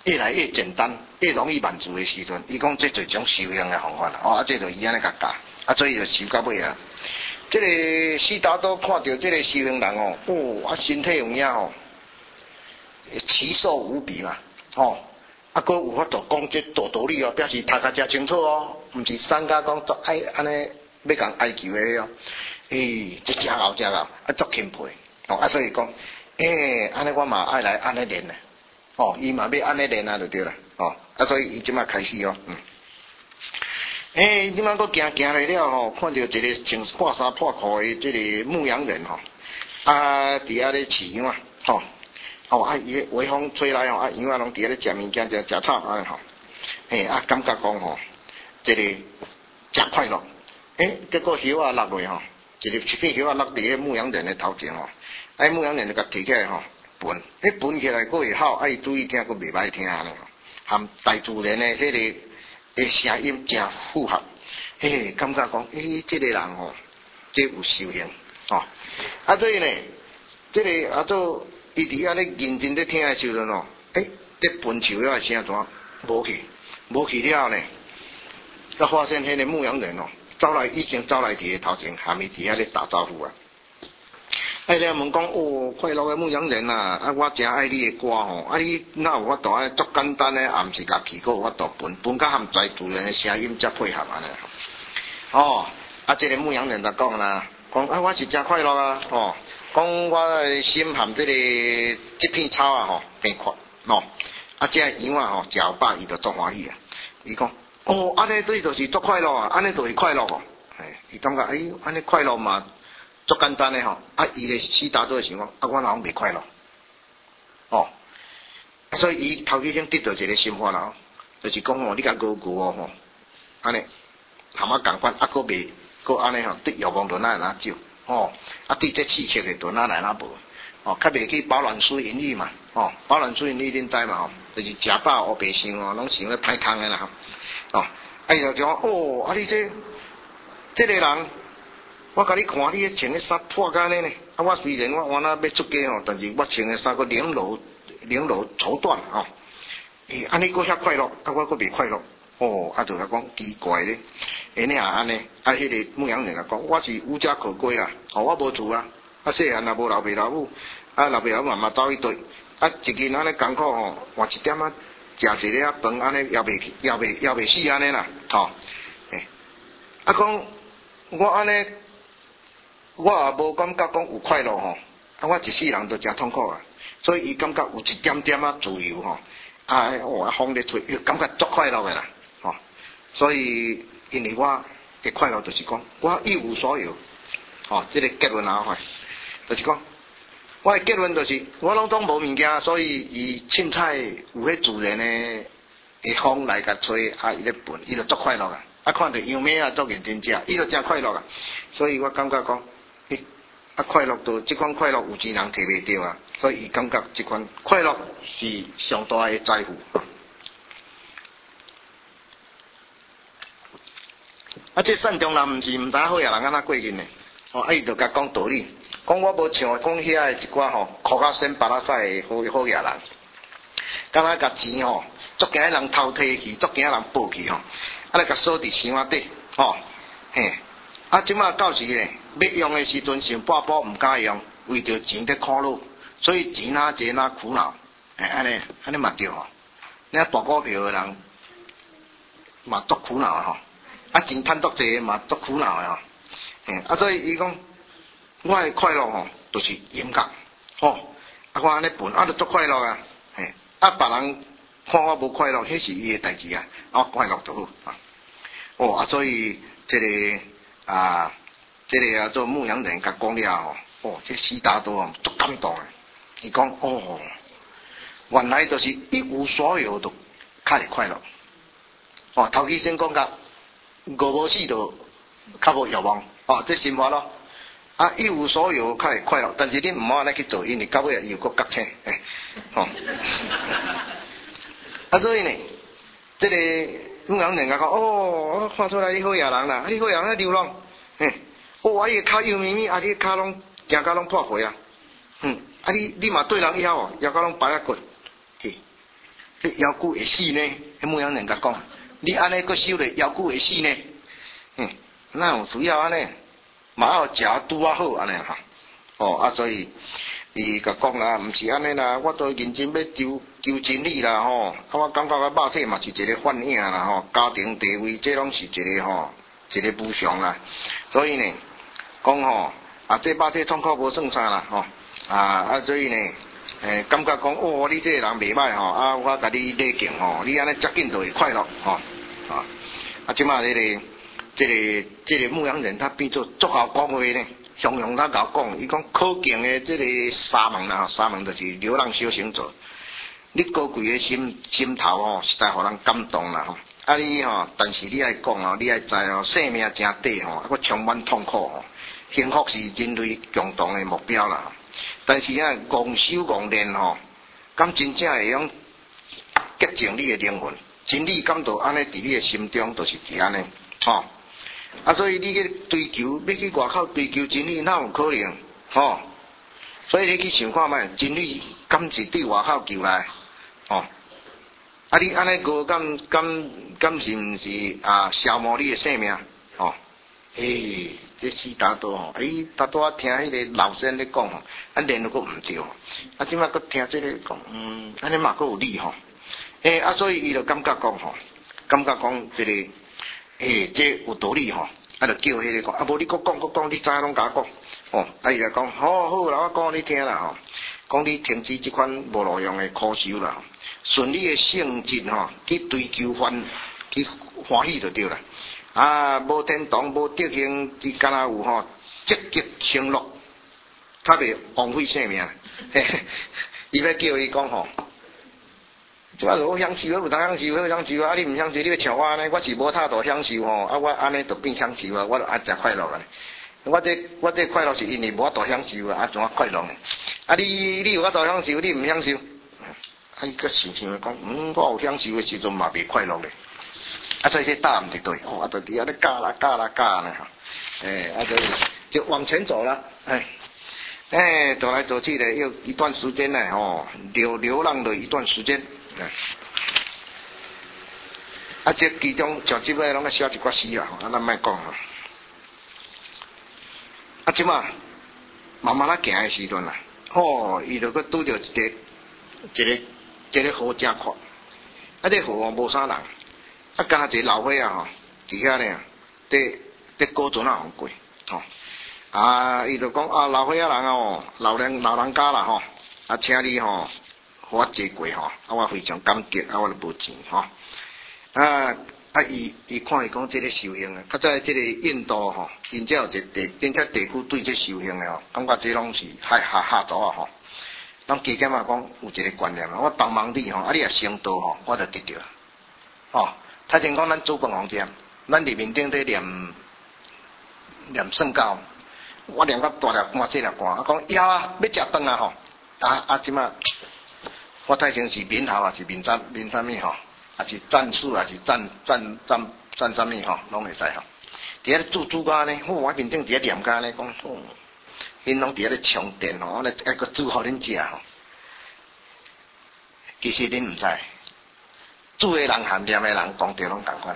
[SPEAKER 1] 越来越简单，越容易满足的时阵，伊讲这就一种修行的方法啦。哦，啊，这就伊安尼甲教，啊，所以就修到尾啊。这个悉达多看到这个修行人哦，哦，啊，身体有影哦，奇瘦无比嘛，哦。啊，佫有法度讲这大道理哦，表示读甲真清楚哦，毋是三家讲作爱安尼要共哀求的哦。诶，这真牛真牛，啊，足钦佩哦，啊，所以讲，诶，安尼我嘛爱来安尼练咧，哦，伊嘛要安尼练啊，就对啦，哦，啊，所以伊即马开始哦，嗯，诶，即马佫行行来了吼，看到一个穿破衫破裤的这个牧羊人吼，啊，伫遐咧饲羊啊，吼。哦，啊，伊微风吹来吼，啊，羊仔拢伫咧食物件，食食草安尼吼，嘿，啊，感觉讲吼，这个真快乐。诶，结果叶啊落落吼，一个一片叶啊落伫咧牧羊人的头前吼，啊，牧羊人就甲提起来吼，分，迄分起来佫会好，啊，伊注意听佫袂歹听安尼吼，含大自然的迄个诶声音真符合，嘿，感觉讲，诶，这个人吼，这有修行，哦，啊，所以呢，这个啊做。伊伫遐咧认真咧听诶时阵哦，诶，这分树了声怎无去，无去了呢？才发现迄个牧羊人哦，走来已经走来伫个头前，还没伫遐咧打招呼啊！哎，咧问讲哦，快乐诶牧羊人啊，啊，我真爱你诶歌吼，啊，你哪有法度啊？足简单诶，也毋是家己，佫有法度分分甲含在自然诶声音才配合安尼。哦，啊，这个牧羊人就讲啦，讲啊，我是真快乐啊，哦。讲我的心含这个这片草啊吼，变快喏，啊这羊啊吼，食饱伊就足欢喜啊。伊讲哦，安尼对就是足快乐啊，安尼就是快乐哦。嘿，伊感觉哎，安尼快乐嘛，足简单的吼。啊，伊咧悉达多想讲，啊我哪袂快乐？哦，所以伊头先先得到一个心法啦，就是讲吼，你甲高高哦吼，安尼含啊共款，啊佫袂佫安尼吼，对欲望就哪哪少。哦，啊，对这刺激的就哪来哪无，哦，较袂去饱暖思淫欲嘛，哦，饱暖思淫欲恁知嘛，吼，就是食饱黑白想哦，拢想咧歹空的啦，哦，啊伊就讲哦，啊你这这个人，我甲你看你迄穿的衫破干的呢，啊我虽然我我那要出家哦，但是我穿的衫个领露领露绸缎哦，诶，安尼佫遐快乐，啊我佫袂快乐。哦，啊，就甲讲奇怪咧，诶，你啊安尼，啊，迄个牧羊人啊讲，我是无家可归啊，哦，我无厝啊，啊，细汉也无老爸老母，啊，老爸老母嘛走一堆，啊，一日安尼艰苦吼，换一点啊，食一个啊饭，安尼也袂也袂也袂死安尼啦，吼，诶，啊讲我安尼，我也无感觉讲有快乐吼，啊，我一世人都真痛苦啊，所以伊感觉有一点点啊自由吼，啊，哦，风咧吹，感觉足快乐的啦。哦，所以因为我的快乐就是讲，我一无所有。哦，这个结论啊，吼，就是讲，我的结论就是我拢总无物件，所以伊凊彩有迄自然的的风来甲吹，啊，伊咧喷，伊就足快乐啊！啊，看到羊咩啊，足认真食，伊就真快乐啊！所以我感觉讲，嘿，啊，快乐都即款快乐有钱人摕袂到啊，所以伊感觉即款快乐是上大的财富。啊，这善良人毋是毋知好野人安怎过日呢？哦，啊，伊就甲讲道理，讲我无像讲遐个一寡吼，苦甲身巴拉屎的好好野人，敢若甲钱吼，足惊人偷摕去，足惊人报去吼，啊，来甲锁伫箱仔底，吼，嘿，啊，即马到时咧，要用的时阵想半步毋敢用，为着钱在苦恼，所以钱哪济哪苦恼，哎，安尼安尼嘛对吼，你啊大股票的人嘛足苦恼吼。啊，钱贪得济嘛，足苦恼的吼。嗯，啊，所以伊讲，我的快乐吼，就是严格，吼，啊，我安尼笨，啊，就足快乐啊。嘿，啊，别人看我无快乐，迄是伊的代志啊，啊，我快乐就好啊。哦，啊，所以这个啊，这个啊做牧羊人甲讲了吼，哦，这悉达多啊，足感动的。伊讲哦，原来就是一无所有都较会快乐。哦，头期先讲甲。五无死就较无欲望，哦，这心法咯。啊，一无所有较会快乐，但是你毋好安尼去做，因为到尾又搁觉醒，诶，吼。啊，所以呢，这个牧羊人甲讲，哦，我看出来你好野人啦，你好野人流浪，嘿，哦，我伊个骹油咪咪，啊，你个骹拢行骹拢破皮啊，嗯，啊，你你嘛对人以后哦，腰骹拢白啊骨，嘿， 这腰骨会死呢？迄牧羊人甲讲，你安尼阁修咧，腰骨会死呢？嗯，那有需要安尼，嘛要食拄啊好安尼哈。哦啊，所以伊甲讲啦，毋是安尼啦，我都认真要求求真理啦吼。啊，我感觉啊，肉体嘛是一个反映啦吼，家庭地位这拢是一个吼，一个无常啦。所以呢，讲吼啊，这肉体痛苦无算啥啦吼。啊啊，所以呢。诶，感觉讲哦，你这个人袂歹吼，啊，我甲你礼敬吼，你安尼接近就会快乐吼，啊，啊，即马这个这个这个牧羊人他变做足好讲话呢，常常他甲我讲，伊讲可敬的这个沙门啦，沙门就是流浪小行者，你高贵的心心头吼，实在互人感动啦吼，啊你吼，但是你爱讲哦，你爱知哦，生命真短吼，啊，佫充满痛苦吼，幸福是人类共同的目标啦。但是啊，戆修戆练吼，敢真正会用洁净你的灵魂，真理感到安尼伫你的心中，就是伫安尼吼。啊，所以你去追求，要去外口追求真理，哪有可能吼？所以你去想看觅，真理敢是对外口求来吼？啊，你安尼个敢敢敢是毋是啊消磨你的生命吼？诶，这四大多吼，诶，大多啊听迄个老先咧讲吼，啊练都佫毋对，啊即摆佫听这个讲，嗯，安尼嘛佫有理吼，诶啊，所以伊就感觉讲吼，感觉讲这个，诶，这有道理吼，啊就叫迄个讲，啊无你佫讲佫讲，你知影拢甲我讲，哦，啊伊就讲，好好啦，我讲你听啦吼，讲你停止即款无路用的苦修啦，顺你的性质吼，去追求欢，去欢喜就对啦。啊，无天堂，无德行，只敢若有吼积极享乐，较袂枉费生命。嘿嘿，伊要叫伊讲吼，即摆好享受，有当享受，好享受啊！你毋享受，你要像我安尼，我是无太大享受吼，啊，我安尼就变享受啊，我就爱食快乐啊。我这我这快乐是因为无大享受啊，啊怎啊快乐呢？啊，你你有法大享受，你毋享受，啊，伊个想想讲，嗯，我有享受的时阵嘛袂快乐咧。啊，所以这答唔对，哦，啊，就底下咧加啦加啦加啦哈，诶，啊就就往前走了，哎，哎，走来走去的，又一段时间呢，哦，流流浪了一段时间，啊，这其中像即摆拢个写一寡诗啊，啊，咱莫讲啊，啊，即嘛慢慢仔行的时阵啦，哦，伊就佮拄着一个一个一个河正阔，啊，这河无啥人。啊，敢若一个老伙啊吼，伫遐呢，伫伫高船啊过，吼、哦，啊，伊就讲啊，老伙仔人哦，老人老人家啦吼，啊，请你吼，互我坐过吼，啊，我非常感激，啊，我就无钱吼，啊，啊，伊伊看伊讲即个修行啊，较早即个印度吼，真正有一地，真正地区对即修行的吼，感觉即拢是下下下族啊吼，咱加减啊讲有一个观念啊，我帮忙你吼，啊，你若成道吼，我就得着，哦。他前讲咱祖本王这样，咱里面顶在念念圣教，我念到大粒汗细粒汗，我讲以后啊要食饭啊吼，啊啊即马我太清是面头啊是面啥面啥物吼，啊是战术啊是战战战战啥物吼，拢会使吼。伫遐煮煮咖呢，我面顶伫遐念咖呢，讲哦，因拢伫遐咧充电吼，咧一个煮互恁食吼。其实恁毋知。煮的人含念的人讲着拢同款，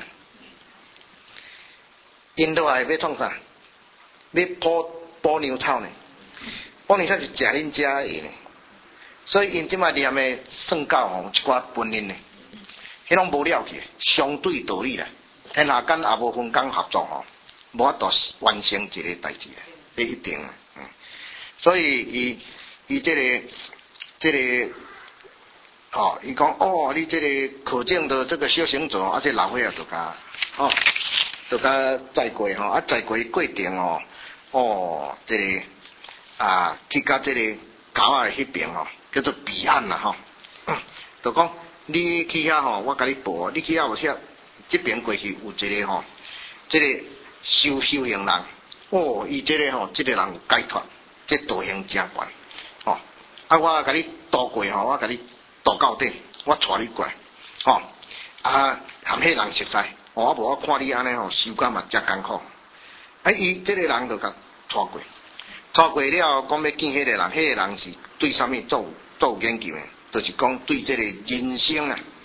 [SPEAKER 1] 印度也要创啥？要煲煲牛草呢？煲牛草是食恁食的呢，所以因即摆念的圣教吼一寡本因呢，迄拢无了去，相对道理啦。天下间也无分工合作吼，无法度完成一个代志，这一定啊。嗯，所以伊伊这个这个。哦，伊讲哦，你这个可见的这个修行者，啊，这老伙仔就甲哦，就甲载过吼，啊，载过过程哦，哦，这个啊，去到这个沟仔迄边吼，叫做彼岸啦吼，就讲你去遐吼，我甲你报，你去遐有写，这边过去有一个吼，这个修修行人，哦，伊这个吼，这个人有解脱，这道行真悬，哦，啊，我甲你渡过吼，我甲你。渡到底，我带你过来，吼、哦、啊，含迄人熟悉，我无我看你安尼吼，修感嘛真艰苦，啊，伊这个人就甲带过，带过了，讲要见迄个人，迄、那个人是对啥物做做研究的，就是讲对这个人生啊，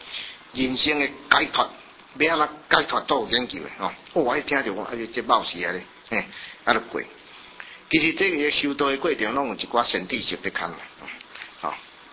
[SPEAKER 1] 人生的解脱，要安怎解脱都有研究的吼。哦，我一听就讲，哎，这冒死啊咧，嘿，啊就过。其实这个修道的过程，拢有一寡身体识的看啦，吼、哦。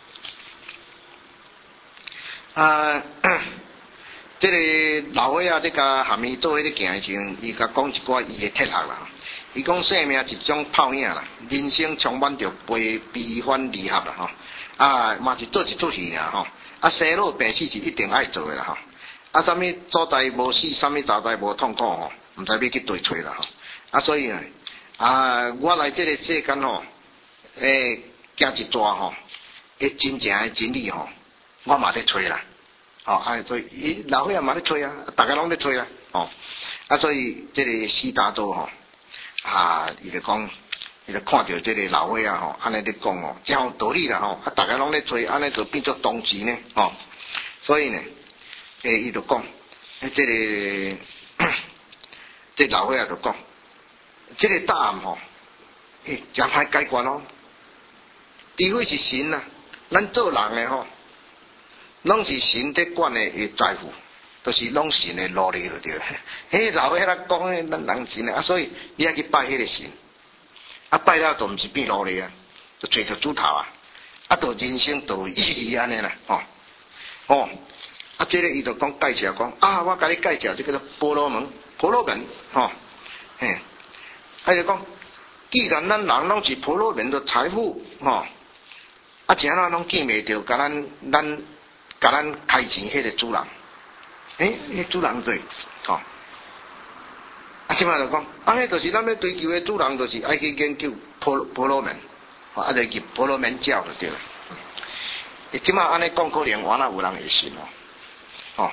[SPEAKER 1] 啊，这个老伙仔在甲下面做迄个行程，伊甲讲一寡伊的铁学啦。伊讲生命一种泡影啦，人生充满着悲悲欢离合啦吼。啊，嘛是做一出戏啦吼。啊，生老病死是一定爱做的啦吼。啊，啥物所在无死，啥物所在无痛苦吼，毋知要去对找啦吼。啊，所以呢，啊，我来这个世间吼，诶，行一逝吼，诶，真正的真理吼，我嘛在找啦。哦，啊，所以伊老伙仔嘛咧找啊，大家拢咧找啊，哦，啊，所以这个四大洲吼。啊，伊就讲，伊就看到这个老伙仔吼，安尼咧讲哦，真有道理啦吼，啊，大家拢咧吹，安尼就变作同志呢，吼、哦，所以呢，诶，伊就讲，诶，这个，这老伙仔就讲，这个答案吼，诶，真歹解决咯，除非是神啊，咱做人诶吼，拢是神在管诶诶财富。都是拢神的努力就对，迄老伙仔讲诶，咱人神啊，所以你要去拜迄个神，啊拜了就毋是变努力啊，就找着主头啊，啊就人生就有意义安尼啦，吼、哦，哦，啊这个伊就讲介绍讲啊，我甲你介绍，这个叫做婆罗门，婆罗门，吼、哦，嘿，啊就讲，既然咱人拢是婆罗门的财富，吼、哦，啊怎啊拢见袂着，甲咱咱甲咱开钱迄个主人。诶，迄主人对，吼、哦，啊，即摆就讲，安尼就是咱要追求的主人，就是爱去研究婆婆罗门，啊，就入婆罗门教就对了。伊即摆安尼讲，可能我那有人会信哦，吼、哦，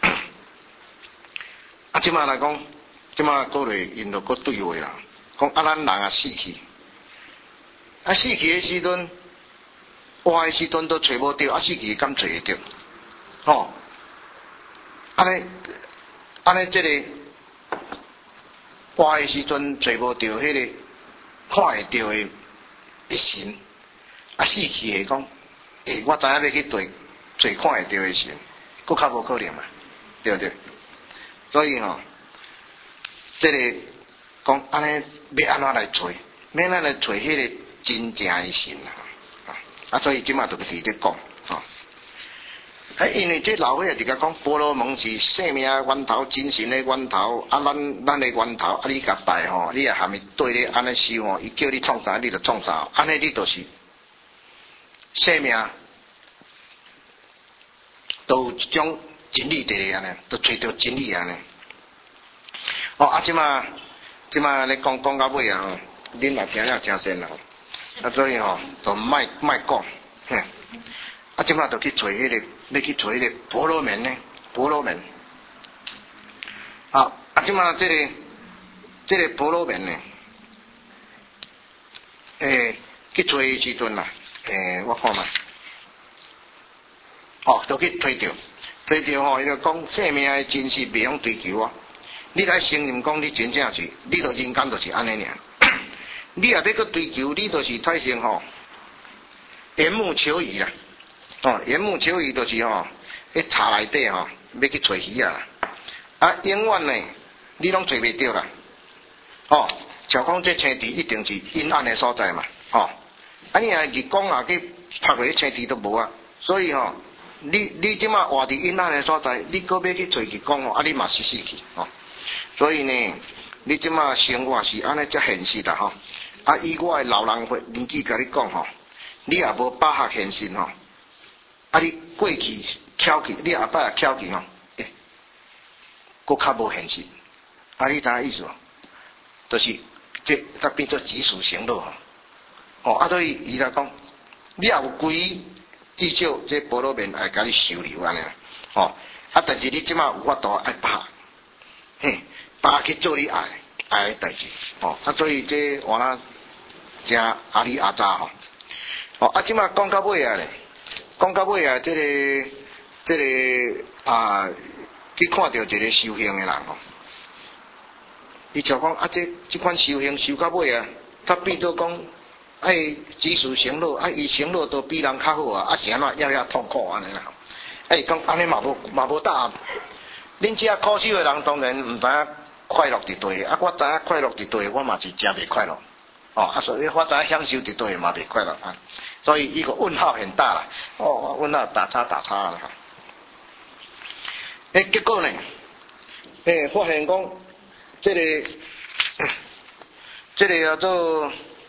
[SPEAKER 1] 啊，即摆来讲，即摆过来因着搁对话啦，讲啊，咱人啊死去，啊死去的时阵，活的时阵都找无着，啊死去敢找会着，吼、哦。安尼，安尼，这个活的时阵找无着迄个看会着的一神，啊死去的讲，诶，我知影要去对找看会着的神，佫较无可能嘛，对不对？所以吼、哦，这个讲安尼要安怎来找，要安怎来找迄个真正的神啊！啊，所以即马就是伫讲，吼、哦。啊，因为这老伙仔就甲讲，婆罗门是生命的源头，精神的源头，啊，咱咱的源头，啊，你甲拜吼，你也下面对咧安尼修吼，伊叫你创啥，你就创啥，安尼你就是生命都有一种真理伫咧安尼，都找到真理安尼。哦，啊，即马即马咧讲讲到尾啊吼，恁也听了真深啦，啊，所以吼，就莫莫讲，哼。啊，即马就去找迄、那个，要去找迄个婆罗门呢？婆罗门，啊，啊，即马这个这个婆罗门呢，诶，去找的时阵啦，诶，我看嘛，哦，都去推掉，推掉吼，伊就讲生命的真实袂用追求啊。你来承认讲你真正是，你着人间就是安尼尔。你也要去追求，你就是太成吼，缘木求鱼啦。哦，缘木求鱼就是吼，迄茶内底吼，要去找鱼啊，啊，永远呢，你拢找袂着啦。哦，像讲这青池一定是阴暗的所在嘛，哦，啊，你若日光啊去拍落去青池都无啊，所以吼，你你即马活伫阴暗的所在，你搁要去找日光哦，啊，你嘛是死去哦。所以呢，你即马生活是安尼才现实啦吼。啊，以我的老人年纪甲你讲吼，你也无把握现实吼。啊！你过去翘去，你后摆也翘去吼，诶，佫较无现实。啊！你知影意思无？就是这才变做己属行乐吼。哦，啊，所以伊来讲，你也有规，至少这婆罗门会甲你收留安尼啦。哦，啊，但是你即马有法度爱拍，嘿，拍去做你爱爱的代志。哦，啊，所以这我那真阿里阿扎吼。哦，啊，即马讲到尾啊咧。讲到尾啊，这个、这个啊，去看到一个修行的人吼，伊就讲啊，这这款修行修到尾啊，他变做讲爱己属行乐，啊，伊行乐都比人较好啊，啊是安怎也也痛苦安尼啦。 哎，讲安尼嘛无嘛无答案。恁遮苦手的人当然毋知影快乐伫对，啊，我知影快乐伫对，我嘛是真袂快乐。哦，啊，所以我知影享受伫对嘛袂快乐啊。所以一个问号很大啦。哦，问号打叉打叉啦。诶、欸，结果呢？诶、欸，发现讲，这个，这个叫做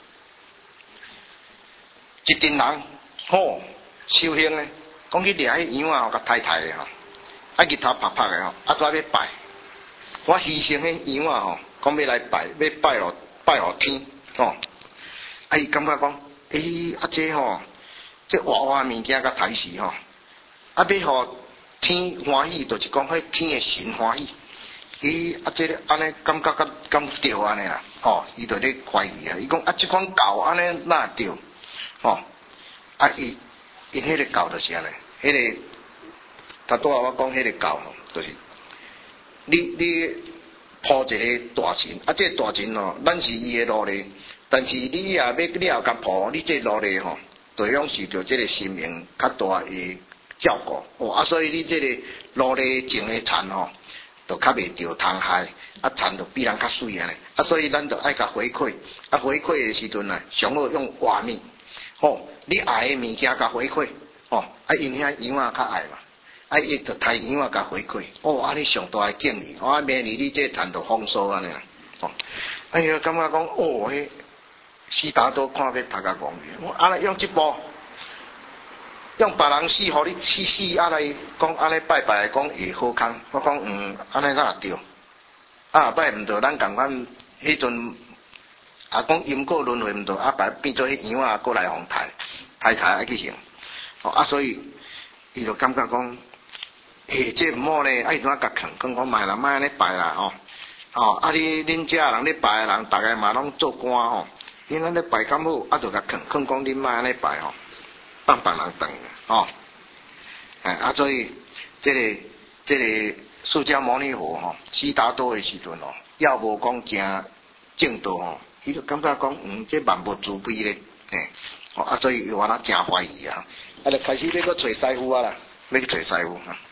[SPEAKER 1] 一群人，吼、哦，修行呢，讲去掠迄羊啊，甲太太的吼，啊日头拍拍的吼，啊跩要拜，我牺牲迄羊啊吼，讲要来拜，要拜咯，拜互天，吼、哦，啊伊感觉讲，诶、欸，啊这吼，这活活物件甲太死吼，啊要互天欢喜，就是讲迄天的神欢喜。伊啊，这个安尼感觉甲敢对安尼啦，吼，伊就咧怀疑啊。伊讲啊，即款教安尼哪对？吼，啊伊伊迄个教就是安尼，迄、那个他拄仔我讲迄个教吼，就是你你铺一个大钱，啊，这个大钱吼，咱是伊的路例，但是你也要你也甲铺，你这路例吼，同样是着这个生命较大的照顾，哦啊，所以你这个路例种的田吼。就较袂着虫害，啊田就比人较水安尼，啊所以咱就爱甲回馈，啊回馈的时阵啊，上好用活米，吼，你爱的物件甲回馈，吼，啊因遐羊仔较爱嘛，啊伊就杀羊仔甲回馈，哦，安尼上大的敬意，哦，明年你这田就丰收安尼啦，吼，哎呀，感觉讲哦，迄悉达多看要头壳戆去，我安尼用即步。用别人死，互你死死啊来讲，安尼拜拜讲会好康。我讲嗯，安尼哪对？啊，拜毋着，咱共款迄阵啊讲因果轮回毋着，啊摆变做迄羊啊过来互杀，杀杀爱去行。哦啊，所以伊就感觉讲，诶、欸，这毋好呢，爱怎啊甲坑？讲讲卖啦，卖安尼拜啦，吼、哦。哦，啊你恁遮人咧拜的人，逐个嘛拢做官吼，恁安尼拜敢好，啊就甲坑，坑讲恁卖安尼拜吼。放别人等哦，哎啊，所以这个这个释迦牟尼佛吼，悉达多的时阵哦，要无讲正正道吼，伊就感觉讲，嗯，这万物慈悲咧，哎，哦啊，所以我那真怀疑啊，啊，就开始要去找师傅啊啦，要去找师傅啊，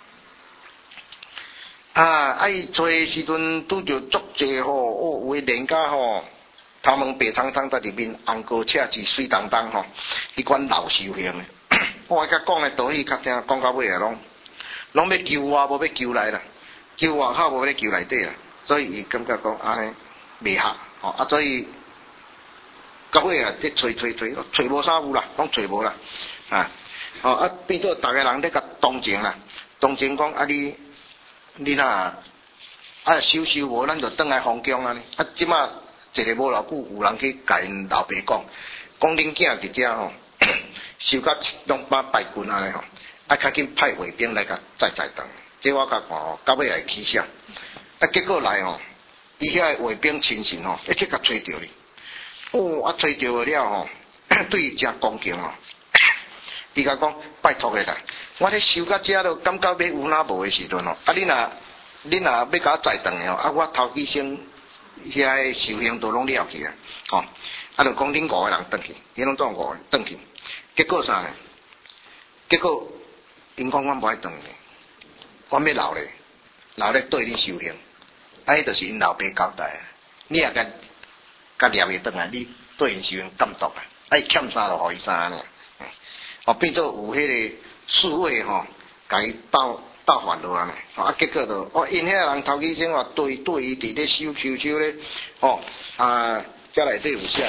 [SPEAKER 1] 啊，啊伊找的时阵拄着足济吼，哦，有诶人家吼。头毛白苍苍在里面，红高赤字水当当吼，迄款老修行的，我甲讲的道理较正，讲到尾啊拢，拢要救我，无要救来啦，救外口无要救内底啦，所以伊感觉讲安尼袂合，吼啊，所以到尾啊，这找找找，找无啥有啦，拢找无啦，啊，吼啊，变做逐个人咧甲同情啦，同情讲啊你，你若啊修修无，咱就转来封疆安尼，啊即马。一个无偌久，有人去甲因老爸讲，讲恁囝伫遮吼，收甲拢把败军安尼吼，啊较紧派卫兵来甲载载顿。这我甲看吼，到尾也起笑。啊结果来吼，伊遐卫兵亲信吼，一去甲吹着哩。哦，啊吹着了吼，对伊真恭敬吼。伊甲讲拜托诶啦，我咧收甲遮都感觉要有哪无诶时阵吼，啊你若你若要甲我载顿诶吼，啊我头起先。遐个修行都拢了去啊，吼、哦，啊，就讲恁五个人转去，伊拢做五个转去，结果啥呢？结果因讲我无爱转去，我要留咧，留咧对你修行，啊，迄就是因老爸交代啊，你也甲甲掠伊转来，你对因修行监督啊，啊，伊欠啥就互伊啥呢？哦，变做有迄个侍卫吼，甲伊斗。斗烦恼安尼，啊，结果就哦，因遐人头起先话对对伊伫咧修修修咧，哦啊，遮内底有写，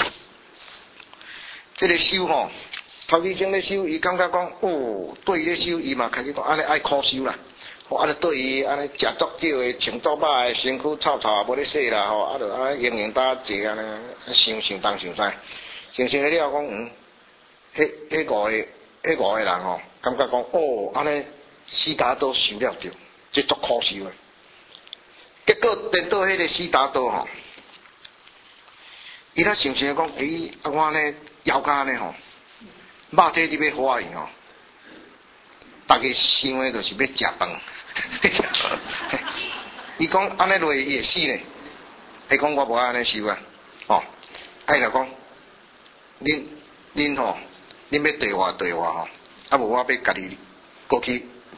[SPEAKER 1] 这个修吼，头起先咧修，伊感觉讲哦，对伊咧修，伊嘛开始讲安尼爱苦修啦，哦，啊，就对伊安尼食足少诶，穿足歹诶，身躯臭臭也无咧洗啦，吼，啊，就安尼营营打坐安尼，想想东想西，想想了了讲嗯，迄迄五个迄五个人吼，感觉讲哦，安尼。悉达多受了着，这足苦受诶。结果等到迄个悉达多吼，伊咧想想讲，诶、欸，啊我呢腰杆呢吼，肉体你要花伊吼，大家想诶就是要食饭。伊讲安尼落伊会死呢，伊讲我无安尼受啊，哦，伊就讲，恁恁吼，恁要对我对我吼，啊无我要家己过去。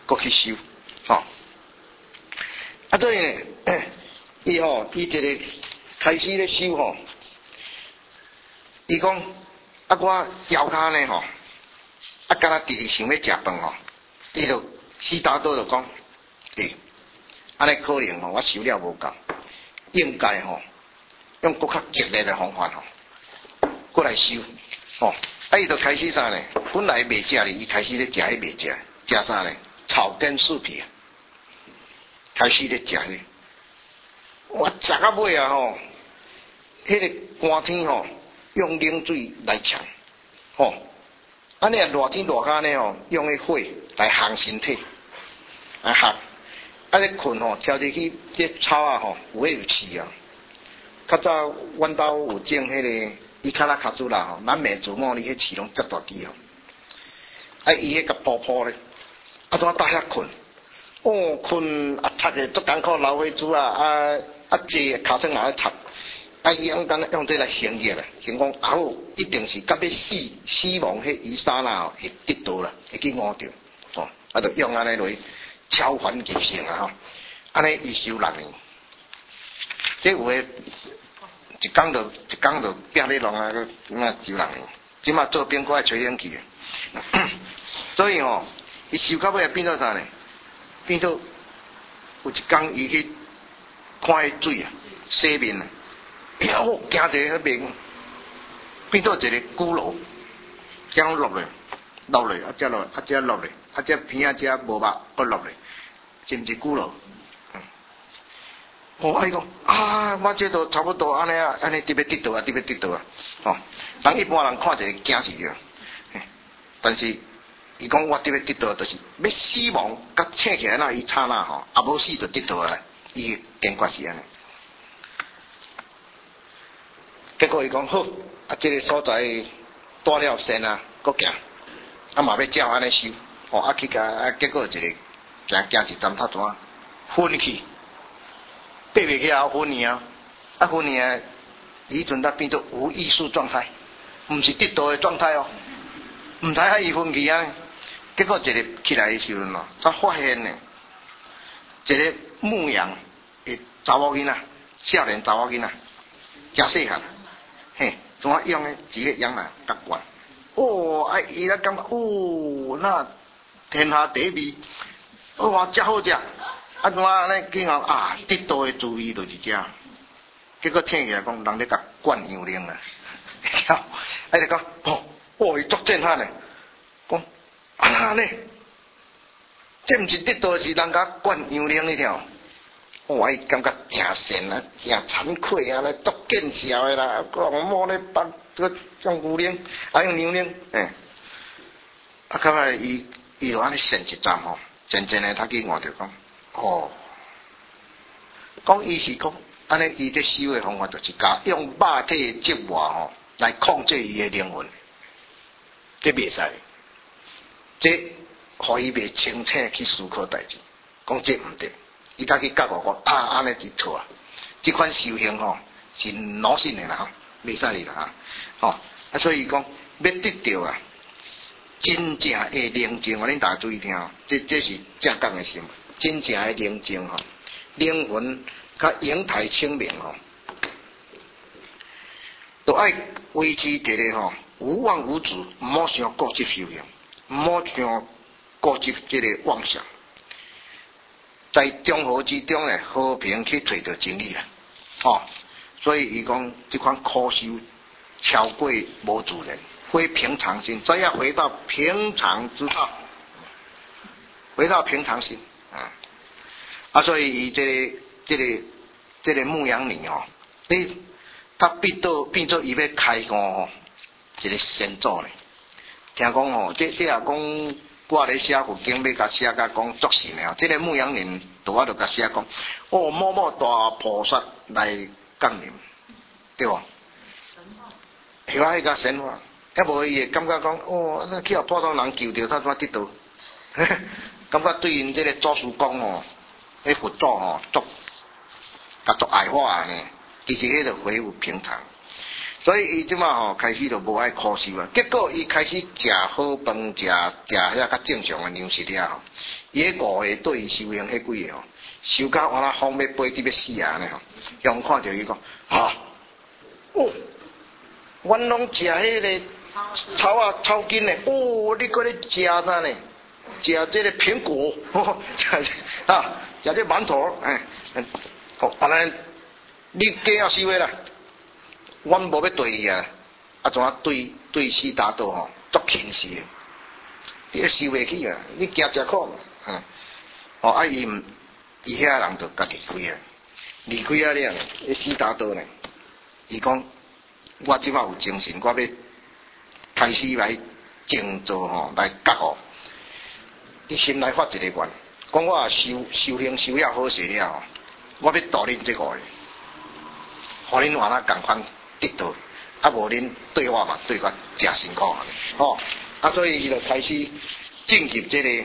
[SPEAKER 1] 搁去修，吼、哦。啊，所以呢，伊吼伊一个开始咧修吼，伊讲啊我腰骹呢吼，啊敢若直直想要食饭吼，伊就四大刀就讲，诶、欸，安尼可能吼我修了无够，应该吼用搁较激烈的方法吼，过来修，吼、哦，啊伊就开始啥呢？本来袂食哩，伊开始咧食迄袂食，食啥呢？草根树皮。开始咧食咧，我食到尾啊吼，迄、那个寒天吼，用冷水来呛，吼，安尼啊热天热甲呢吼，用迄火来烘身体，来烘，啊咧困吼，跳入去这草啊吼，有诶有刺啊。较早阮兜有种迄、那个伊卡拉卡祖啦吼，南美祖母哩迄刺拢足大支哦，啊伊迄个泡泡咧，啊怎搭遐困？哦，困啊，插个足艰苦老伙子啊，啊啊，坐骹床来插，啊伊用干用这来形容啦，形容啊好，一定是到要死死亡迄一刹那吼，会得到啦，会去悟着，哦，啊就用安尼来超凡极性啊吼，安尼伊修六年，这有诶一工就一工就拼咧弄啊，个那修六年，即马做兵过来吹冷气，所以吼，伊修到尾变做啥呢？变做有一工伊去看迄水啊，洗面啊，哎呀，行一个迄面，变做一个骷髅，这样落来，落来，啊，再落，啊，再落来，啊，再片啊，再无肉，搁落来，是毋是骷髅？嗯，我伊讲啊，我这都差不多安尼啊，安尼特别得到啊，特别得到啊，哦，人一般人看一个惊死着，但是。伊讲我得要得到，就是要死亡，甲醒起来那一刹那吼，啊无死就得到啦。伊坚决是安尼。结果伊讲好，啊这个所在带了线啊，搁行，啊嘛要照安尼修，哦啊去甲啊结果一个行行是站头怎昏去，爬袂起来昏去啊，啊昏去啊，伊阵才变做无意识状态，毋是得到的状态哦，毋知how伊昏去啊。结果一个起来的时阵咯，才发现呢，一个牧羊的查某囡仔，少年查某囡仔，真细汉，嘿，怎啊养的一个羊啊，甲管，哦，啊伊咧感觉，哦，那天下第一味，哇，真好食，啊怎啊咧竟然啊得到的滋味就是这，结果听起来讲，人咧甲灌羊铃啊，啊就讲，哦，哦，伊足震撼的，讲。啊呢，这毋是得到是人家灌羊铃迄条，我伊感觉真神啊，真惭愧啊，来足见笑的啦，讲莫咧把这种牛铃，啊用牛铃，诶，啊，后来伊伊就安尼神一站吼，渐渐的他去换着讲，哦，讲伊是讲安尼，伊在修的方法就是甲用肉体的折磨吼来控制伊的灵魂，这袂使。这互伊袂清醒去思考代志，讲这毋对，伊家己觉悟讲啊，安尼是错啊！这款修行吼是脑性的啦，吼，袂使的啦，吼啊，所以讲要得到啊，真正的宁静，我恁大家注意听，这这是正讲的心，真正的宁静吼，灵魂甲形态清明吼，都爱维持一个吼无妄无执，毋好伤固执修行。毋好像固执这个妄想，在中和之中诶和平去找到真理啦，哦，所以伊讲这款苦修超过无自然，非平常心，再要回到平常之道，回到平常心啊，啊，所以伊这个这个这个牧羊女哦，你他变到变做伊要开光哦，一个先祖咧。听讲吼，这这也讲，我咧写佛经要甲写甲讲作神诶，这个牧羊人拄啊就甲写讲，哦，某某大菩萨来降临，对无？是啊，迄个神话，啊无伊会感觉讲，哦，那去互普通人救着，他怎得到？感觉对因这个祖师讲哦，迄佛祖吼，足甲足爱我呢，其实迄个恢复平常。 所以伊即马吼开始就无爱苦修啊，结果伊开始食好饭，食食遐较正常诶粮食了吼，伊迄五个对伊修行迄几个吼，修到我那风要飞得要死啊呢吼，向看着伊讲啊，哦，阮拢食迄个草啊草根诶，哦，你搁咧食啥呢？食这个苹果，哦，食啊，食这馒头，哎，好，当然你计要修诶啦。阮无要对伊啊，啊怎啊对对悉达多吼足轻视诶，你收袂起啊，你惊食苦，嗯，哦啊伊毋伊遐人就甲离开啊，离开啊了，迄悉达多呢，伊讲我即摆有精神，我要开始来静坐吼，来觉悟，你心内发一个愿，讲我修修行修了好势了吼，我要度恁即个，互恁换啊共款。得到，啊无恁对我嘛对我真辛苦啊！哦，啊所以伊就开始进入这个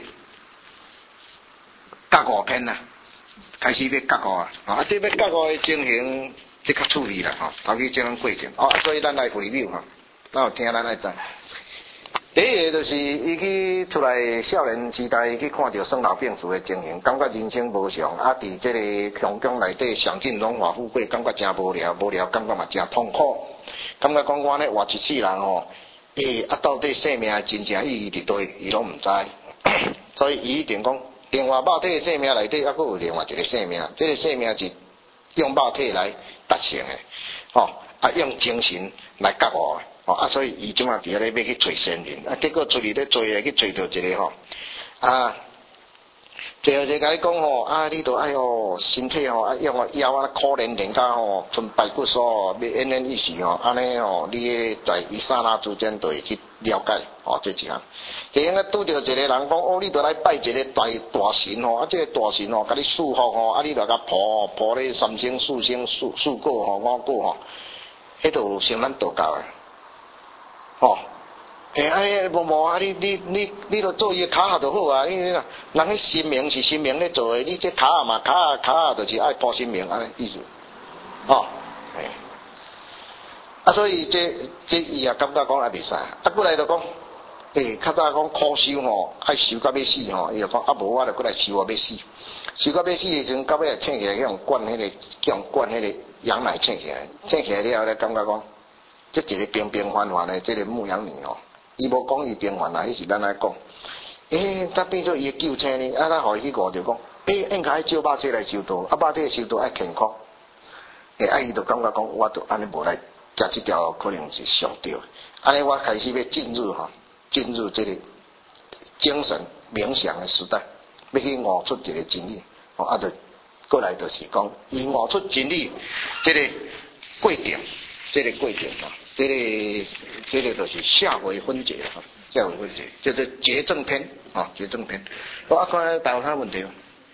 [SPEAKER 1] 觉悟篇啦，开始要觉悟啊！啊，这要觉悟的情形，即较处理啦吼，头去这样过程。哦，所以咱来回味吼，咱有听咱来知。第一个就是伊去出来少年时代去看到生老病死的情形，感觉人生无常，啊，伫这个乡宫内底享尽荣华富贵，感觉真无聊，无聊感觉嘛真痛苦，感觉讲我咧活一世人吼，诶、欸，啊到底生命真正意义伫倒，伊拢毋知，所以伊一定讲，另外肉体的生命内底，还佫有另外一个生命，这个生命是用肉体来达成的，吼、哦，啊用精神来觉悟的。哦啊，所以伊即马伫遐咧要去找仙人，啊，结果出去咧找咧去找到一个吼，啊，最后就甲伊讲吼，啊，你都哎哟身体吼，啊用啊腰啊可怜人家吼，剩排骨素，要奄奄一息吼，安尼吼，你在伊刹那之间就会去了解，吼、哦，这一项。就应该拄着一个人讲，哦，你都来拜一个大大神吼，啊，这个大神吼，甲你祝福吼，啊，你就甲抱抱咧三星四星四四果吼，五果吼，迄都成咱道教诶。哦，诶、欸，哎，无无啊！你你你你著做伊骹下就好啊！你人迄神明是神明咧做诶，你这骹下嘛，骹下骹下就是爱报神明安尼意思。哦，诶、欸，啊，所以这这伊也感觉讲也袂使，啊，过来就讲，诶、欸，较早讲苦修吼，爱修到要死吼，伊就讲啊，无我著过来修啊要死，修到要死诶时阵，到尾请起来去用灌迄、那个，用灌迄个羊奶请起来，请起来了咧，感觉讲。这一个平平凡凡的这个牧羊女哦，伊无讲伊平凡啦，迄是咱来讲。诶、欸，咱变做伊的救星呢，啊，咱互伊去悟着讲，诶、欸，应该照肉体来修道，啊，肉体修道爱健康。诶、欸，啊，伊就感觉讲，我都安尼无来食这条可能是上对。安尼我开始要进入哈，进入这个精神冥想的时代，要去悟出一个真理。哦，啊，就过来就是讲，伊悟出真理，这个过程。这个过程啊，这个这个就是下回分解啊，下回分解就是结正篇啊，结正篇。我啊看大有啥问题？啊，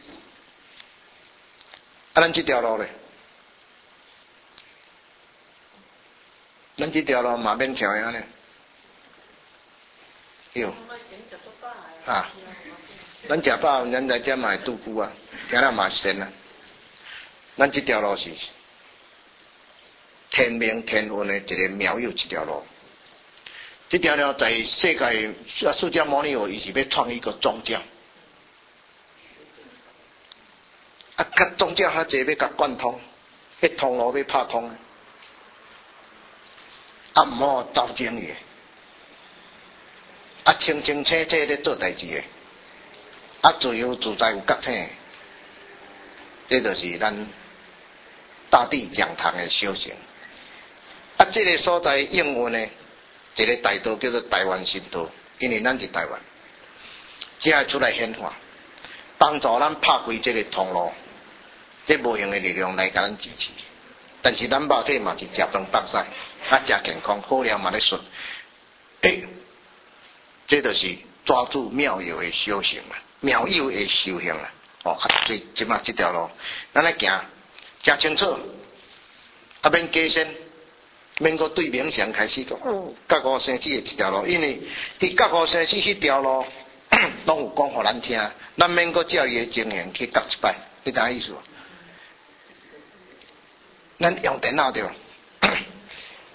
[SPEAKER 1] 咱这条路咧，咱这条路嘛免跳呀咧，有啊，咱食饱，咱在这买杜姑啊，今日嘛先啊，咱这条路是。天命天运的一个妙有一条路，这条路在世界啊，释迦牟尼佛伊是要创一个宗教，啊，甲宗教较济要甲贯通，迄通路要拍通，啊，毋好斗争伊，啊，清清切切咧做代志的，啊，自由自在有觉醒，这就是咱大地讲堂的修行。啊，这个所在应运呢，一个大道叫做台湾新道，因为咱是台湾，只要出来显化，帮助咱拍开这个通路，这无形的力量来甲咱支持。但是咱肉体嘛是食饭放屎，啊，食健康，好料嘛咧顺，诶、欸，这就是抓住妙有的修行啦，妙有的修行啦。哦，啊，这即马这条路，咱来行，真清楚，啊，免加深。免个对冥想开始讲，哦，觉悟生死的一条路，因为伫觉悟生死迄条路，拢有讲互咱听，咱免个照伊的情形去觉一摆，你知影意思无？咱用电脑对，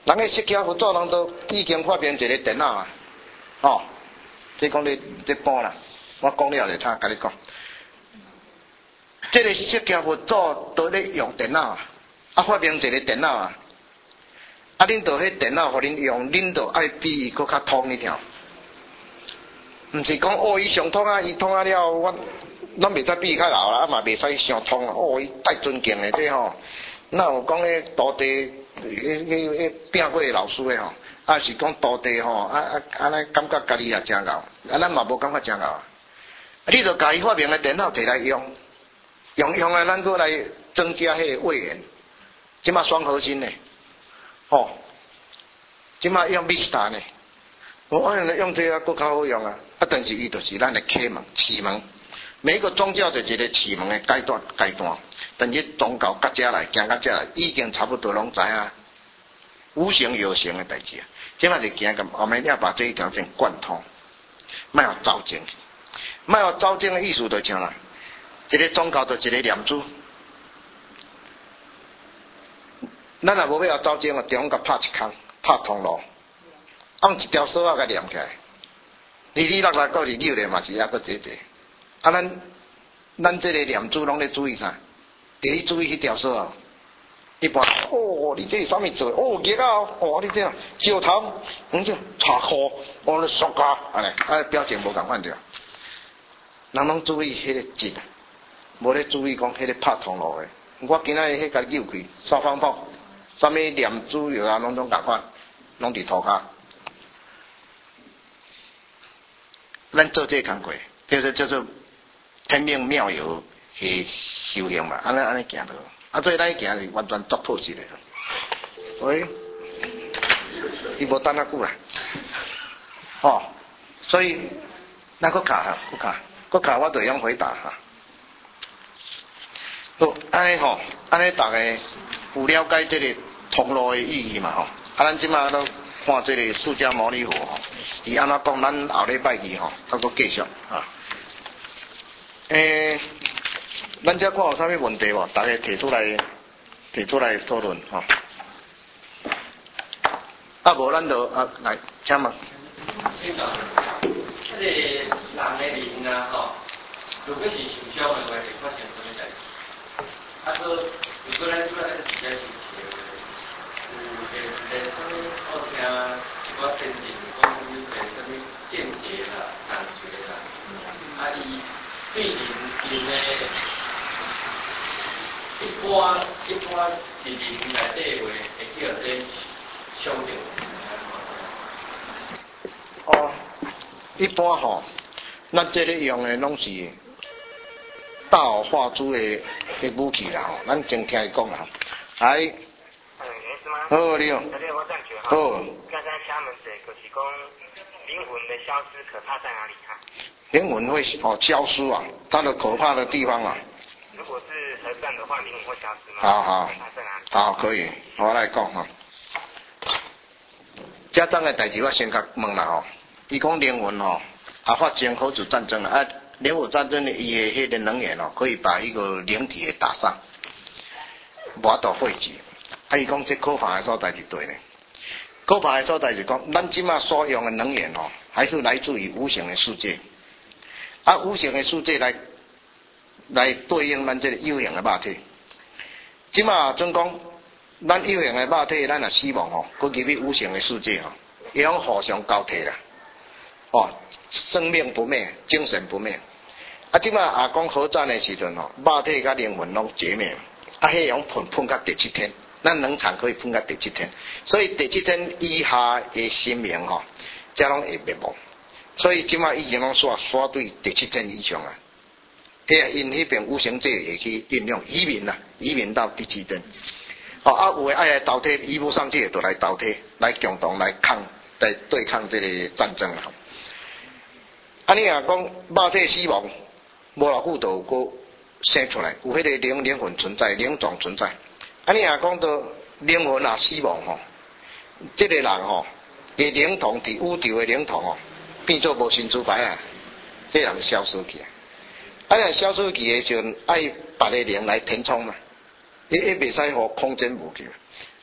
[SPEAKER 1] 人个释迦佛祖人都已经发明一个电脑啊，哦，这讲你这般啦，我讲了就他甲你讲，这个释迦佛祖都咧用电脑啊，啊发明一个电脑啊，啊恁着迄电脑互恁用，恁着爱比伊搁较通一条，毋是讲哦伊上通啊，伊通啊了，我咱袂使比伊较老啦，啊嘛袂使上通啊，哦伊太尊敬诶这吼，那有讲咧徒弟，迄迄迄拼过诶老师诶吼，啊是讲徒弟吼，啊啊安尼感觉家己也真牛，啊咱嘛无感觉真牛，啊你着家己发明诶电脑摕来用，用用啊咱搁来增加迄个位元，即马双核心诶，吼，即马用 Vista 呢。我用用这个更较好用啊！啊，但是伊就是咱的启蒙、启蒙，每一个宗教就一个启蒙的阶段阶段。但是宗教到遮来，行到遮来，已经差不多拢知影无形有形的代志啊。即摆就行咁，我们要把这一条线贯通，莫有走精，莫有走精的意思就像啦，一个宗教就一个念珠，咱若无要走精啊，中甲拍一空，拍通路。按一条锁仔甲连起来，二二六六到二九咧嘛是抑个这这，啊咱咱这个念珠拢咧注意啥？第一注意迄条锁啊，一般哦，你这是啥物做？哦，结啊，哦，你这样石头，嗯就插裤，哦你塑胶，安尼，啊表情无共款着，人拢注意迄个字，无咧注意讲迄个拍通路诶。我今仔日迄甲扭开，刷方泡，啥物念珠药啊，拢总共款，拢伫涂骹。咱做这工课，叫做叫做天命妙有的修行嘛，安尼安尼行着，啊，所以咱行是完全突破式的。喂，伊无等啊久啦，哦，所以咱搁卡哈，搁卡，搁卡，我就用回答哈。好，安尼吼，安尼大家有了解这个通路的意义嘛吼，啊，咱即马都。看这个释迦牟尼佛吼，伊安怎讲？咱后礼拜二吼，再搁继续啊。诶、欸，咱遮看有啥物问题无？大家提出来，提出来讨论吼。啊，无咱就啊来，请问。先讲，迄个人的灵啊吼，如果是受伤的话，会发生什么代志？啊，说如果咱即摆咧直接受伤。有诶，诶，啥物好听一寡先进讲有诶，啥物间接啦、感觉啦，啊，伊对人人诶，一般一般伫人内底话会叫做伤着。哦，一般吼，咱这里用诶拢是大号化珠诶诶武器啦吼，咱真听伊讲啦，来。好，你好。好。
[SPEAKER 3] 刚才厦门者就是讲灵魂的消失可怕在哪里哈？
[SPEAKER 1] 灵魂会哦消失啊，它的可怕的地方啊。
[SPEAKER 3] 如果是和尚的话，灵魂会消失吗？
[SPEAKER 1] 好好。
[SPEAKER 3] 可怕在哪里？
[SPEAKER 1] 好，可以，我来讲哈。家长的代志我先甲问啦吼，伊讲灵魂吼，啊发生核子战争啊，核子战争伊的迄个能源哦，可以把一个灵体给打伤，无法度废弃。啊！伊讲这可怕的所在是对呢，可怕的所在是讲，咱即马所用的能源哦，还是来自于无形的世界，啊，无形的世界来来对应咱这个有形的肉体。即马总讲，咱有形的肉体，咱若死亡哦，佮入去无形的世界哦，伊拢互相交替啦，哦，生命不灭，精神不灭。啊，即马啊讲核战的时阵哦，肉体甲灵魂拢绝灭，啊，迄样喷喷到第七天。咱能场可以喷到第七天，所以第七天以下的生命吼，才拢会灭亡。所以即马已经拢煞煞对第七天以上啊，迄因迄边无形界会去运用移民啦，移民到第七天。哦啊，有诶爱来倒替，移不上去就来倒替，来共同来抗，来对抗这个战争啦。啊，你若讲肉体死亡，无偌久就有个生出来，有迄个灵灵魂存在，灵种存在。啊，你若讲到灵魂啊死亡吼，这个人吼，个灵童伫宇宙的灵童吼，变做无新主牌啊，这人消失去啊。啊，若消失去的时阵，爱别个灵来填充嘛，伊伊袂使互空间无去。啊，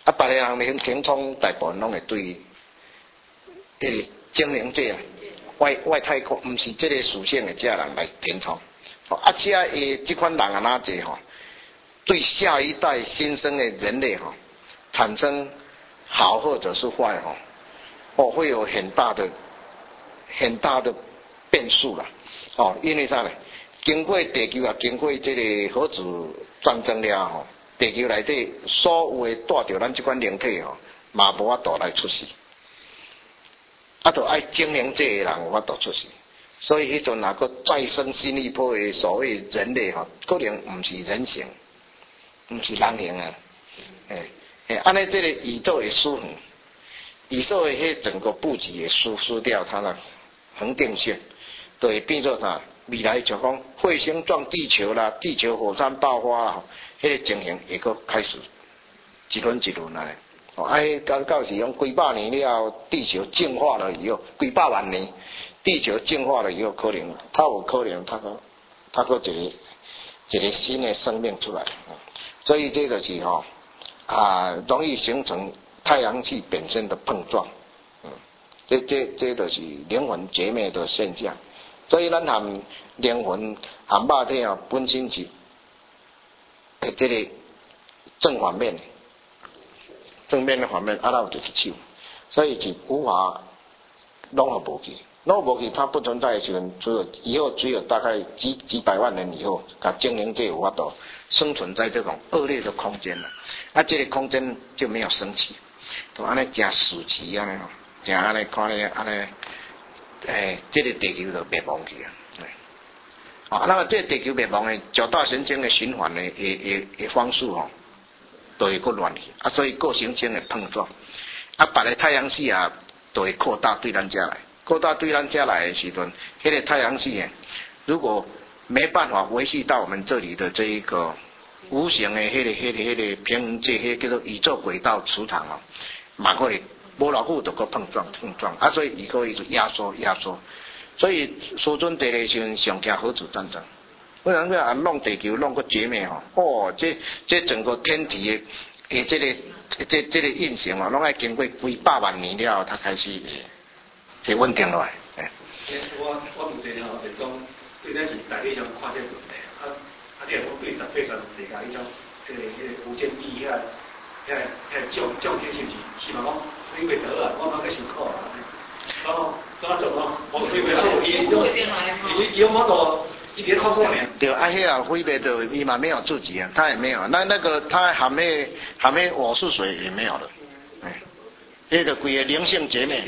[SPEAKER 1] 啊，别个人咧填充大部分拢会对迄个精灵界啊，外外太空毋是即个属性的这人来填充。啊，且诶，即款人啊，哪济吼，对下一代新生的人类吼，产生好或者是坏吼，哦，会有很大的很大的变数啦。哦，因为啥呢？经过地球啊，经过这个核子战争了吼，地球内底所有的带着咱即款灵体吼，嘛无法度来出世，啊，就爱精灵界的人有法度出世。所以迄阵若个再生新一波的所谓人类吼，可能毋是人形，毋是人形啊，诶诶，安尼这个宇宙会失衡，宇宙的迄整个布局会失失掉它的恒定性，就会变做啥？未来就讲彗星撞地球啦，地球火山爆发啦，迄、那个情形会个开始一轮一轮来。哦，哎，到到时用几百年了，地球进化了以后，几百万年。地球进化了以后，可能它有可能它个它个一个一个新的生命出来，所以这个是吼啊，容易形成太阳系本身的碰撞，嗯，这这这就是灵魂结灭的现象。所以咱含灵魂含肉体啊，本身是诶这个正反面，正面的反面啊，那有一只手，所以是无法拢互无去。若无去，它不存在的时阵，只有以后只有大概几几百万年以后，甲精灵界有法度生存在这种恶劣的空间了。啊，这个空间就没有生气，就安尼真死气安尼吼，真安尼看咧安尼，诶，这个地球就灭亡去啊。啊，那么这个地球灭亡的九大行星的循环的的的的方式吼，都会个乱去啊，所以各行星的碰撞，啊，别个太阳系啊，都会扩大对咱家来。扩大对咱家来的时阵，那个太阳系如果没办法维系到我们这里的这一个无形的那个那个那个平衡界，那个叫做宇宙轨道磁场哦，嘛会无老虎都个碰撞碰撞啊，所以以后一直压缩压缩，所以苏准地的时阵上惊核子战争，为什么啊弄地球弄个绝灭哦？哦，这这整个天体的诶这个这这个运行哦，拢要经过几百万年了，它开始。是稳定落来。诶。
[SPEAKER 4] 我我目前吼就讲，对咱是大体上看这问题，啊啊，你若讲对十八层地下迄种，迄个迄个无间地遐遐遐降降天是不是？是嘛讲飞袂得啊，我嘛个辛苦啊。哦，怎做咯？我飞袂得，伊伊伊有法度一年操作呢？
[SPEAKER 1] 对，啊，迄啊飞袂得，伊嘛没有自己啊，他也没有，那那个他含迄含迄我是水也没有了，哎。这个规个灵性结灭，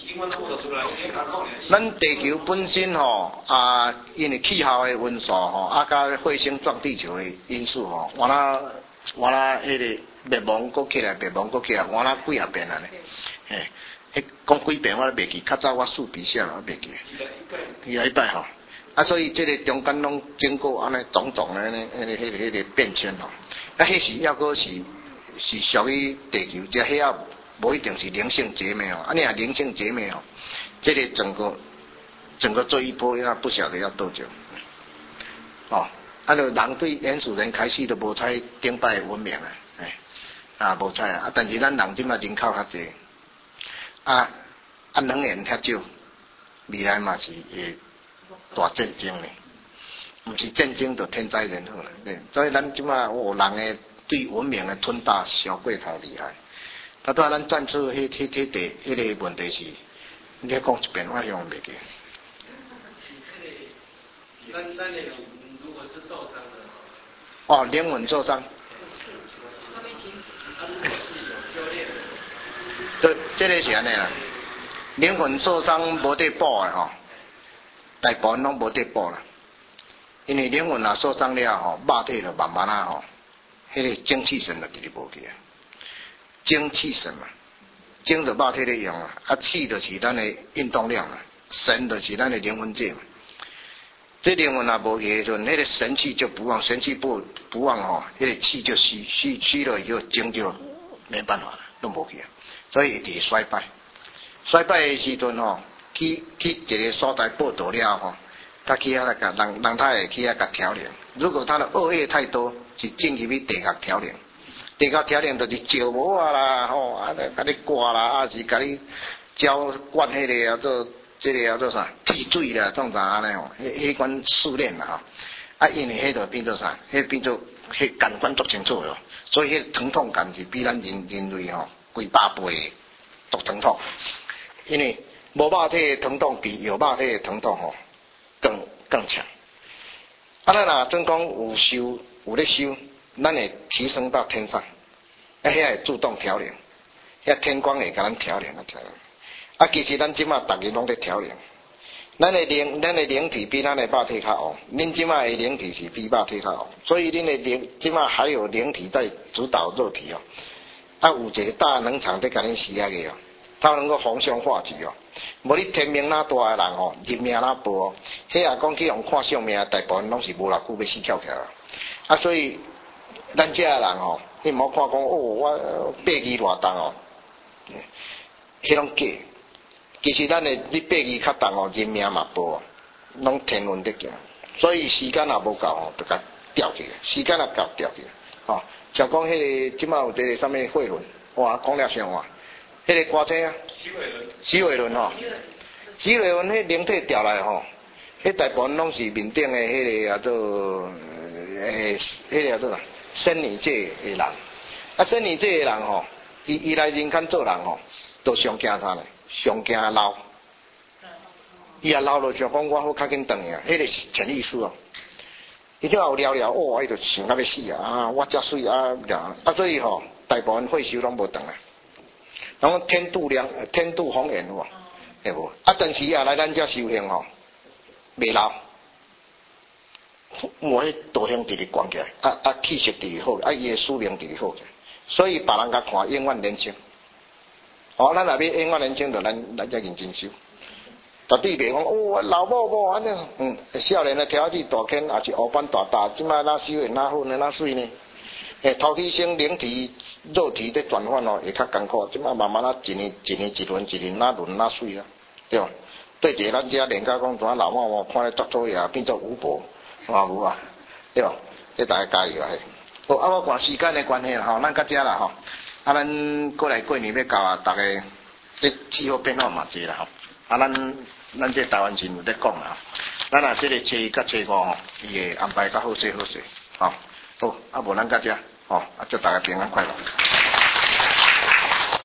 [SPEAKER 1] 咱地球本身吼啊，因为气候的因素吼，啊加彗星撞地球的因素吼，完啦完啦，迄个灭亡搁起来，灭亡搁起来，完啦几啊遍啊呢？嘿，迄讲几遍我都袂记，较早我数比下我袂记，一礼拜吼，啊所以这个中间拢经过安尼种种的呢，迄个迄个迄个变迁吼，啊迄时要搁是是属于地球，这迄啊。无一定是灵性结灭哦，啊你啊灵性结灭哦，这个整个整个这一波要不晓得要多久，哦，啊就人对原始人开始都无采顶摆文明啊，哎啊无采啊，但是咱人即嘛人口较济，啊啊能源较少，未来嘛是会大战争呢，毋是战争就天灾人祸了，对，所以咱即嘛哦人诶对文明诶吞大小过头厉害。他当咱战出迄迄迄地迄个问题是，你讲一遍我想袂记。
[SPEAKER 4] 咱咱的如果是受伤的，
[SPEAKER 1] 哦，灵魂受伤。对，这个是安尼啦。灵魂受伤无得补的吼，大部分拢无得补啦。因为灵魂若受伤了吼，肉体就慢慢啊吼，迄个精气神就直直无去啊。精气神嘛，精就肉体咧用啊，啊气就是咱的运动量啊，神就是咱的灵魂界嘛。这灵魂啊无去的时阵，那个神气就不旺，神气不不旺吼，那个气就虚虚虚了以后，精就没办法了，都无去啊，所以一直衰败。衰败的时阵吼，去去一个所在报道了吼，他去遐来甲人人他会去遐甲调整。如果他的恶业太多，是进入去地下调整。 地高调练就是照无啊啦，吼啊，甲你挂啦，啊是甲你浇灌迄个啊做，这个啊做啥？剃水啦，种啥安尼吼？迄迄款训练啦吼。啊，因为迄个变做啥？迄变做迄感官足清楚咯，所以迄疼痛感是比咱人人类吼几百倍足疼痛。因为无肉体的疼痛比有肉体的疼痛吼更更强。啊，咱若真讲有修有咧修，咱会提升到天上，啊，遐会自动调练，遐天光会甲咱调练啊调练。啊，其实咱即马逐日拢在调练。咱的灵，咱的灵体比咱的肉体较旺，恁即马的灵体是比肉体较旺，所以恁的灵即马还有灵体在主导肉体哦。啊，有一个大能场在甲恁施下个哦，它能够逢凶化吉哦。无你天命哪大的人哦，日命哪薄哦，迄也讲去用看相命，大部分拢是无偌久要死翘起来。啊，所以咱遮的人哦，你毋好看讲哦，我八字偌重哦，迄拢假。其实咱的你八字较重哦，人命嘛薄，拢天运得行，所以时间也无够哦，就甲调起，时间也够调起，吼、哦。像讲迄个即马有一个啥物慧论，哇，讲了上哇，迄、那个歌星啊，许伟伦，许伟伦吼，许伟伦迄灵体调来吼，迄大部分拢是面顶的迄个啊做诶，迄个叫做啥，仙女界的人，啊，仙女界的人吼，伊伊来人间做人吼，都上惊啥呢？上惊老，伊也老了想讲我好较紧转去啊，迄个是潜意识哦。伊即有聊聊，哦，伊就想到要死啊！啊，我遮水啊，啊，所以吼、哦，大部分退休拢无转来。然后天妒良，天妒红颜有无？系无？啊，但是啊，来咱遮修行吼，未老。我迄道行直直悬起来，啊啊，气色直直好，啊，伊的思念直直好起来，所以别人甲看永远年轻。哦，咱若要永远年轻，就咱咱才认真修。绝对袂讲哦，老某某安尼，嗯，少年的条件大坑，也是黑板大大，即摆哪修会哪好呢？哪水呢？诶，头体先灵体、肉体在转换哦，会较艰苦。即摆慢慢啊，一年一年一轮一轮哪轮哪水啊，对吧？对者咱遮人家讲怎老某某看咧作作业变做巫婆，啊有啊，对吧？这大家加油啊！嘿，好啊，我看时间的关系啦，吼，咱到遮啦吼。啊，咱过来过年要到啊，大家这气候变化嘛济啦吼。啊，咱咱这台湾人有在讲啦，咱啊这个初一甲初五吼，伊会安排较好势好势，吼，好，啊无咱到遮，吼，啊祝大家平安快乐。